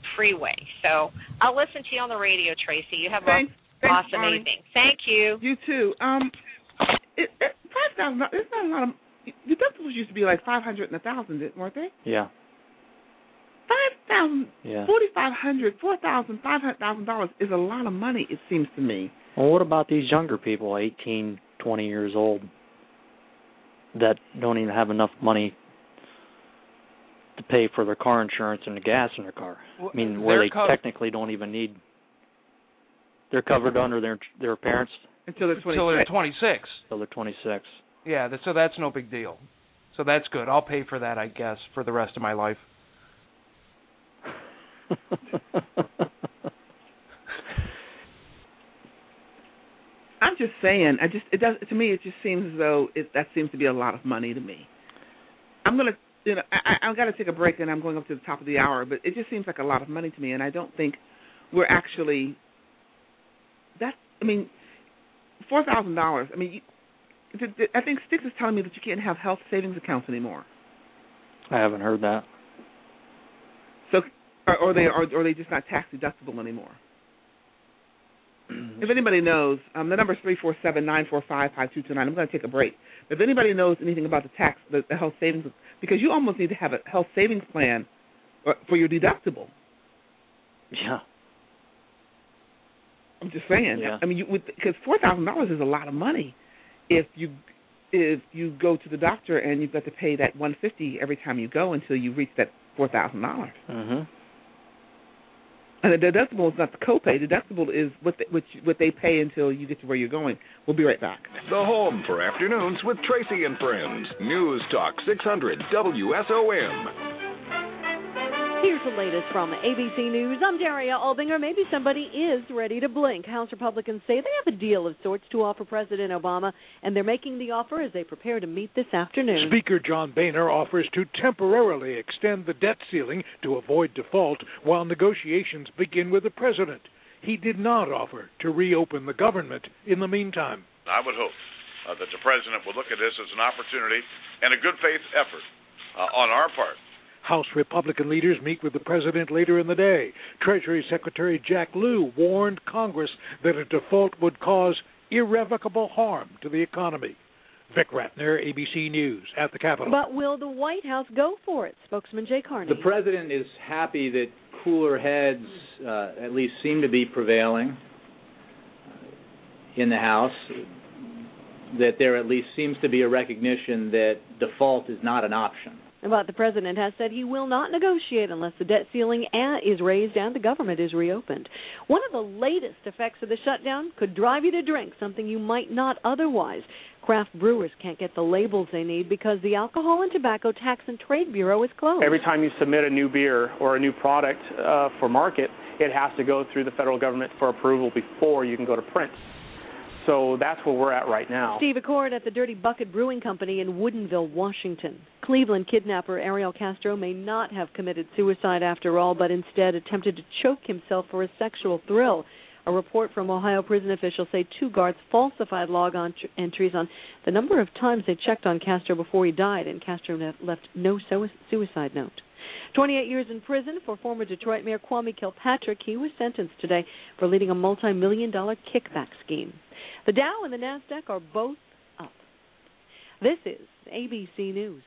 freeway. So I'll listen to you on the radio, Tracy. You have Thanks, an awesome Bonnie. evening. Thank you. You too. $5,000. It's not a lot of. Deductibles used to be like $500 and $1,000, weren't they? Yeah. $5,000, Yeah. $4,500, $4,000, $500,000 is a lot of money. It seems to me. Well, what about these younger people, 18, 20 years old, that don't even have enough money to pay for their car insurance and the gas in their car? Well, I mean, where they technically don't even need. They're covered under their parents until they're 26. Until they're 26. Until they're 26. Yeah, so that's no big deal. So that's good. I'll pay for that, I guess, for the rest of my life. I'm just saying. It does to me. It just seems as though that seems to be a lot of money to me. I'm gonna, I've got to take a break, and I'm going up to the top of the hour. But it just seems like a lot of money to me, and I don't think we're actually. $4,000. I mean, I think Sticks is telling me that you can't have health savings accounts anymore. I haven't heard that. So, or they just not tax deductible anymore. If anybody knows, the number is 347-945-5229. I'm going to take a break. If anybody knows anything about the health savings, because you almost need to have a health savings plan for your deductible. Yeah. I'm just saying. Yeah. I mean, because $4,000 is a lot of money. If you go to the doctor and you've got to pay that $150 every time you go until you reach that $4,000. Mm-hmm. And the deductible is not the copay. Deductible is what they pay until you get to where you're going. We'll be right back. The home for afternoons with Tracy and Friends. News Talk 600 WSOM. Here's the latest from ABC News. I'm Daria Albinger. Maybe somebody is ready to blink. House Republicans say they have a deal of sorts to offer President Obama, and they're making the offer as they prepare to meet this afternoon. Speaker John Boehner offers to temporarily extend the debt ceiling to avoid default while negotiations begin with the president. He did not offer to reopen the government in the meantime. I would hope that the president would look at this as an opportunity and a good faith effort on our part. House Republican leaders meet with the president later in the day. Treasury Secretary Jack Lew warned Congress that a default would cause irrevocable harm to the economy. Vic Ratner, ABC News, at the Capitol. But will the White House go for it? Spokesman Jay Carney. The president is happy that cooler heads at least seem to be prevailing in the House, that there at least seems to be a recognition that default is not an option. But the president has said he will not negotiate unless the debt ceiling is raised and the government is reopened. One of the latest effects of the shutdown could drive you to drink something you might not otherwise. Craft brewers can't get the labels they need because the Alcohol and Tobacco Tax and Trade Bureau is closed. Every time you submit a new beer or a new product for market, it has to go through the federal government for approval before you can go to print. So that's where we're at right now. Steve Accord at the Dirty Bucket Brewing Company in Woodinville, Washington. Cleveland kidnapper Ariel Castro may not have committed suicide after all, but instead attempted to choke himself for a sexual thrill. A report from Ohio prison officials say 2 guards falsified log-on entries on the number of times they checked on Castro before he died, and Castro left no suicide note. 28 years in prison for former Detroit Mayor Kwame Kilpatrick. He was sentenced today for leading a multi-million-dollar kickback scheme. The Dow and the NASDAQ are both up. This is ABC News.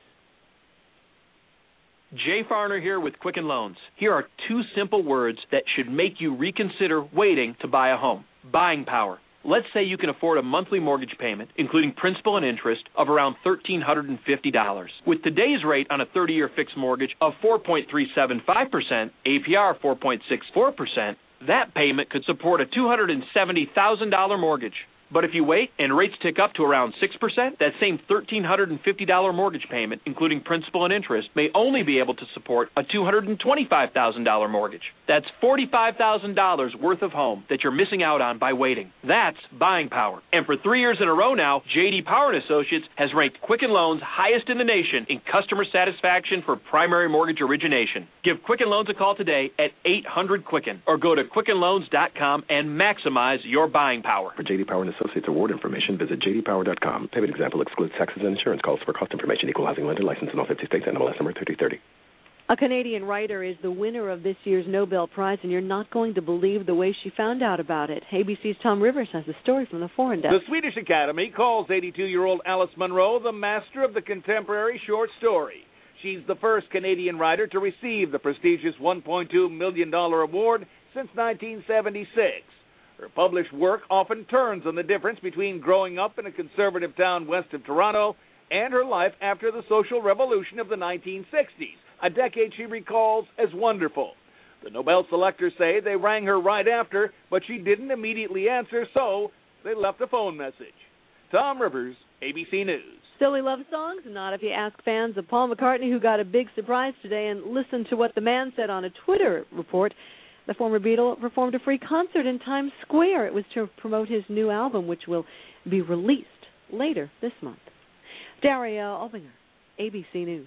Jay Farner here with Quicken Loans. Here are 2 simple words that should make you reconsider waiting to buy a home. Buying power. Let's say you can afford a monthly mortgage payment, including principal and interest, of around $1,350. With today's rate on a 30-year fixed mortgage of 4.375%, APR 4.64%, that payment could support a $270,000 mortgage. But if you wait and rates tick up to around 6%, that same $1,350 mortgage payment, including principal and interest, may only be able to support a $225,000 mortgage. That's $45,000 worth of home that you're missing out on by waiting. That's buying power. And for 3 years in a row now, J.D. Power & Associates has ranked Quicken Loans highest in the nation in customer satisfaction for primary mortgage origination. Give Quicken Loans a call today at 800-QUICKEN or go to QuickenLoans.com and maximize your buying power. For J.D. Power & Associates award information, visit jdpower.com. Payment example excludes taxes and insurance calls. For cost information, Equal Housing Lender, license in all 50 states, NMLS number 3030. A Canadian writer is the winner of this year's Nobel Prize, and you're not going to believe the way she found out about it. ABC's Tom Rivers has a story from the Foreign Desk. The Swedish Academy calls 82-year-old Alice Munro the master of the contemporary short story. She's the first Canadian writer to receive the prestigious $1.2 million award since 1976. Her published work often turns on the difference between growing up in a conservative town west of Toronto and her life after the social revolution of the 1960s, a decade she recalls as wonderful. The Nobel selectors say they rang her right after, but she didn't immediately answer, so they left a phone message. Tom Rivers, ABC News. Silly love songs? Not if you ask fans of Paul McCartney, who got a big surprise today, and listen to what the man said on a Twitter report. The former Beatle performed a free concert in Times Square. It was to promote his new album, which will be released later this month. Daria Albinger, ABC News.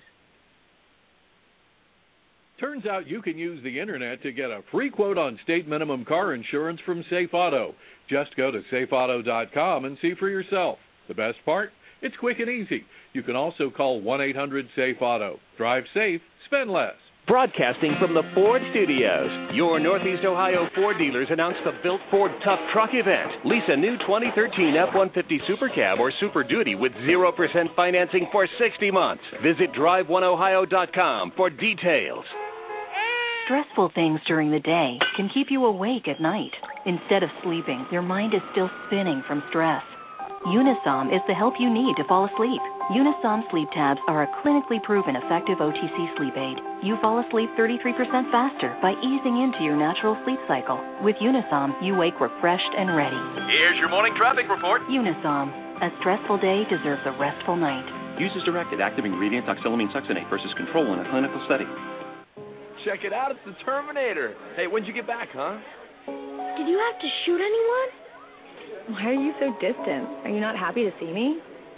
Turns out you can use the Internet to get a free quote on state minimum car insurance from Safe Auto. Just go to safeauto.com and see for yourself. The best part? It's quick and easy. You can also call 1-800-SAFE-AUTO. Drive safe, spend less. Broadcasting from the Ford Studios, your Northeast Ohio Ford dealers announced the Built Ford Tough Truck event. Lease a new 2013 F-150 Super Cab or Super Duty with 0% financing for 60 months. Visit driveoneohio.com for details. Stressful things during the day can keep you awake at night. Instead of sleeping, your mind is still spinning from stress. Unisom is the help you need to fall asleep. Unisom sleep tabs are a clinically proven effective OTC sleep aid. You fall asleep 33% faster by easing into your natural sleep cycle. With Unisom, you wake refreshed and ready. Here's your morning traffic report. Unisom. A stressful day deserves a restful night. Use as directed. Active ingredient oxylamine succinate versus control in a clinical study. Check it out. It's the Terminator. Hey, when'd you get back, huh? Did you have to shoot anyone? Why are you so distant? Are you not happy to see me?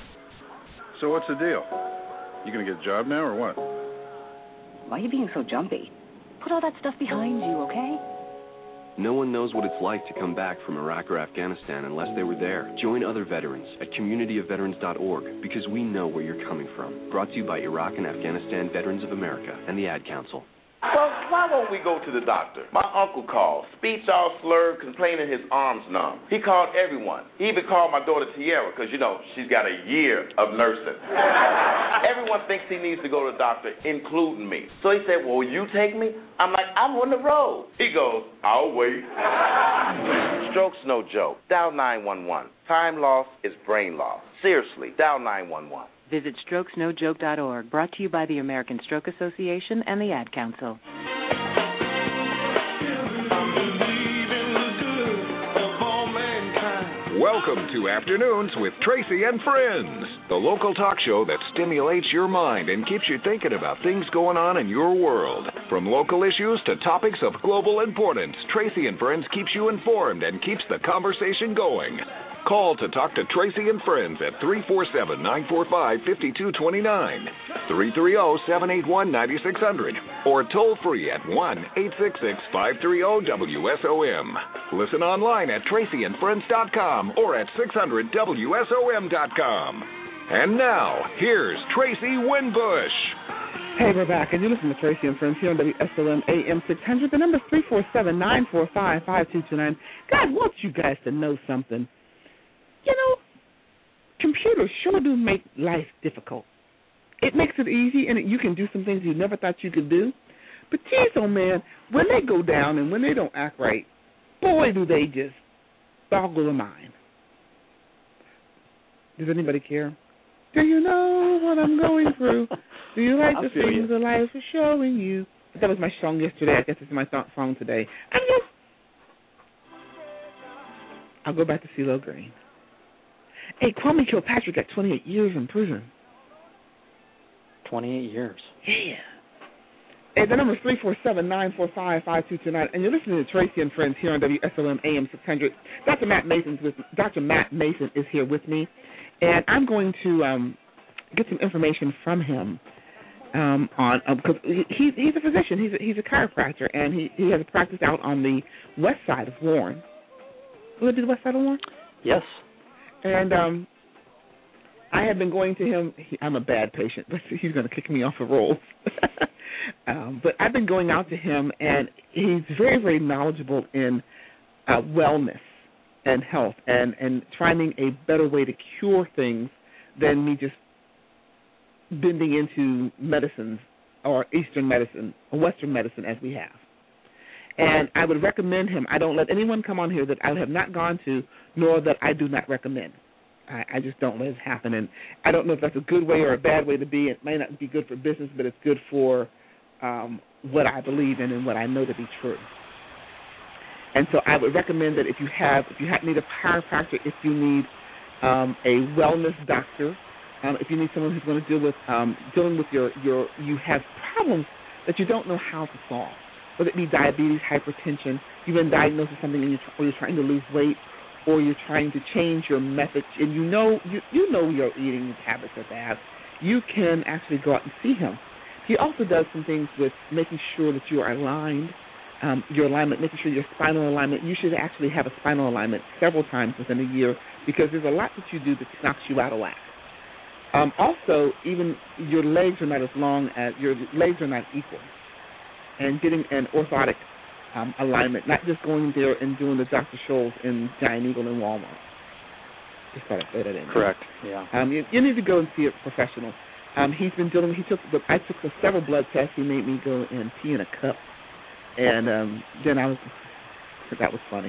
So what's the deal? You gonna get a job now or what? Why are you being so jumpy? Put all that stuff behind you, okay? No one knows what it's like to come back from Iraq or Afghanistan unless they were there. Join other veterans at communityofveterans.org because we know where you're coming from. Brought to you by Iraq and Afghanistan Veterans of America and the Ad Council. Well, why won't we go to the doctor? My uncle called, speech all slurred, complaining his arms numb. He called everyone. He even called my daughter Tiara because, you know, she's got a year of nursing. Everyone thinks he needs to go to the doctor, including me. So he said, well, will you take me? I'm like, I'm on the road. He goes, I'll wait. Stroke's no joke. Dial 911. Time loss is brain loss. Seriously, dial 911. Visit strokesnojoke.org, brought to you by the American Stroke Association and the Ad Council. Welcome to Afternoons with Tracy and Friends, the local talk show that stimulates your mind and keeps you thinking about things going on in your world. From local issues to topics of global importance, Tracy and Friends keeps you informed and keeps the conversation going. Call to talk to Tracy and Friends at 347-945-5229, 330-781-9600, or toll free at 1-866-530-WSOM. Listen online at tracyandfriends.com or at 600WSOM.com. And now, here's Tracy Winbush. Hey, we're back, and you listen to Tracy and Friends here on WSOM AM 600. The number is 347-945-5229. God wants you guys to know something. You know, computers sure do make life difficult. It makes it easy, and you can do some things you never thought you could do. But geez, oh man, when they go down and when they don't act right, boy, do they just boggle the mind. Does anybody care? Do you know what I'm going through? Do you like the things that life is showing you? That was my song yesterday. I guess it's my song today. I'll go back to CeeLo Green. Hey, Kwame Kilpatrick got 28 years in prison. 28 years. Yeah. Hey, the number is 347-945-5229, and you're listening to Tracy and Friends here on WSOM AM 600. Dr. Matt Mason is here with me, and I'm going to get some information from him because he's a physician. He's a chiropractor, and he has a practice out on the west side of Warren. Will it be the west side of Warren? Yes. And I have been going to him. I'm a bad patient, but he's going to kick me off the rolls. But I've been going out to him, and he's very, very knowledgeable in wellness and health and finding a better way to cure things than me just bending into medicines or Eastern medicine or Western medicine as we have. And I would recommend him. I don't let anyone come on here that I have not gone to, nor that I do not recommend. I just don't let it happen. And I don't know if that's a good way or a bad way to be. It may not be good for business, but it's good for what I believe in and what I know to be true. And so I would recommend that if you need a chiropractor, if you need a wellness doctor, if you need someone who's going to deal with dealing with you have problems that you don't know how to solve, whether it be diabetes, hypertension, you've been diagnosed with something or you're trying to lose weight, or you're trying to change your method, and you know your eating habits are bad, you can actually go out and see him. He also does some things with making sure that you are aligned, your alignment, making sure your spinal alignment. You should actually have a spinal alignment several times within a year because there's a lot that you do that knocks you out of whack. Also, even your legs are not as long as your legs are not equal, and getting an orthotic alignment, not just going there and doing the Dr. Scholl's in Giant Eagle in Walmart. Just thought I'd say that in. Correct. Yeah. You need to go and see a professional. He's been dealing. I took several blood tests. He made me go and pee in a cup, and then that was funny.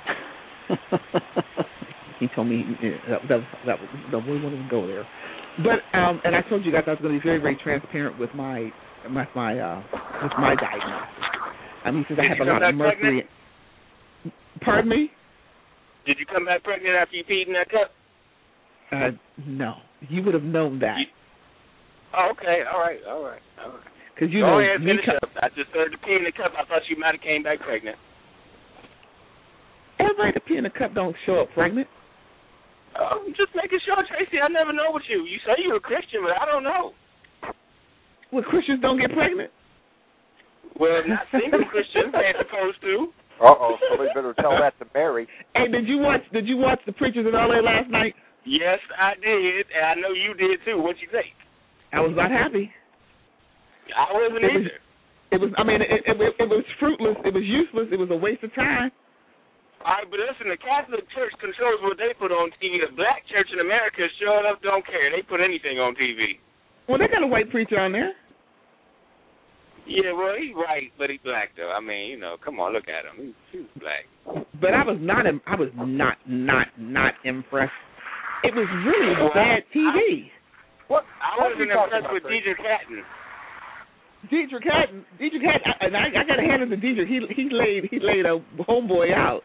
He told me that we wanted to go there, but and I told you guys I was going to be very, very transparent with my diagnosis. He says I have a lot of mercury. Pardon me? Did you come back pregnant after you peed in that cup? No. You would have known that. Okay. All right. Because go ahead and finish up. I just heard the pee in the cup. I thought you might have came back pregnant. Everybody that pee in the cup don't show up pregnant. I'm just making sure, Tracy. I never know with you. You say you're a Christian, but I don't know. Well, Christians don't get pregnant. Well, not single Christians, they're supposed to. Somebody better tell that to Mary. Hey, did you watch the Preachers of L.A. last night? Yes, I did, and I know you did too. What'd you think? I was not happy. I wasn't either. It was fruitless. It was useless. It was a waste of time. All right, but listen, the Catholic Church controls what they put on TV. The black church in America sure enough don't care. They put anything on TV. Well, they got a white preacher on there. Yeah, well, he's white, but he's black, though. I mean, come on, look at him. He's black. But I was not impressed. It was really bad TV. I wasn't impressed with Dietrich Hatton. Dietrich Hatton, and I got to hand it to Dietrich. He laid a homeboy out.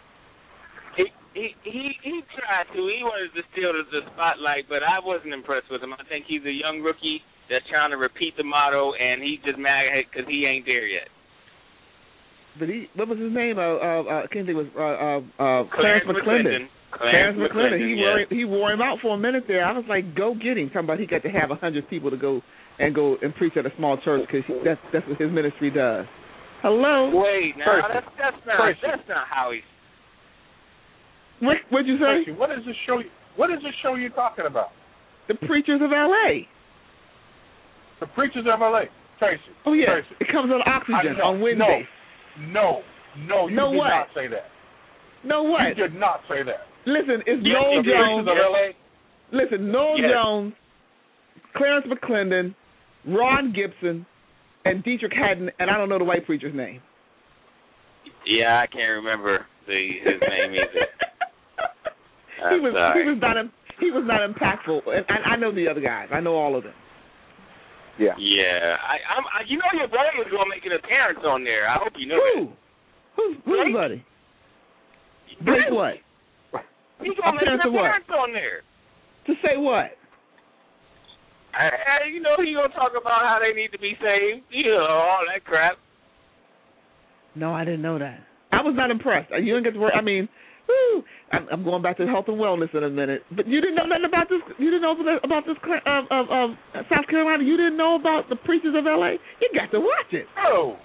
He tried to. He wanted to steal the spotlight, but I wasn't impressed with him. I think he's a young rookie that's trying to repeat the motto, and he's just mad because he ain't there yet. But what was his name? I can't think. It was Clarence McClendon. Clarence McClendon. He wore him out for a minute there. I was like, go get him. Talking about he got to have 100 people to go and preach at a small church because that's what his ministry does. Hello. Wait, now that's not how he's. What'd you say? Tracy, what is this show you're talking about? The Preachers of L.A. The Preachers of L.A. Tracy. Oh yeah, Tracy. It comes on Oxygen on Wednesday. No, you did not say that. No what? You did not say that. Listen, it's Noel Jones. Of LA? Listen, Noel Jones, Clarence McClendon, Ron Gibson, and Dietrich Hatton, and I don't know the white preacher's name. Yeah, I can't remember his name either. He was not impactful, and I know the other guys. I know all of them. Yeah. Yeah. You know your buddy is going to make an appearance on there. I hope you know that. Who's buddy? Blake what? He's going to make an appearance on there. To say what? He's going to talk about how they need to be saved. All that crap. No, I didn't know that. I was not impressed. You didn't get to work. I mean, I'm going back to health and wellness in a minute. But you didn't know nothing about this. You didn't know about this South Carolina. You didn't know about the Preachers of L.A. You got to watch it. Oh,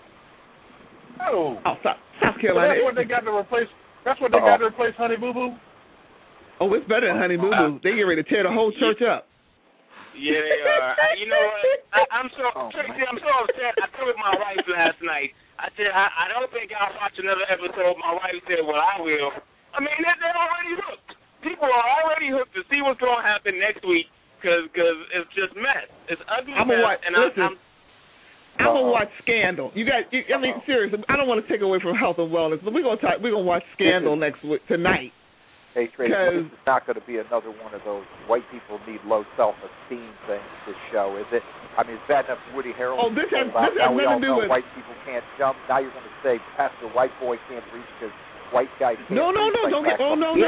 South Carolina. That's what they got to replace. That's what they got to replace Honey Boo Boo. Oh, it's better than Honey Boo Boo. They get ready to tear the whole church up. Yeah, they are. You know what? Tracy, I'm so upset. I told my wife last night. I said, I don't think I'll watch another episode. My wife said, well, I will. I mean, they're already hooked. People are already hooked to see what's going to happen next week because it's just mess. It's ugly mess. I'm gonna watch Scandal. I mean, seriously, I don't want to take away from health and wellness, but we're gonna watch Scandal tonight. Hey, Tracy, this is not going to be another one of those white people need low self-esteem things. This show, is it? I mean, is that enough Woody Harrelson? Oh, this has now we all nothing to do know with white people can't jump. Now you're going to say Pastor White Boy can't reach because white guy can't. No. Don't get. Oh no.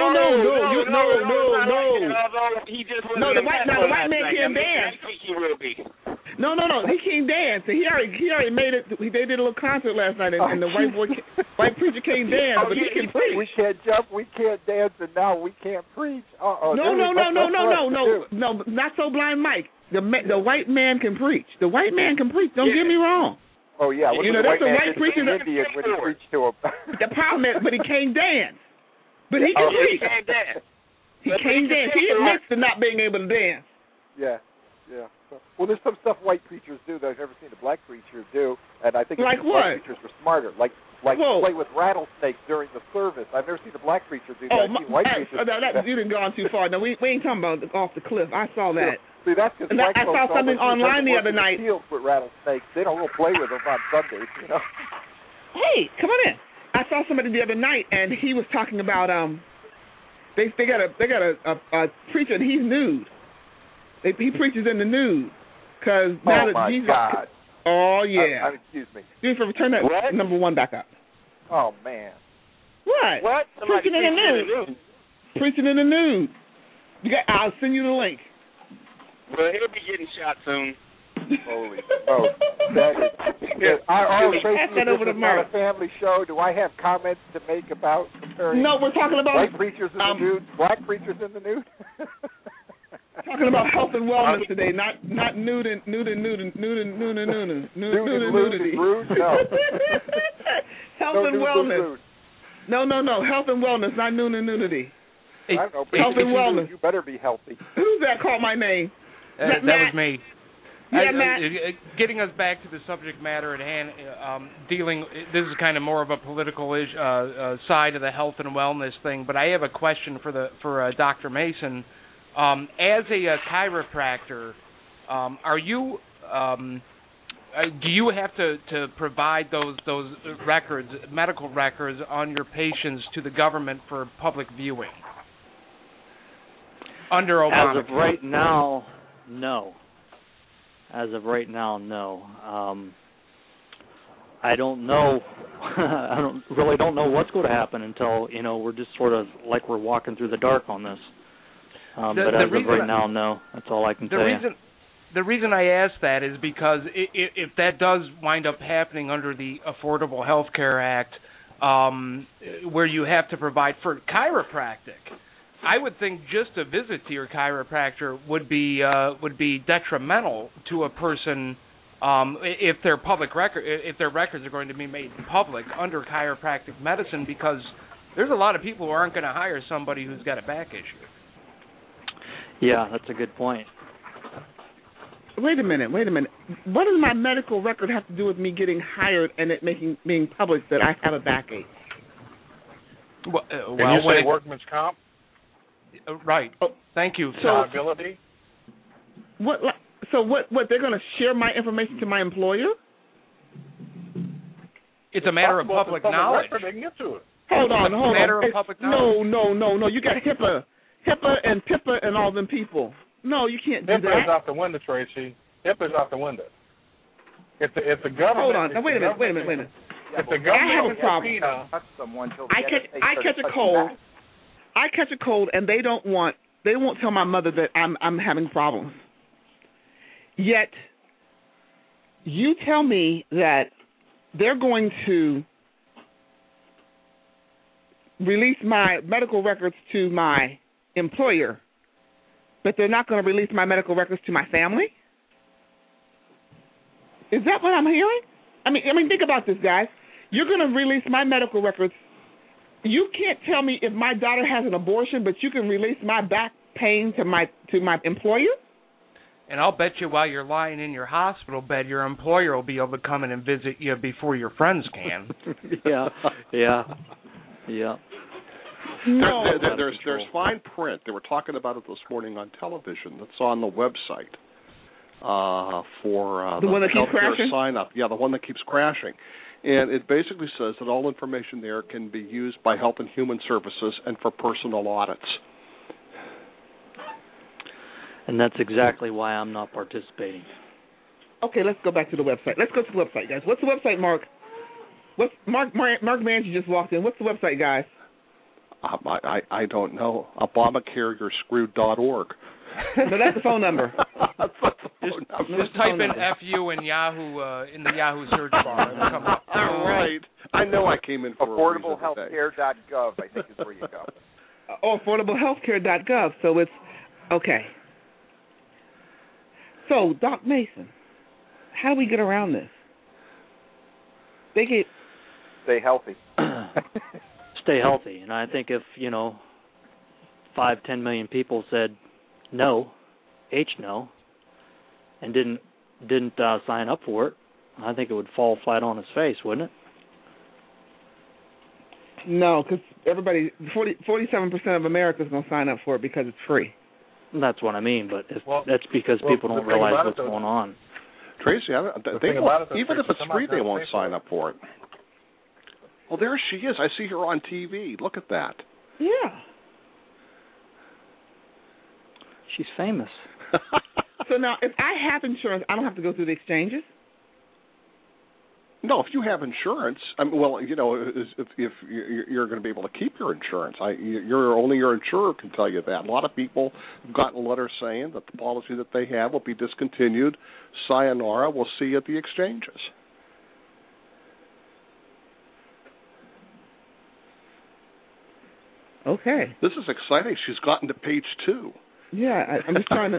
The white man can't dance. He will be. No. He can't dance. He already made it. They did a little concert last night, and the white preacher can't dance, but he can preach. We can't jump. We can't dance, and now we can't preach. No, not so blind, Mike. The white man can preach. The white man can preach. Don't get me wrong. Oh yeah, that's a white preacher. Indian when he preached to him. The problem is, but he can't dance. But he can preach. He can't dance. He can't dance. He admits to not being able to dance. Yeah. Well, there's some stuff white preachers do that I've never seen a black preacher do, and I think like white preachers were smarter. Like play with rattlesnakes during the service. I've never seen a black preacher do that. You didn't go on too far. No, we ain't talking about off the cliff. I saw that. See, that's because I saw something online the other night. Fields with rattlesnakes. They don't go play with them on Sundays, you know. Hey, come on in. I saw somebody the other night, and he was talking about they got a preacher, and he's nude. He preaches in the nude, because now that Jesus. God. Oh yeah. Excuse me. Turn that number one back up. Oh man. What? Preaching in the nude. Preaching in the nude. I'll send you the link. Well, he'll be getting shot soon. Holy smokes. Tracy, this is not a family show. Do I have comments to make about comparing No, we're talking about white preachers in the nude, black preachers in the nude? Talking about health and wellness today, not nudity. No. Health and wellness. No. Health and wellness, not nudity. I don't know. Health and wellness. You better be healthy. Who's that called my name? That was me. Yeah, Matt. Getting us back to the subject matter at hand, this is kind of more of a political side of the health and wellness thing, but I have a question for Dr. Mason. As a chiropractor, are you do you have to provide those records, medical records, on your patients to the government for public viewing under Obama? As of right now, no. I don't know. I don't know what's going to happen until we're just sort of like we're walking through the dark on this. But as of right now, no. That's all I can say. The reason I ask that is because if that does wind up happening under the Affordable Health Care Act, where you have to provide for chiropractic, I would think just a visit to your chiropractor would be detrimental to a person if their records are going to be made public under chiropractic medicine, because there's a lot of people who aren't going to hire somebody who's got a back issue. Yeah, that's a good point. Wait a minute. What does my medical record have to do with me getting hired and it being public that I have a backache? Can you say workman's comp? Right. Thank you. Liability? What? They're going to share my information to my employer? It's a matter of public knowledge. They can get to it. Hold on. It's a matter of public knowledge. No. You got HIPAA and PIPA and all them people. No, you can't do that. HIPAA is out the window, Tracy. HIPAA is out the window. If the government... Hold on. Wait a minute. If the government... I have a problem. I catch a cold. I catch a cold, and they won't tell my mother that I'm having problems. Yet, you tell me that they're going to release my medical records to my employer, but they're not going to release my medical records to my family? Is that what I'm hearing? I mean, think about this, guys. You're going to release my medical records. You can't tell me if my daughter has an abortion, but you can release my back pain to my employer? And I'll bet you while you're lying in your hospital bed, your employer will be able to come in and visit you before your friends can. Yeah. No, there's fine print. They were talking about it this morning on television. That's on the website for the one that keeps crashing? Sign up. Yeah, the one that keeps crashing. And it basically says that all information there can be used by Health and Human Services and for personal audits. And that's exactly why I'm not participating. Okay, let's go back to the website. Let's go to the website, guys. What's the website, Mark? What's Mark Manji just walked in. What's the website, guys? I don't know. ObamacareYou'reScrewed.org. No, that's the phone number. Just type in FU in Yahoo in the Yahoo search bar. It'll come up. All right. I know I came in for AffordableHealthcare.gov, I think is where you go. AffordableHealthcare.gov. So it's okay. So, Doc Mason, how do we get around this? Stay healthy. Stay healthy. And I think if, 5-10 million people said no, no, and didn't sign up for it, I think it would fall flat on its face, wouldn't it? No, because 47% of America is going to sign up for it because it's free. That's what I mean, but that's because people don't realize what's going on. Tracy, even if it's free, they won't sign up for it. Well, there she is. I see her on TV. Look at that. Yeah. She's famous. So now, if I have insurance, I don't have to go through the exchanges? No, if you have insurance, if you're going to be able to keep your insurance, only your insurer can tell you that. A lot of people have gotten letters saying that the policy that they have will be discontinued. Sayonara, we'll see you at the exchanges. Okay. This is exciting. She's gotten to page 2. Yeah, I'm just trying to...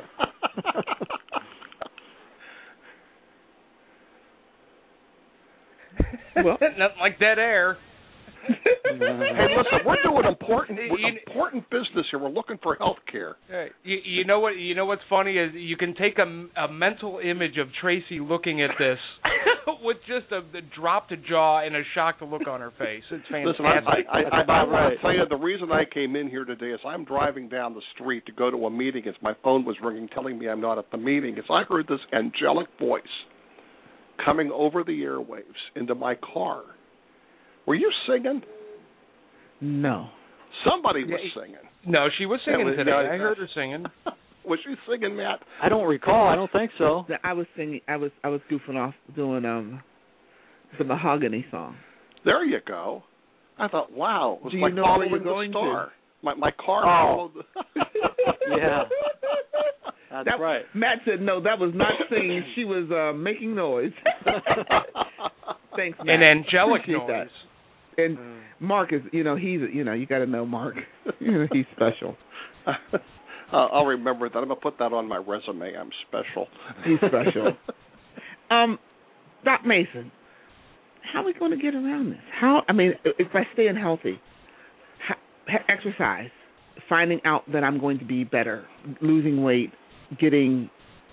Well, nothing like dead air. Hey, listen, we're doing important business here. We're looking for health care. You know what? You know what's funny is you can take a mental image of Tracy looking at this with just a dropped jaw and a shocked look on her face. It's fantastic. Listen, I want to tell you the reason I came in here today is I'm driving down the street to go to a meeting as my phone was ringing telling me I'm not at the meeting. As I heard this angelic voice coming over the airwaves into my car. Were you singing? No. Somebody was singing. No, she was singing today. I heard her singing. Was she singing, Matt? I don't recall. I don't think so. I was singing. I was goofing off doing the Mahogany song. There you go. I thought, wow, it was like know following where you're going the star. To? My car followed. Yeah. That's right. Matt said no. That was not singing. She was making noise. Thanks, Matt. An angelic noise. That. And Mark is, he's, you got to know Mark. He's special. I'll remember that. I'm going to put that on my resume. I'm special. He's special. Doc Mason, how are we going to get around this? If I stay healthy, exercise, finding out that I'm going to be better, losing weight, getting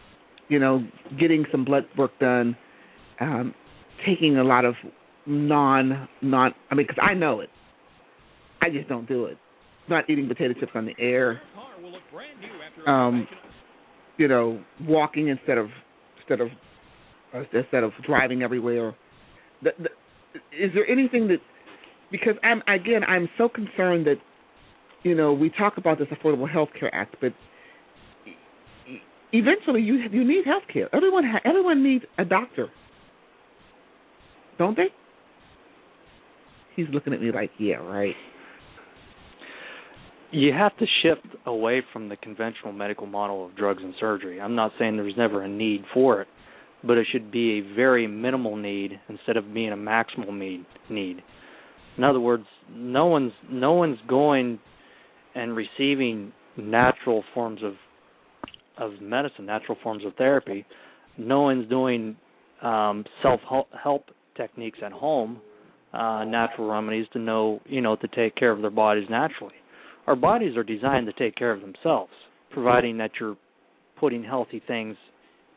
some blood work done, taking a lot of because I know it. I just don't do it. Not eating potato chips on the air. Walking instead of driving everywhere. Is there anything that, because I'm so concerned that, we talk about this Affordable Health Care Act, but eventually you need health care. Everyone needs a doctor, don't they? He's looking at me like, yeah, right. You have to shift away from the conventional medical model of drugs and surgery. I'm not saying there's never a need for it, but it should be a very minimal need instead of being a maximal need. In other words, no one's going and receiving natural forms of medicine, natural forms of therapy. No one's doing self-help techniques at home, natural remedies to take care of their bodies naturally. Our bodies are designed to take care of themselves, providing that you're putting healthy things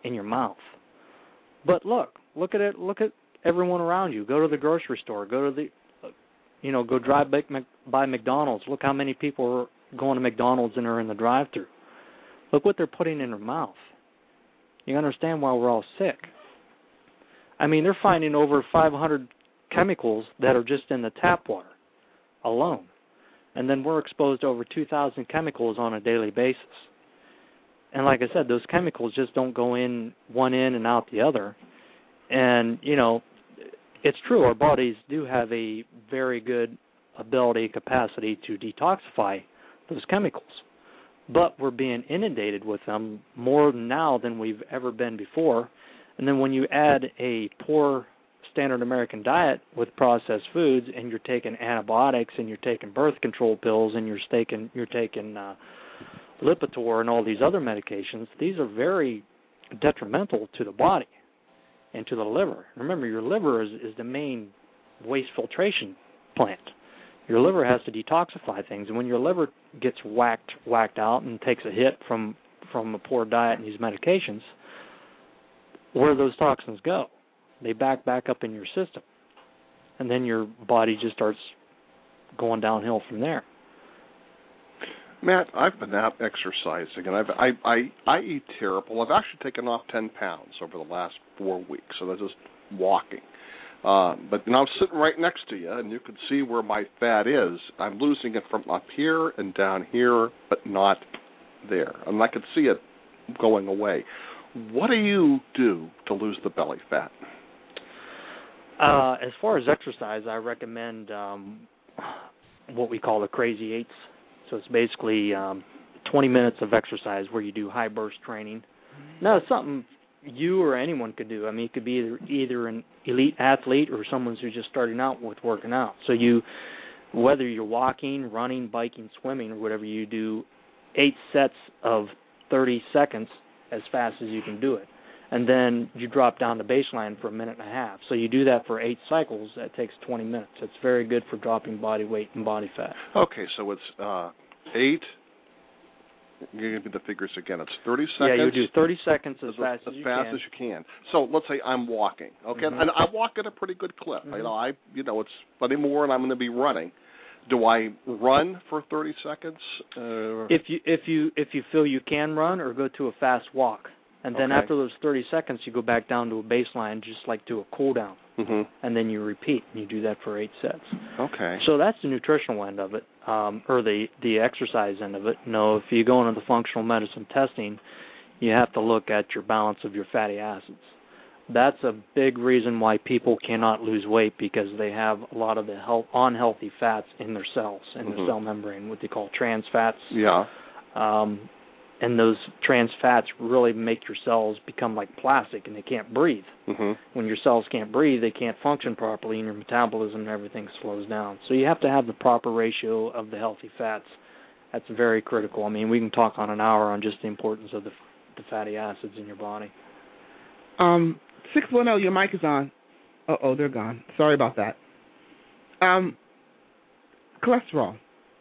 in your mouth. But look at it. Look at everyone around you. Go to the grocery store. Go to go drive by McDonald's. Look how many people are going to McDonald's and are in the drive-thru. Look what they're putting in their mouth. You understand why we're all sick. I mean, they're finding over 500 chemicals that are just in the tap water alone. And then we're exposed to over 2,000 chemicals on a daily basis. And like I said, those chemicals just don't go in one in and out the other. And, it's true, our bodies do have a very good capacity to detoxify those chemicals. But we're being inundated with them more now than we've ever been before. And then when you add a poor standard American diet with processed foods, and you're taking antibiotics, and you're taking birth control pills, and you're taking Lipitor and all these other medications, these are very detrimental to the body and to the liver. Remember, your liver is the main waste filtration plant. Your liver has to detoxify things, and when your liver gets whacked out and takes a hit from a poor diet and these medications, where do those toxins go? They back up in your system, and then your body just starts going downhill from there. Matt, I've been out exercising, and I eat terrible. I've actually taken off 10 pounds over the last 4 weeks, so that's just walking. But I'm sitting right next to you, and you can see where my fat is. I'm losing it from up here and down here, but not there. And I can see it going away. What do you do to lose the belly fat? As far as exercise, I recommend what we call the Crazy 8s. So it's basically 20 minutes of exercise where you do high burst training. Now, it's something you or anyone could do. I mean, it could be either an elite athlete or someone who's just starting out with working out. So whether you're walking, running, biking, swimming, or whatever, you do 8 sets of 30 seconds as fast as you can do it. And then you drop down to baseline for a minute and a half. So you do that for 8 cycles. That takes 20 minutes. It's very good for dropping body weight and body fat. Okay, so it's 8. You're going to do the figures again. It's 30 seconds. Yeah, you do 30 seconds as fast as you can. As fast as you can. So let's say I'm walking, okay? Mm-hmm. And I walk at a pretty good clip. Mm-hmm. It's plenty more, and I'm going to be running. Do I run for 30 seconds? If you feel you can run, or go to a fast walk. And then after those 30 seconds, you go back down to a baseline, just like to a cool down. Mm-hmm. And then you repeat, and you do that for 8 sets. Okay. So that's the nutritional end of it, or the exercise end of it. If you go into the functional medicine testing, you have to look at your balance of your fatty acids. That's a big reason why people cannot lose weight, because they have a lot of the unhealthy fats in their cells, in their cell membrane, what they call trans fats. Yeah. And those trans fats really make your cells become like plastic, and they can't breathe. Mm-hmm. When your cells can't breathe, they can't function properly, and your metabolism and everything slows down. So you have to have the proper ratio of the healthy fats. That's very critical. I mean, we can talk on an hour on just the importance of the fatty acids in your body. 610, your mic is on. Uh-oh, they're gone. Sorry about that. Cholesterol.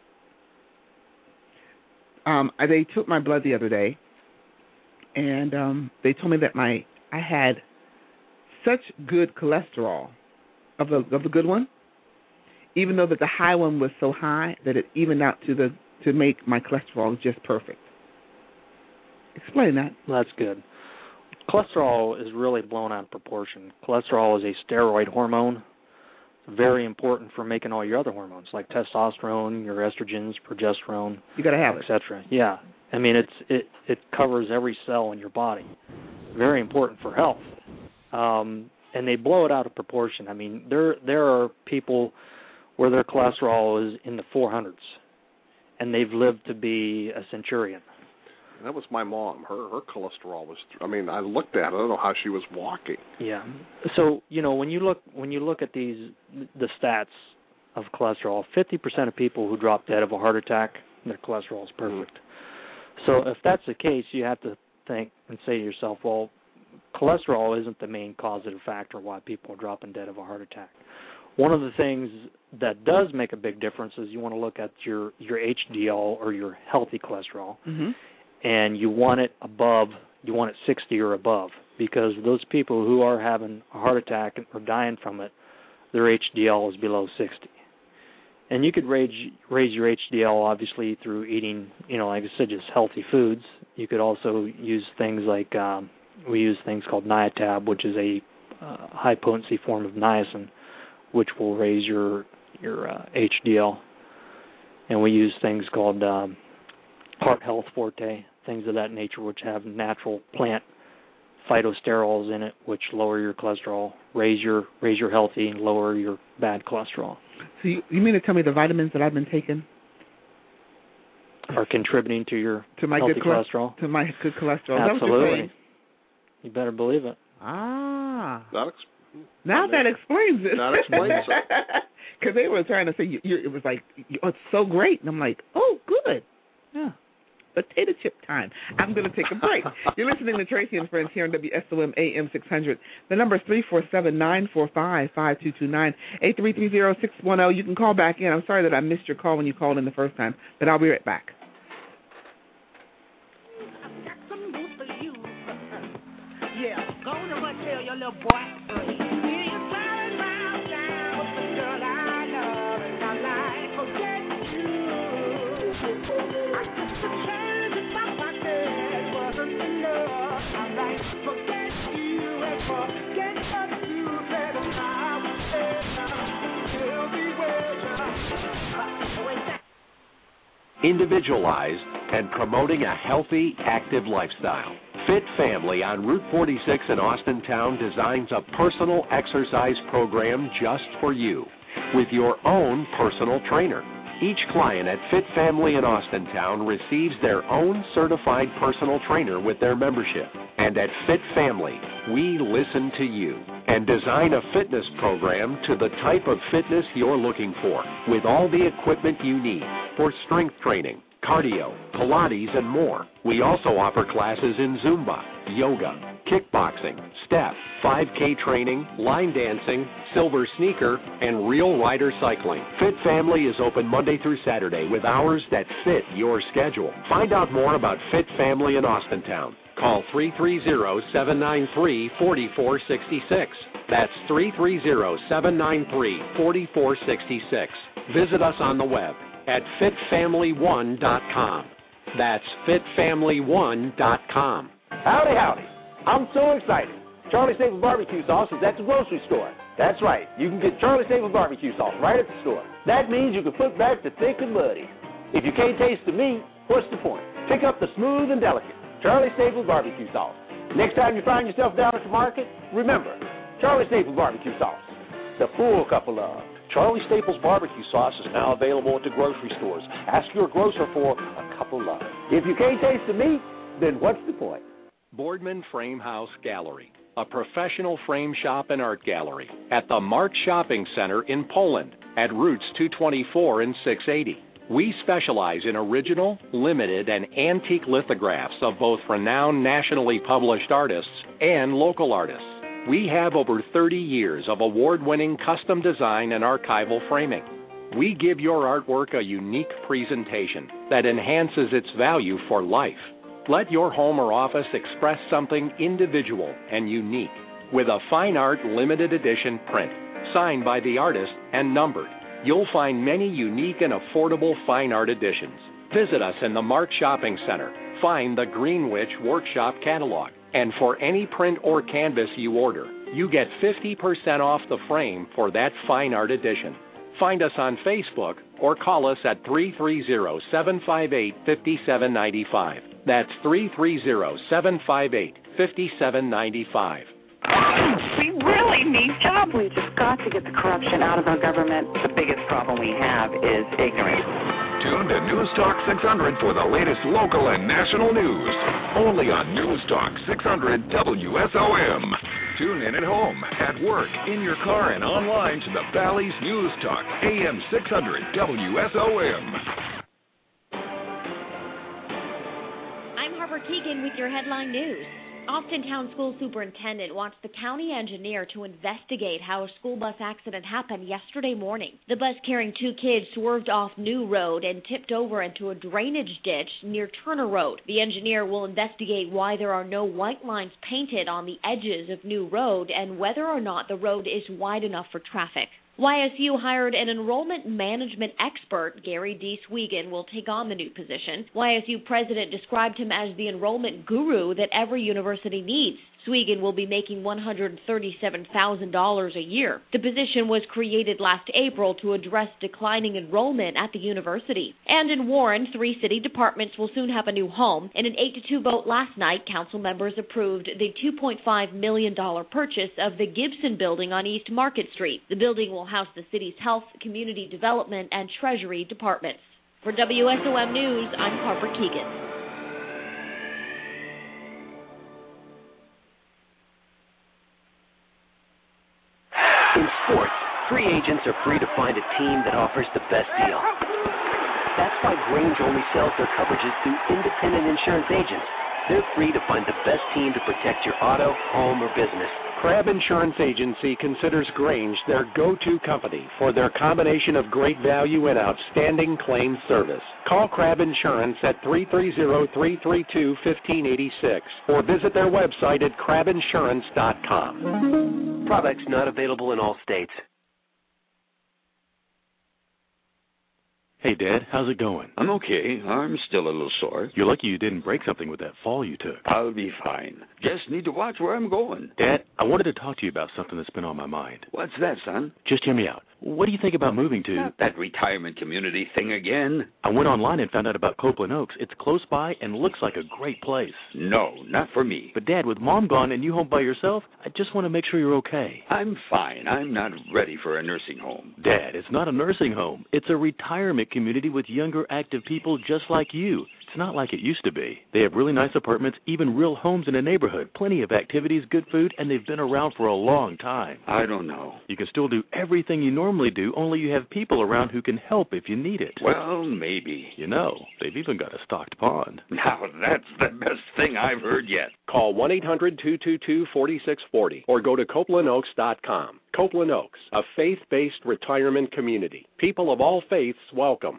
They took my blood the other day, and they told me that I had such good cholesterol of the good one, even though that the high one was so high that it evened out to make my cholesterol just perfect. Explain that. That's good. Cholesterol is really blown out of proportion. Cholesterol is a steroid hormone. Very important for making all your other hormones, like testosterone, your estrogens, progesterone. You got to have it, etc. Yeah, I mean it covers every cell in your body. Very important for health, and they blow it out of proportion. I mean, there are people where their cholesterol is in the 400s, and they've lived to be a centurion. That was my mom. Her cholesterol was. I looked at it. I don't know how she was walking. Yeah. So when you look at the stats of cholesterol, 50% of people who drop dead of a heart attack, their cholesterol is perfect. Mm-hmm. So if that's the case, you have to think and say to yourself, well, cholesterol isn't the main causative factor why people are dropping dead of a heart attack. One of the things that does make a big difference is you want to look at your HDL, or your healthy cholesterol. Mm-hmm. And you want it above you want it 60 or above, because those people who are having a heart attack or dying from it, their HDL is below 60. And you could raise your HDL obviously through eating, like I said, just healthy foods. You could also use things like we use things called Niatab, which is a high potency form of niacin, which will raise your HDL. And we use things called Heart Health Forte, things of that nature, which have natural plant phytosterols in it, which lower your cholesterol, raise your healthy, and lower your bad cholesterol. So you mean to tell me the vitamins that I've been taking are contributing to my healthy good cholesterol? To my good cholesterol. Absolutely. Is that what you're saying? You better believe it. Ah. That explains it. That explains it. Because they were trying to say, it was like, it's so great. And I'm like, oh, good. Yeah. Potato chip time. I'm going to take a break. You're listening to Tracy and Friends here on WSOM AM 600. The number is 347-945-5229, 8330-610. You can call back in. I'm sorry that I missed your call when you called in the first time, but I'll be right back. Yeah, go to tell your little boy. Individualized and promoting a healthy, active lifestyle. Fit Family on Route 46 in Austintown designs a personal exercise program just for you with your own personal trainer. Each client at Fit Family in Austintown receives their own certified personal trainer with their membership. And at Fit Family, we listen to you and design a fitness program to the type of fitness you're looking for with all the equipment you need for strength training, cardio, Pilates, and more. We also offer classes in Zumba, yoga, kickboxing, step, 5K training, line dancing, silver sneaker, and real rider cycling. Fit Family is open Monday through Saturday with hours that fit your schedule. Find out more about Fit Family in Austintown. Call 330-793-4466. That's 330-793-4466. Visit us on the web at fitfamily1.com. That's fitfamily1.com. Howdy, howdy. I'm so excited. Charlie Staples barbecue sauce is at the grocery store. That's right. You can get Charlie Staples barbecue sauce right at the store. That means you can put back the thick and muddy. If you can't taste the meat, what's the point? Pick up the smooth and delicate Charlie Staples barbecue sauce. Next time you find yourself down at the market, remember, Charlie Staples barbecue sauce. The full cup of love. Charlie Staples barbecue sauce is now available at the grocery stores. Ask your grocer for a cup of love. If you can't taste the meat, then what's the point? Boardman Frame House Gallery, a professional frame shop and art gallery at the Mart Shopping Center in Poland at Routes 224 and 680. We specialize in original, limited, and antique lithographs of both renowned nationally published artists and local artists. We have over 30 years of award-winning custom design and archival framing. We give your artwork a unique presentation that enhances its value for life. Let your home or office express something individual and unique with a fine art limited edition print, signed by the artist and numbered. You'll find many unique and affordable fine art editions. Visit us in the Mart Shopping Center. Find the Greenwich Workshop catalog. And for any print or canvas you order, you get 50% off the frame for that fine art edition. Find us on Facebook or call us at 330-758-5795. That's 330-758-5795. We really need jobs. We've just got to get the corruption out of our government. The biggest problem we have is ignorance. Tune to News Talk 600 for the latest local and national news. Only on News Talk 600 WSOM. Tune in at home, at work, in your car, and online to the Valley's News Talk AM 600 WSOM. I'm Harper Keegan with your headline news. Austintown School Superintendent wants the county engineer to investigate how a school bus accident happened yesterday morning. The bus carrying 2 kids swerved off New Road and tipped over into a drainage ditch near Turner Road. The engineer will investigate why there are no white lines painted on the edges of New Road and whether or not the road is wide enough for traffic. YSU hired an enrollment management expert. Gary D. Swegan will take on the new position. YSU president described him as the enrollment guru that every university needs. Swegan will be making $137,000 a year. The position was created last April to address declining enrollment at the university. And in Warren, 3 city departments will soon have a new home. In an 8-2 vote last night, council members approved the $2.5 million purchase of the Gibson Building on East Market Street. The building will house the city's health, community development, and treasury departments. For WSOM News, I'm Harper Keegan. In sports, free agents are free to find a team that offers the best deal. That's why Grange only sells their coverages through independent insurance agents. They're free to find the best team to protect your auto, home, or business. Crabb Insurance Agency considers Grange their go-to company for their combination of great value and outstanding claim service. Call Crabb Insurance at 330-332-1586 or visit their website at crabbinsurance.com. Products not available in all states. Hey, Dad, how's it going? I'm okay. I'm still a little sore. You're lucky you didn't break something with that fall you took. I'll be fine. Just need to watch where I'm going. Dad, I wanted to talk to you about something that's been on my mind. What's that, son? Just hear me out. What do you think about moving to... Not that retirement community thing again. I went online and found out about Copeland Oaks. It's close by and looks like a great place. No, not for me. But, Dad, with Mom gone and you home by yourself, I just want to make sure you're okay. I'm fine. I'm not ready for a nursing home. Dad, it's not a nursing home. It's a retirement community with younger, active people just like you. It's not like it used to be. They have really nice apartments, even real homes in the neighborhood, plenty of activities, good food, and they've been around for a long time. I don't know. You can still do everything you normally do, only you have people around who can help if you need it. Well, maybe. You know, they've even got a stocked pond. Now, that's the best thing I've heard yet. Call 1-800-222-4640 or go to CopelandOaks.com. Copeland Oaks, a faith-based retirement community. People of all faiths welcome.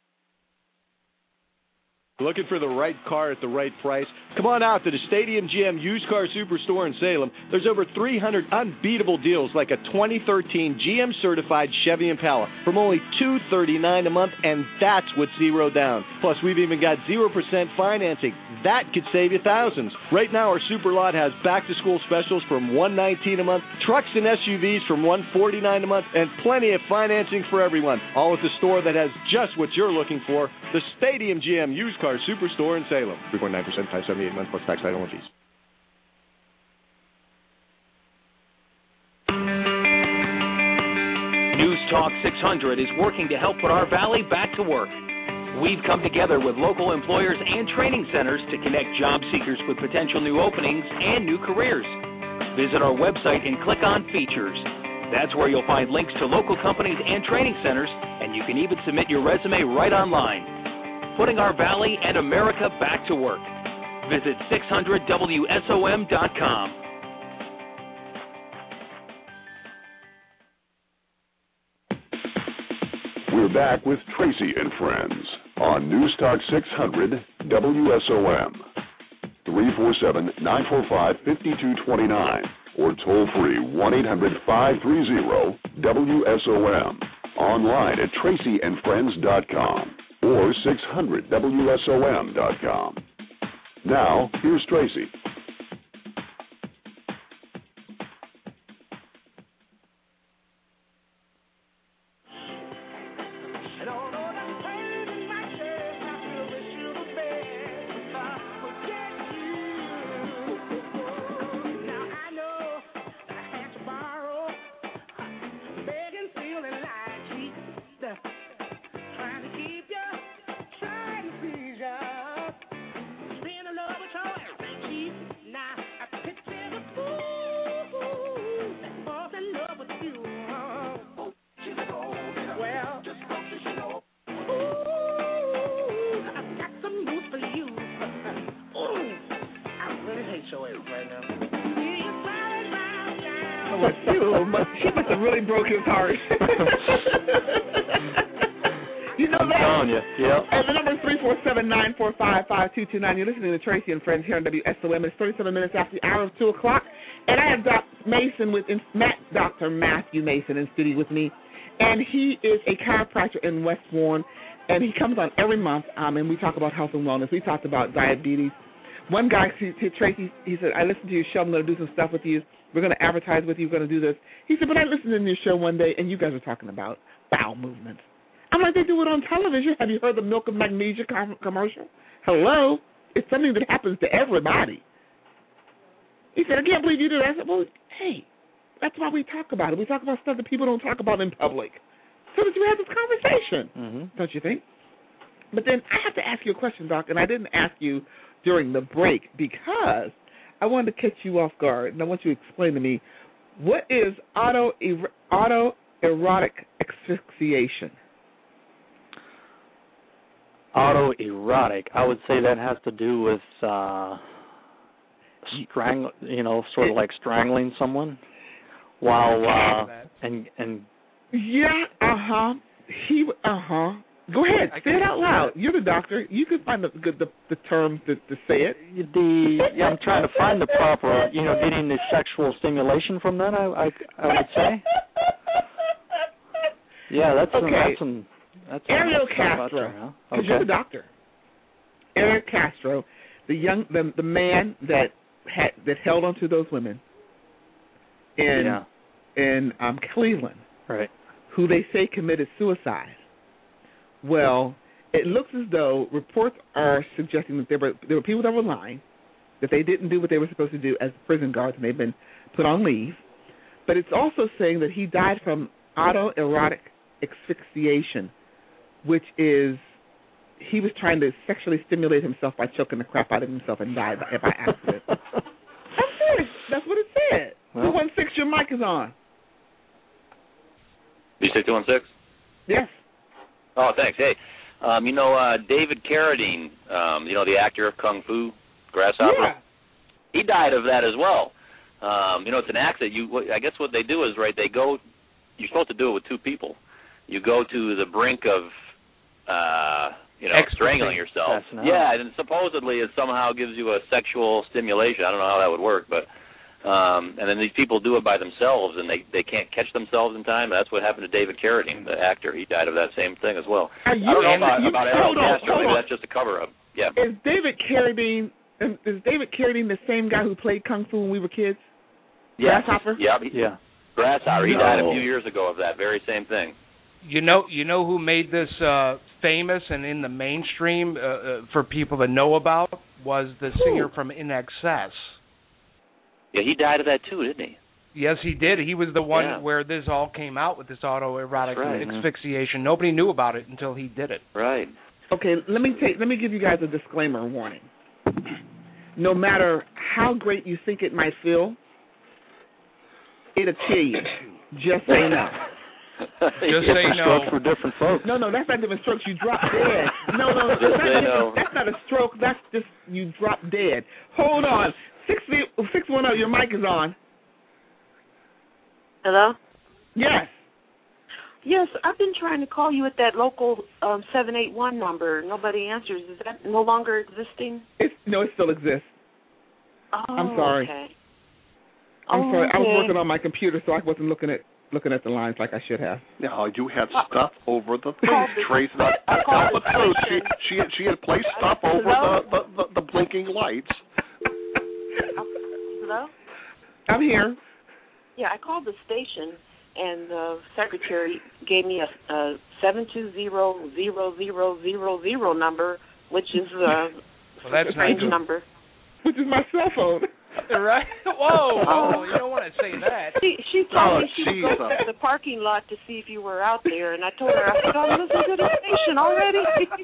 Looking for the right car at the right price? Come on out to the Stadium GM Used Car Superstore in Salem. There's over 300 unbeatable deals like a 2013 GM certified Chevy Impala from only $239 a month, and that's with zero down. Plus, we've even got 0% financing. That could save you thousands. Right now, our super lot has back-to-school specials from $119 a month, trucks and SUVs from $149 a month, and plenty of financing for everyone. All at the store that has just what you're looking for, the Stadium GM Used Car Superstore in Salem. 3.9%, 578 months plus tax, title, and fees. News Talk 600 is working to help put our valley back to work. We've come together with local employers and training centers to connect job seekers with potential new openings and new careers. Visit our website and click on Features. That's where you'll find links to local companies and training centers, and you can even submit your resume right online. Putting our valley and America back to work. Visit 600WSOM.com. We're back with Tracy and Friends on News Talk 600 WSOM. 347-945-5229 or toll free 1-800-530-WSOM. Online at TracyandFriends.com or 600WSOM.com. Now, here's Tracy. Keep what? She must have really broke his heart. You know I'm that? telling you, yeah. And the number is 347-945-5229. You're listening to Tracy and Friends here on WSOM. It's 37 minutes after the hour of 2 o'clock. And I have Dr. Matthew Mason in studio with me. And he is a chiropractor in Westbourne. And he comes on every month, and we talk about health and wellness. We talked about diabetes. One guy, Tracy, he said, I listened to your show. I'm going to do some stuff with you. We're going to advertise with you. We're going to do this. He said, but I listened to your show one day, and you guys are talking about bowel movements. I'm like, they do it on television. Have you heard the milk of magnesia commercial? Hello? It's something that happens to everybody. He said, I can't believe you did that. I said, well, hey, that's why we talk about it. We talk about stuff that people don't talk about in public so that you have this conversation, don't you think? But then I have to ask you a question, Doc, and I didn't ask you during the break because I wanted to catch you off guard, and I want you to explain to me, what is autoerotic asphyxiation? Autoerotic, I would say that has to do with sort of like strangling someone while and Go ahead, say it out loud. You're the doctor. You can find the term to say it. I'm trying to find the proper, getting the sexual stimulation from that. I would say. Yeah, that's okay. That's Ariel Castro, because you're the doctor. Ariel Castro, the man that held onto those women in Cleveland, right? Who they say committed suicide. Well, it looks as though reports are suggesting that there were people that were lying, that they didn't do what they were supposed to do as prison guards, and they've been put on leave. But it's also saying that he died from autoerotic asphyxiation, which is he was trying to sexually stimulate himself by choking the crap out of himself and died by accident. That's it. That's what it said. 216, your mic is on. You say 216? Yes. Oh, thanks. Hey, David Carradine, the actor of Kung Fu, Grasshopper? Yeah. He died of that as well. It's an accident. I guess what they do is, right, you're supposed to do it with two people. You go to the brink of, strangling yourself. Yeah, and supposedly it somehow gives you a sexual stimulation. I don't know how that would work, but and then these people do it by themselves, and they can't catch themselves in time. That's what happened to David Carradine, the actor. He died of that same thing as well. I don't know about Ariel Castro. Maybe that's just a cover-up. Yeah. Is David Carradine the same guy who played Kung Fu when we were kids? Yes. Grasshopper? Yeah. Grasshopper. He died a few years ago of that very same thing. You know who made this famous and in the mainstream for people to know about was the singer from In Excess. Yeah, he died of that too, didn't he? Yes, he did. He was the one where this all came out with this autoerotic asphyxiation. Nobody knew about it until he did it. Right. Okay, let me give you guys a disclaimer warning. No matter how great you think it might feel, it'll kill you. Just say no. Just say no. For different folks. No, that's not different strokes. You drop dead. No. That's not a stroke. That's just you drop dead. Hold on. 610, your mic is on. Hello? Yes. Yes, I've been trying to call you at that local 781 number. Nobody answers. Is that no longer existing? It still exists. Oh, I'm sorry. Okay. I'm sorry. I was working on my computer, so I wasn't looking at the lines like I should have. No, you had stuff over the thing, Trace. She had placed stuff over the blinking lights. Hello? I'm here. Yeah, I called the station, and the secretary gave me a 720-0000 number, which is a strange number. Which is my cell phone. Right? Whoa, you don't want to say that. She told me she would go to the parking lot to see if you were out there, and I told her, I said, I'm listening to the station already.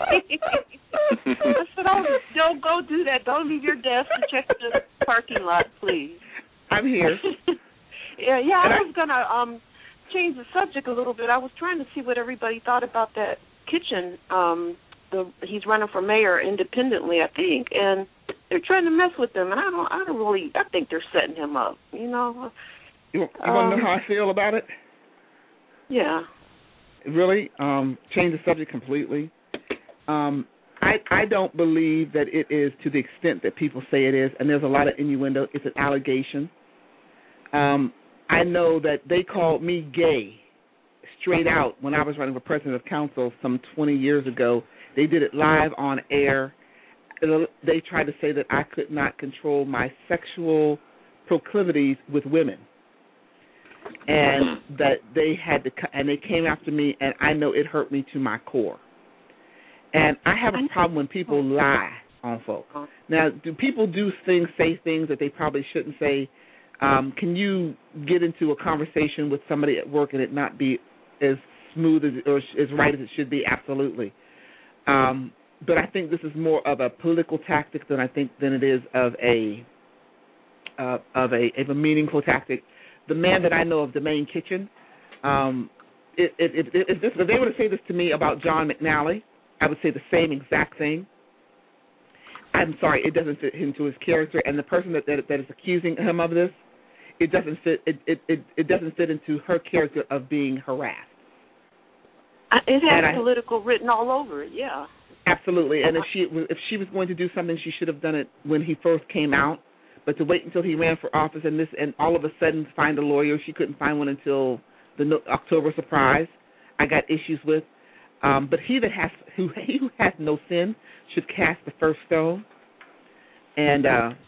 I said, don't go do that. Don't leave your desk to check the parking lot, please. I'm here. I was going to change the subject a little bit. I was trying to see what everybody thought about that kitchen. He's running for mayor independently, I think, and they're trying to mess with him. And I think they're setting him up. You want to know how I feel about it? Yeah. Really? Change the subject completely. I don't believe that it is to the extent that people say it is, and there's a lot of innuendo. It's an allegation. I know that they called me gay straight out when I was running for president of council some 20 years ago. They did it live on air. They tried to say that I could not control my sexual proclivities with women, and that they had to, and they came after me, and I know it hurt me to my core. And I have a problem when people lie on folks. Now, do people say things that they probably shouldn't say? Can you get into a conversation with somebody at work and it not be as smooth or as right as it should be? Absolutely. But I think this is more of a political tactic than it is of a meaningful tactic. The man that I know of, Domain Kitchen, if they were to say this to me about John McNally, I would say the same exact thing. I'm sorry, it doesn't fit into his character, and the person that is accusing him of this, it doesn't fit. It doesn't fit into her character of being harassed. It has political written all over it. Yeah. Absolutely, and if she was going to do something, she should have done it when he first came out. But to wait until he ran for office and all of a sudden find a lawyer, she couldn't find one until the October surprise, I got issues with. But he who has no sin should cast the first stone. And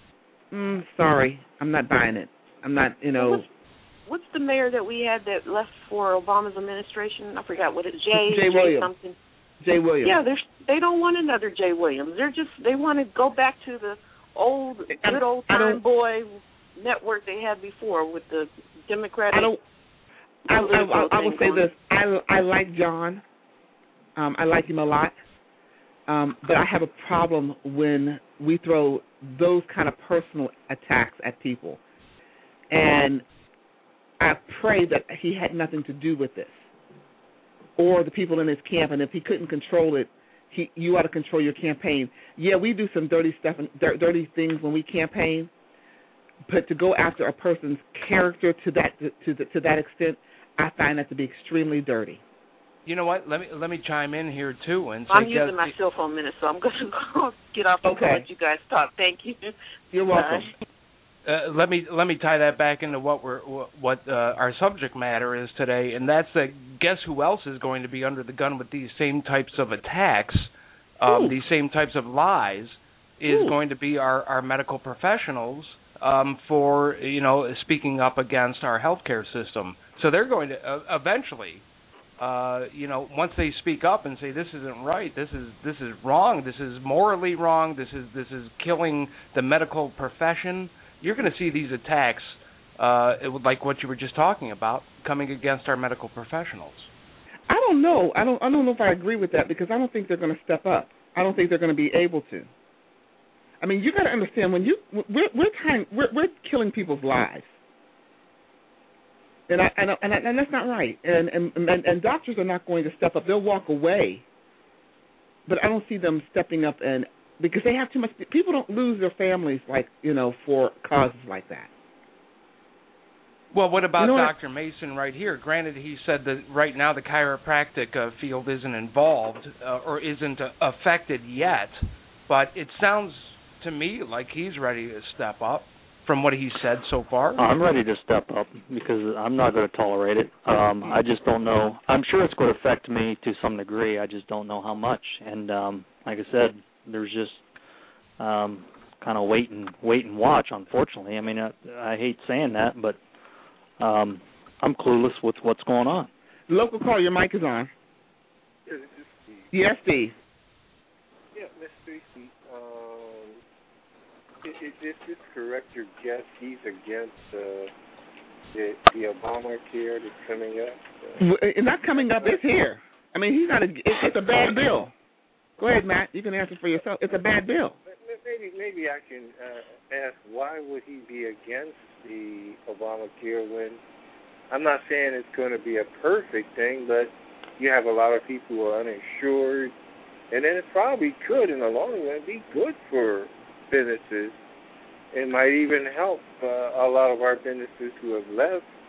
sorry, I'm not buying it. I'm not, What's the mayor that we had that left for Obama's administration? I forgot what it is. Jay Williams. Something. Jay Williams. Yeah, they don't want another Jay Williams. They want to go back to the good old time boy network they had before with the Democratic. I will say this. I like John. I like him a lot. But I have a problem when we throw those kind of personal attacks at people. And I pray that he had nothing to do with this or the people in his camp. And if he couldn't control it, you ought to control your campaign. Yeah, we do some dirty stuff and dirty things when we campaign, but to go after a person's character to that extent, I find that to be extremely dirty. You know what? Let me chime in here too and say I'm using my cell phone minute, so I'm going to go get off and let you guys talk. Thank you. You're welcome. Let me tie that back into what our subject matter is today, and that's that. Guess who else is going to be under the gun with these same types of attacks, these same types of lies, is going to be our medical professionals for speaking up against our healthcare system. So they're going to eventually, once they speak up and say this isn't right, this is wrong, this is morally wrong, this is killing the medical profession. You're going to see these attacks, like what you were just talking about, coming against our medical professionals. I don't know. I don't know if I agree with that because I don't think they're going to step up. I don't think they're going to be able to. I mean, you got to understand we're killing people's lives, and that's not right. And doctors are not going to step up. They'll walk away, but I don't see them stepping up because they have too much. People don't lose their families for causes like that. Well, what about Dr. Mason right here? Granted, he said that right now the chiropractic field isn't involved or isn't affected yet, but it sounds to me like he's ready to step up from what he said so far. I'm ready to step up because I'm not going to tolerate it. I just don't know. I'm sure it's going to affect me to some degree. I just don't know how much. And like I said, there's just kind of wait and watch, unfortunately. I mean, I hate saying that, but I'm clueless with what's going on. Local call, your mic is on. Yeah, this is Steve. Yes, Steve. Yeah, Miss Tracy, is this correct, your guess? He's against the Obamacare that's coming up? It's not coming up, it's here. I mean, he's not. It's a bad bill. Go ahead, Matt. You can answer for yourself. It's a bad bill. Maybe I can ask, why would he be against the Obamacare when I'm not saying it's going to be a perfect thing, but you have a lot of people who are uninsured, and then it probably could, in the long run, be good for businesses. It might even help a lot of our businesses who have left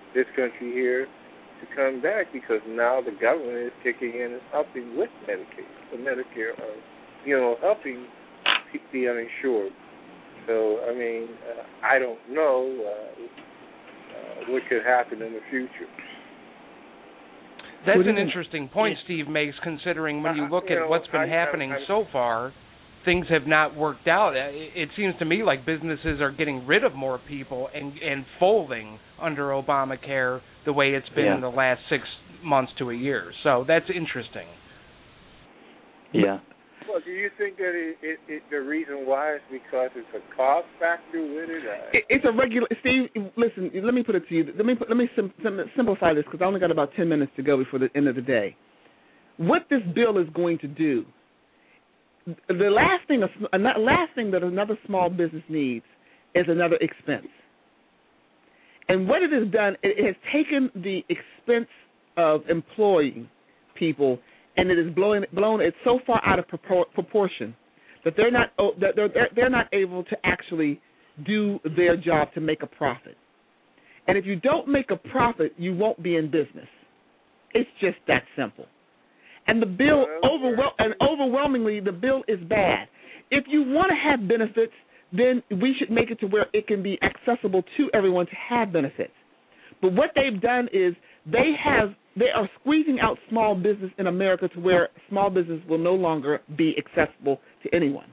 this country here to come back, because now the government is kicking in and helping with Medicare, helping the uninsured. So, I mean, I don't know what could happen in the future. That's an interesting point Steve makes, considering when you look at what's been happening so far, things have not worked out. It seems to me like businesses are getting rid of more people and folding under Obamacare the way it's been in the last 6 months to a year. So that's interesting. Yeah. Well, do you think that the reason why is because it's a cost factor with it? It's a regular. Steve, listen. Let me put it to you. Let me simplify this, because I only got about 10 minutes to go before the end of the day. What this bill is going to do, the last thing that another small business needs is another expense. And what it has done, it has taken the expense of employing people, and it has blown it so far out of proportion that they're not able to actually do their job to make a profit. And if you don't make a profit, you won't be in business. It's just that simple. And the bill overwhelmingly, the bill is bad. If you want to have benefits, then we should make it to where it can be accessible to everyone to have benefits. But what they've done is they are squeezing out small business in America to where small business will no longer be accessible to anyone.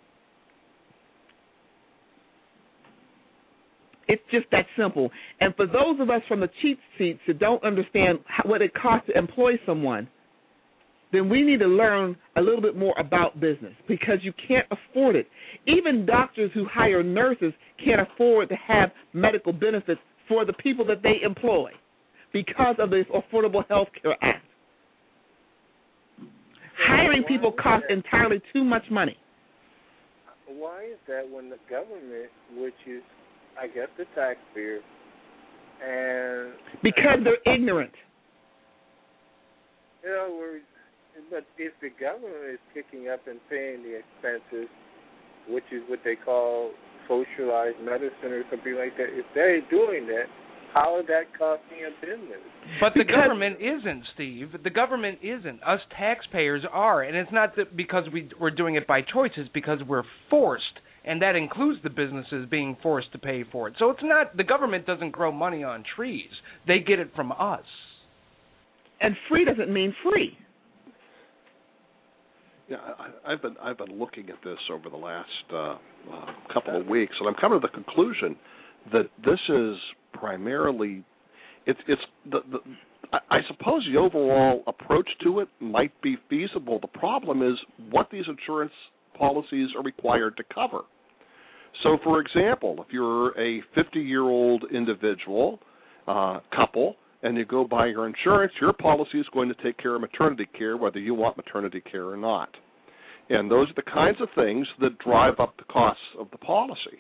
It's just that simple. And for those of us from the cheap seats that don't understand what it costs to employ someone, then we need to learn a little bit more about business, because you can't afford it. Even doctors who hire nurses can't afford to have medical benefits for the people that they employ because of the Affordable Health Care Act. Hiring people costs entirely too much money. Why is that when the government, which is, I guess, the taxpayer, and... Because they're ignorant. In other words, but if the government is picking up and paying the expenses, which is what they call socialized medicine or something like that, if they're doing that, how is that costing a business? But the government isn't, Steve. The government isn't. Us taxpayers are. And it's not that because we're doing it by choice. It's because we're forced. And that includes the businesses being forced to pay for it. So it's not, the government doesn't grow money on trees. They get it from us. And free doesn't mean free. Yeah, I've been looking at this over the last couple of weeks, and I'm coming to the conclusion that this is primarily I suppose the overall approach to it might be feasible. The problem is what these insurance policies are required to cover. So, for example, if you're a 50-year-old individual couple, and you go buy your insurance, your policy is going to take care of maternity care, whether you want maternity care or not. And those are the kinds of things that drive up the costs of the policy.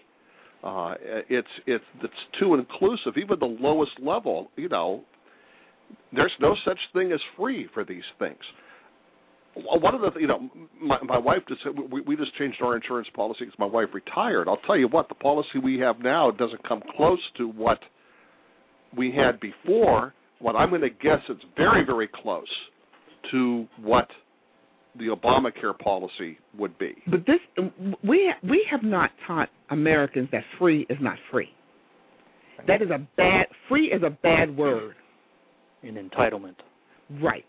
It's too inclusive. Even the lowest level, there's no such thing as free for these things. One of the, my wife just said we just changed our insurance policy because my wife retired. I'll tell you what, the policy we have now doesn't come close to what we had before. What I'm going to guess it's very, very close to what the Obamacare policy would be. But we have not taught Americans that free is not free. That is free is a bad word. An entitlement. Right.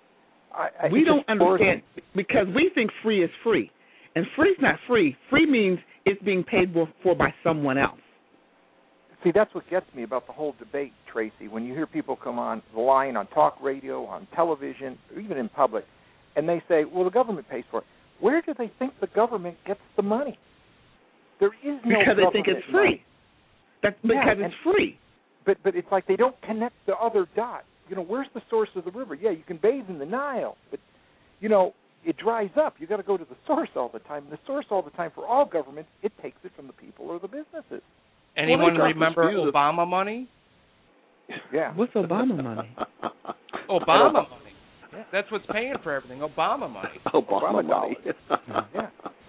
We don't understand, because we think free is free. And free is not free. Free means it's being paid for by someone else. See, that's what gets me about the whole debate, Tracy, when you hear people come on the line on talk radio, on television, or even in public, and they say, well, the government pays for it. Where do they think the government gets the money? There is no because they think it's free. That's because it's free. But it's like they don't connect the other dots. Where's the source of the river? Yeah, you can bathe in the Nile, but, it dries up. You got to go to the source all the time. The source all the time for all governments, it takes it from the people or the businesses. Anyone remember Obama money? Yeah. What's Obama money? Obama money. That's what's paying for everything. Obama money. Obama money. Yeah.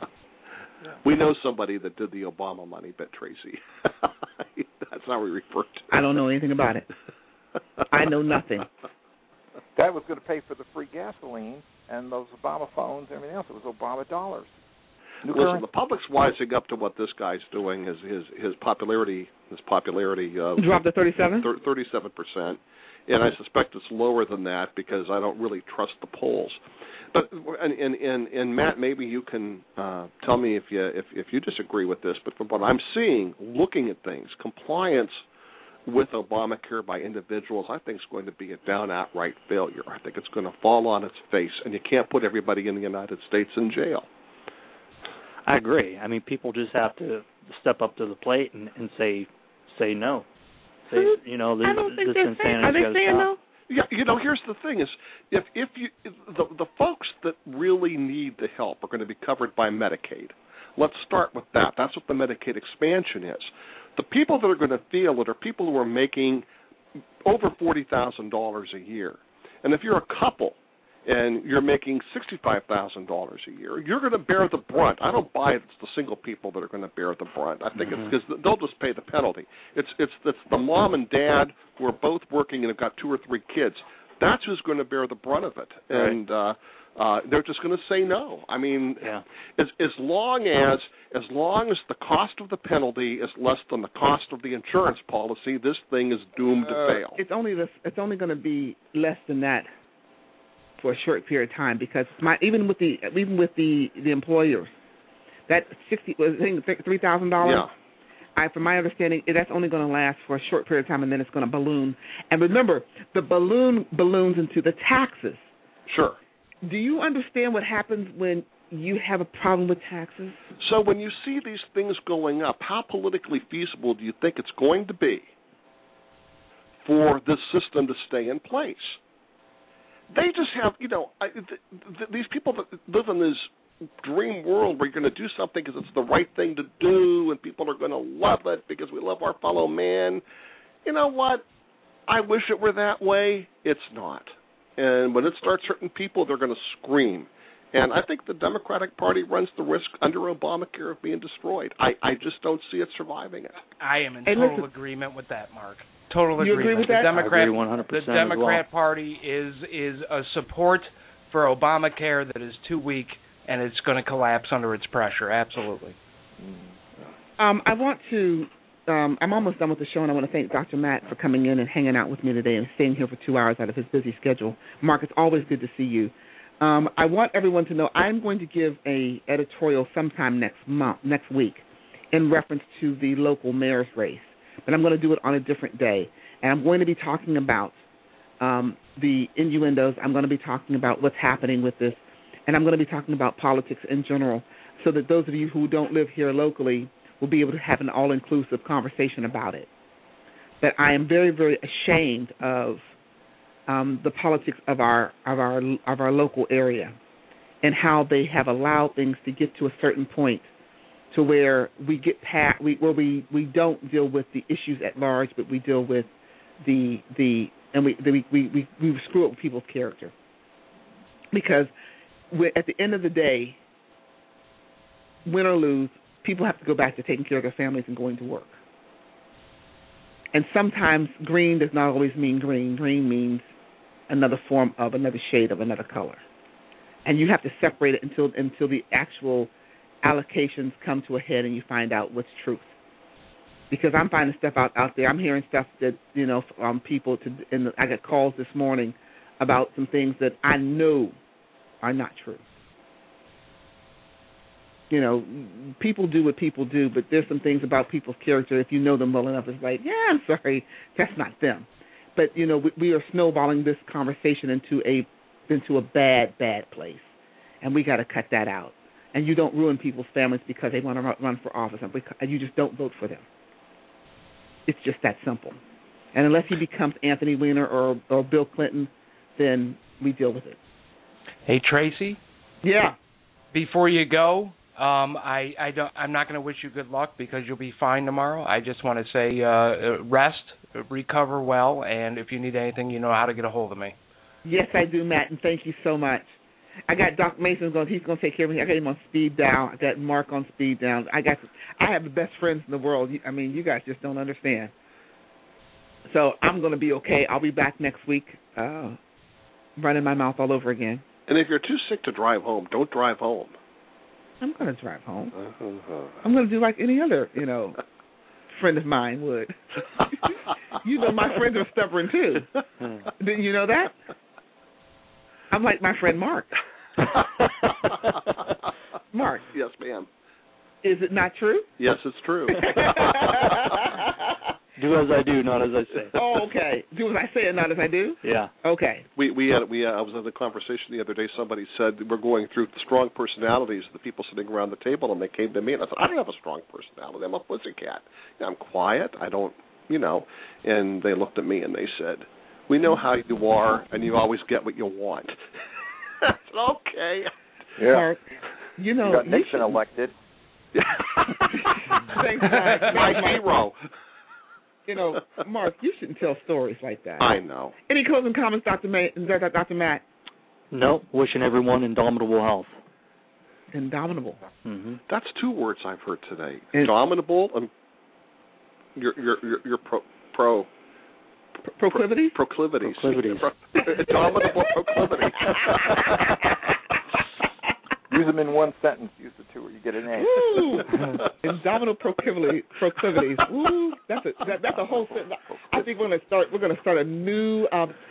We know somebody that did the Obama money bit, Tracy. That's how we refer to it. I don't know anything about it. I know nothing. That was going to pay for the free gasoline and those Obama phones and everything else. It was Obama dollars. Listen, the public's wising up to what this guy's doing. His popularity dropped to 37%, and I suspect it's lower than that because I don't really trust the polls. But and Matt, maybe you can tell me if you disagree with this. But from what I'm seeing, looking at things, compliance with Obamacare by individuals, I think is going to be a down outright failure. I think it's going to fall on its face, and you can't put everybody in the United States in jail. I agree. I mean, people just have to step up to the plate and say no. Say, you know, this insanity. Are they saying no? Yeah, you know, here's the thing: is if the folks that really need the help are going to be covered by Medicaid. Let's start with that. That's what the Medicaid expansion is. The people that are going to feel it are people who are making over $40,000 a year, and if you're a couple and you're making $65,000 a year, you're going to bear the brunt. I don't buy it's the single people that are going to bear the brunt. I think it's because they'll just pay the penalty. It's the mom and dad who are both working and have got 2 or 3 kids. That's who's going to bear the brunt of it, and they're just going to say no. I mean, as long as the cost of the penalty is less than the cost of the insurance policy, this thing is doomed to fail. It's only going to be less than that for a short period of time, because even with the employers, that $3,000. Yeah. From my understanding, that's only going to last for a short period of time, and then it's going to balloon. And remember, the balloons into the taxes. Sure. Do you understand what happens when you have a problem with taxes? So when you see these things going up, how politically feasible do you think it's going to be for this system to stay in place? They just have, these people that live in this dream world where you're going to do something because it's the right thing to do and people are going to love it because we love our fellow man. You know what? I wish it were that way. It's not. And when it starts hurting people, they're going to scream. And I think the Democratic Party runs the risk under Obamacare of being destroyed. I just don't see it surviving it. I am in total agreement with that, Mark. Total agreement. You agree with that? I agree 100% The Democrat Party is a support for Obamacare that is too weak, and it's going to collapse under its pressure. Absolutely. I want to. I'm almost done with the show, and I want to thank Dr. Matt for coming in and hanging out with me today and staying here for 2 hours out of his busy schedule. Mark, it's always good to see you. I want everyone to know I'm going to give a editorial sometime next week, in reference to the local mayor's race. But I'm going to do it on a different day. And I'm going to be talking about the innuendos. I'm going to be talking about what's happening with this. And I'm going to be talking about politics in general, so that those of you who don't live here locally will be able to have an all-inclusive conversation about it. But I am very, very ashamed of the politics of our local area and how they have allowed things to get to a certain point to where we get past, where we don't deal with the issues at large, but we deal with we screw up people's character. Because at the end of the day, win or lose, people have to go back to taking care of their families and going to work. And sometimes green does not always mean green. Green means another form of another shade of another color. And you have to separate it until the actual allocations come to a head and you find out what's truth. Because I'm finding stuff out there. I'm hearing stuff that, people, I got calls this morning about some things that I know are not true. People do what people do, but there's some things about people's character, if you know them well enough, it's like, yeah, I'm sorry, that's not them. But, we are snowballing this conversation into a bad place, and we got to cut that out. And you don't ruin people's families because they want to run for office, and you just don't vote for them. It's just that simple. And unless he becomes Anthony Weiner or Bill Clinton, then we deal with it. Hey, Tracy? Yeah? Before you go, I'm not going to wish you good luck because you'll be fine tomorrow. I just want to say rest, recover well, and if you need anything, you know how to get a hold of me. Yes, I do, Matt, and thank you so much. I got Doc Mason he's going to take care of me. I got him on speed dial. I got Mark on speed dial. I have the best friends in the world. I mean, you guys just don't understand. So I'm going to be okay. I'll be back next week running my mouth all over again. And if you're too sick to drive home, don't drive home. I'm going to drive home. I'm going to do like any other, friend of mine would. My friends are stubborn too. Didn't you know that? I'm like my friend Mark. Mark. Yes, ma'am. Is it not true? Yes, it's true. Do as I do, not as I say. Oh, okay. Do as I say and not as I do? Yeah. Okay. I was in a conversation the other day. Somebody said we're going through the strong personalities of the people sitting around the table, and they came to me, and I said, I don't have a strong personality. I'm a pussycat. I'm quiet. I don't, And they looked at me and they said, we know how you are, and you always get what you want. I said, okay. Yeah. Mark, you got Nixon elected. Thanks, Mark. My hero. Mark, you shouldn't tell stories like that. I know. Any closing comments, Dr. Matt? No. Wishing everyone indomitable health. Indomitable. Mm-hmm. That's 2 words I've heard today. Indomitable. Your proclivities. Proclivities. Indomitable proclivities. Use them in one sentence. Use the 2, or you get an A. Ooh, indomitable proclivities. Ooh, that's a whole sentence. I think we're going to start a new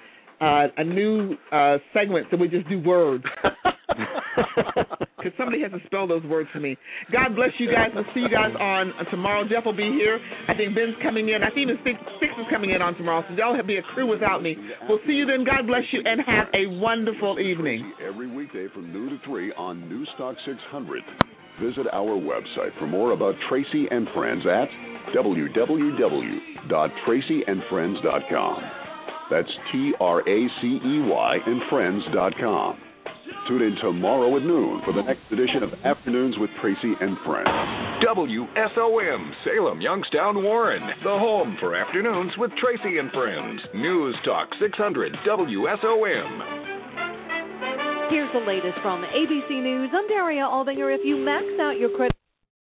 segment, so we just do words. Because somebody has to spell those words for me. God bless you guys. We'll see you guys on tomorrow. Jeff will be here. I think Ben's coming in. I think even Six is coming in on tomorrow. So y'all will be a crew without me. We'll see you then. God bless you and have a wonderful evening. Every weekday from noon to 3 on Newstalk 600. Visit our website for more about Tracy and Friends at www.tracyandfriends.com. That's TRACEY and friends.com. Tune in tomorrow at noon for the next edition of Afternoons with Tracy and Friends. WSOM, Salem, Youngstown, Warren. The home for Afternoons with Tracy and Friends. News Talk 600 WSOM. Here's the latest from ABC News. I'm Daria Aldinger. If you max out your credit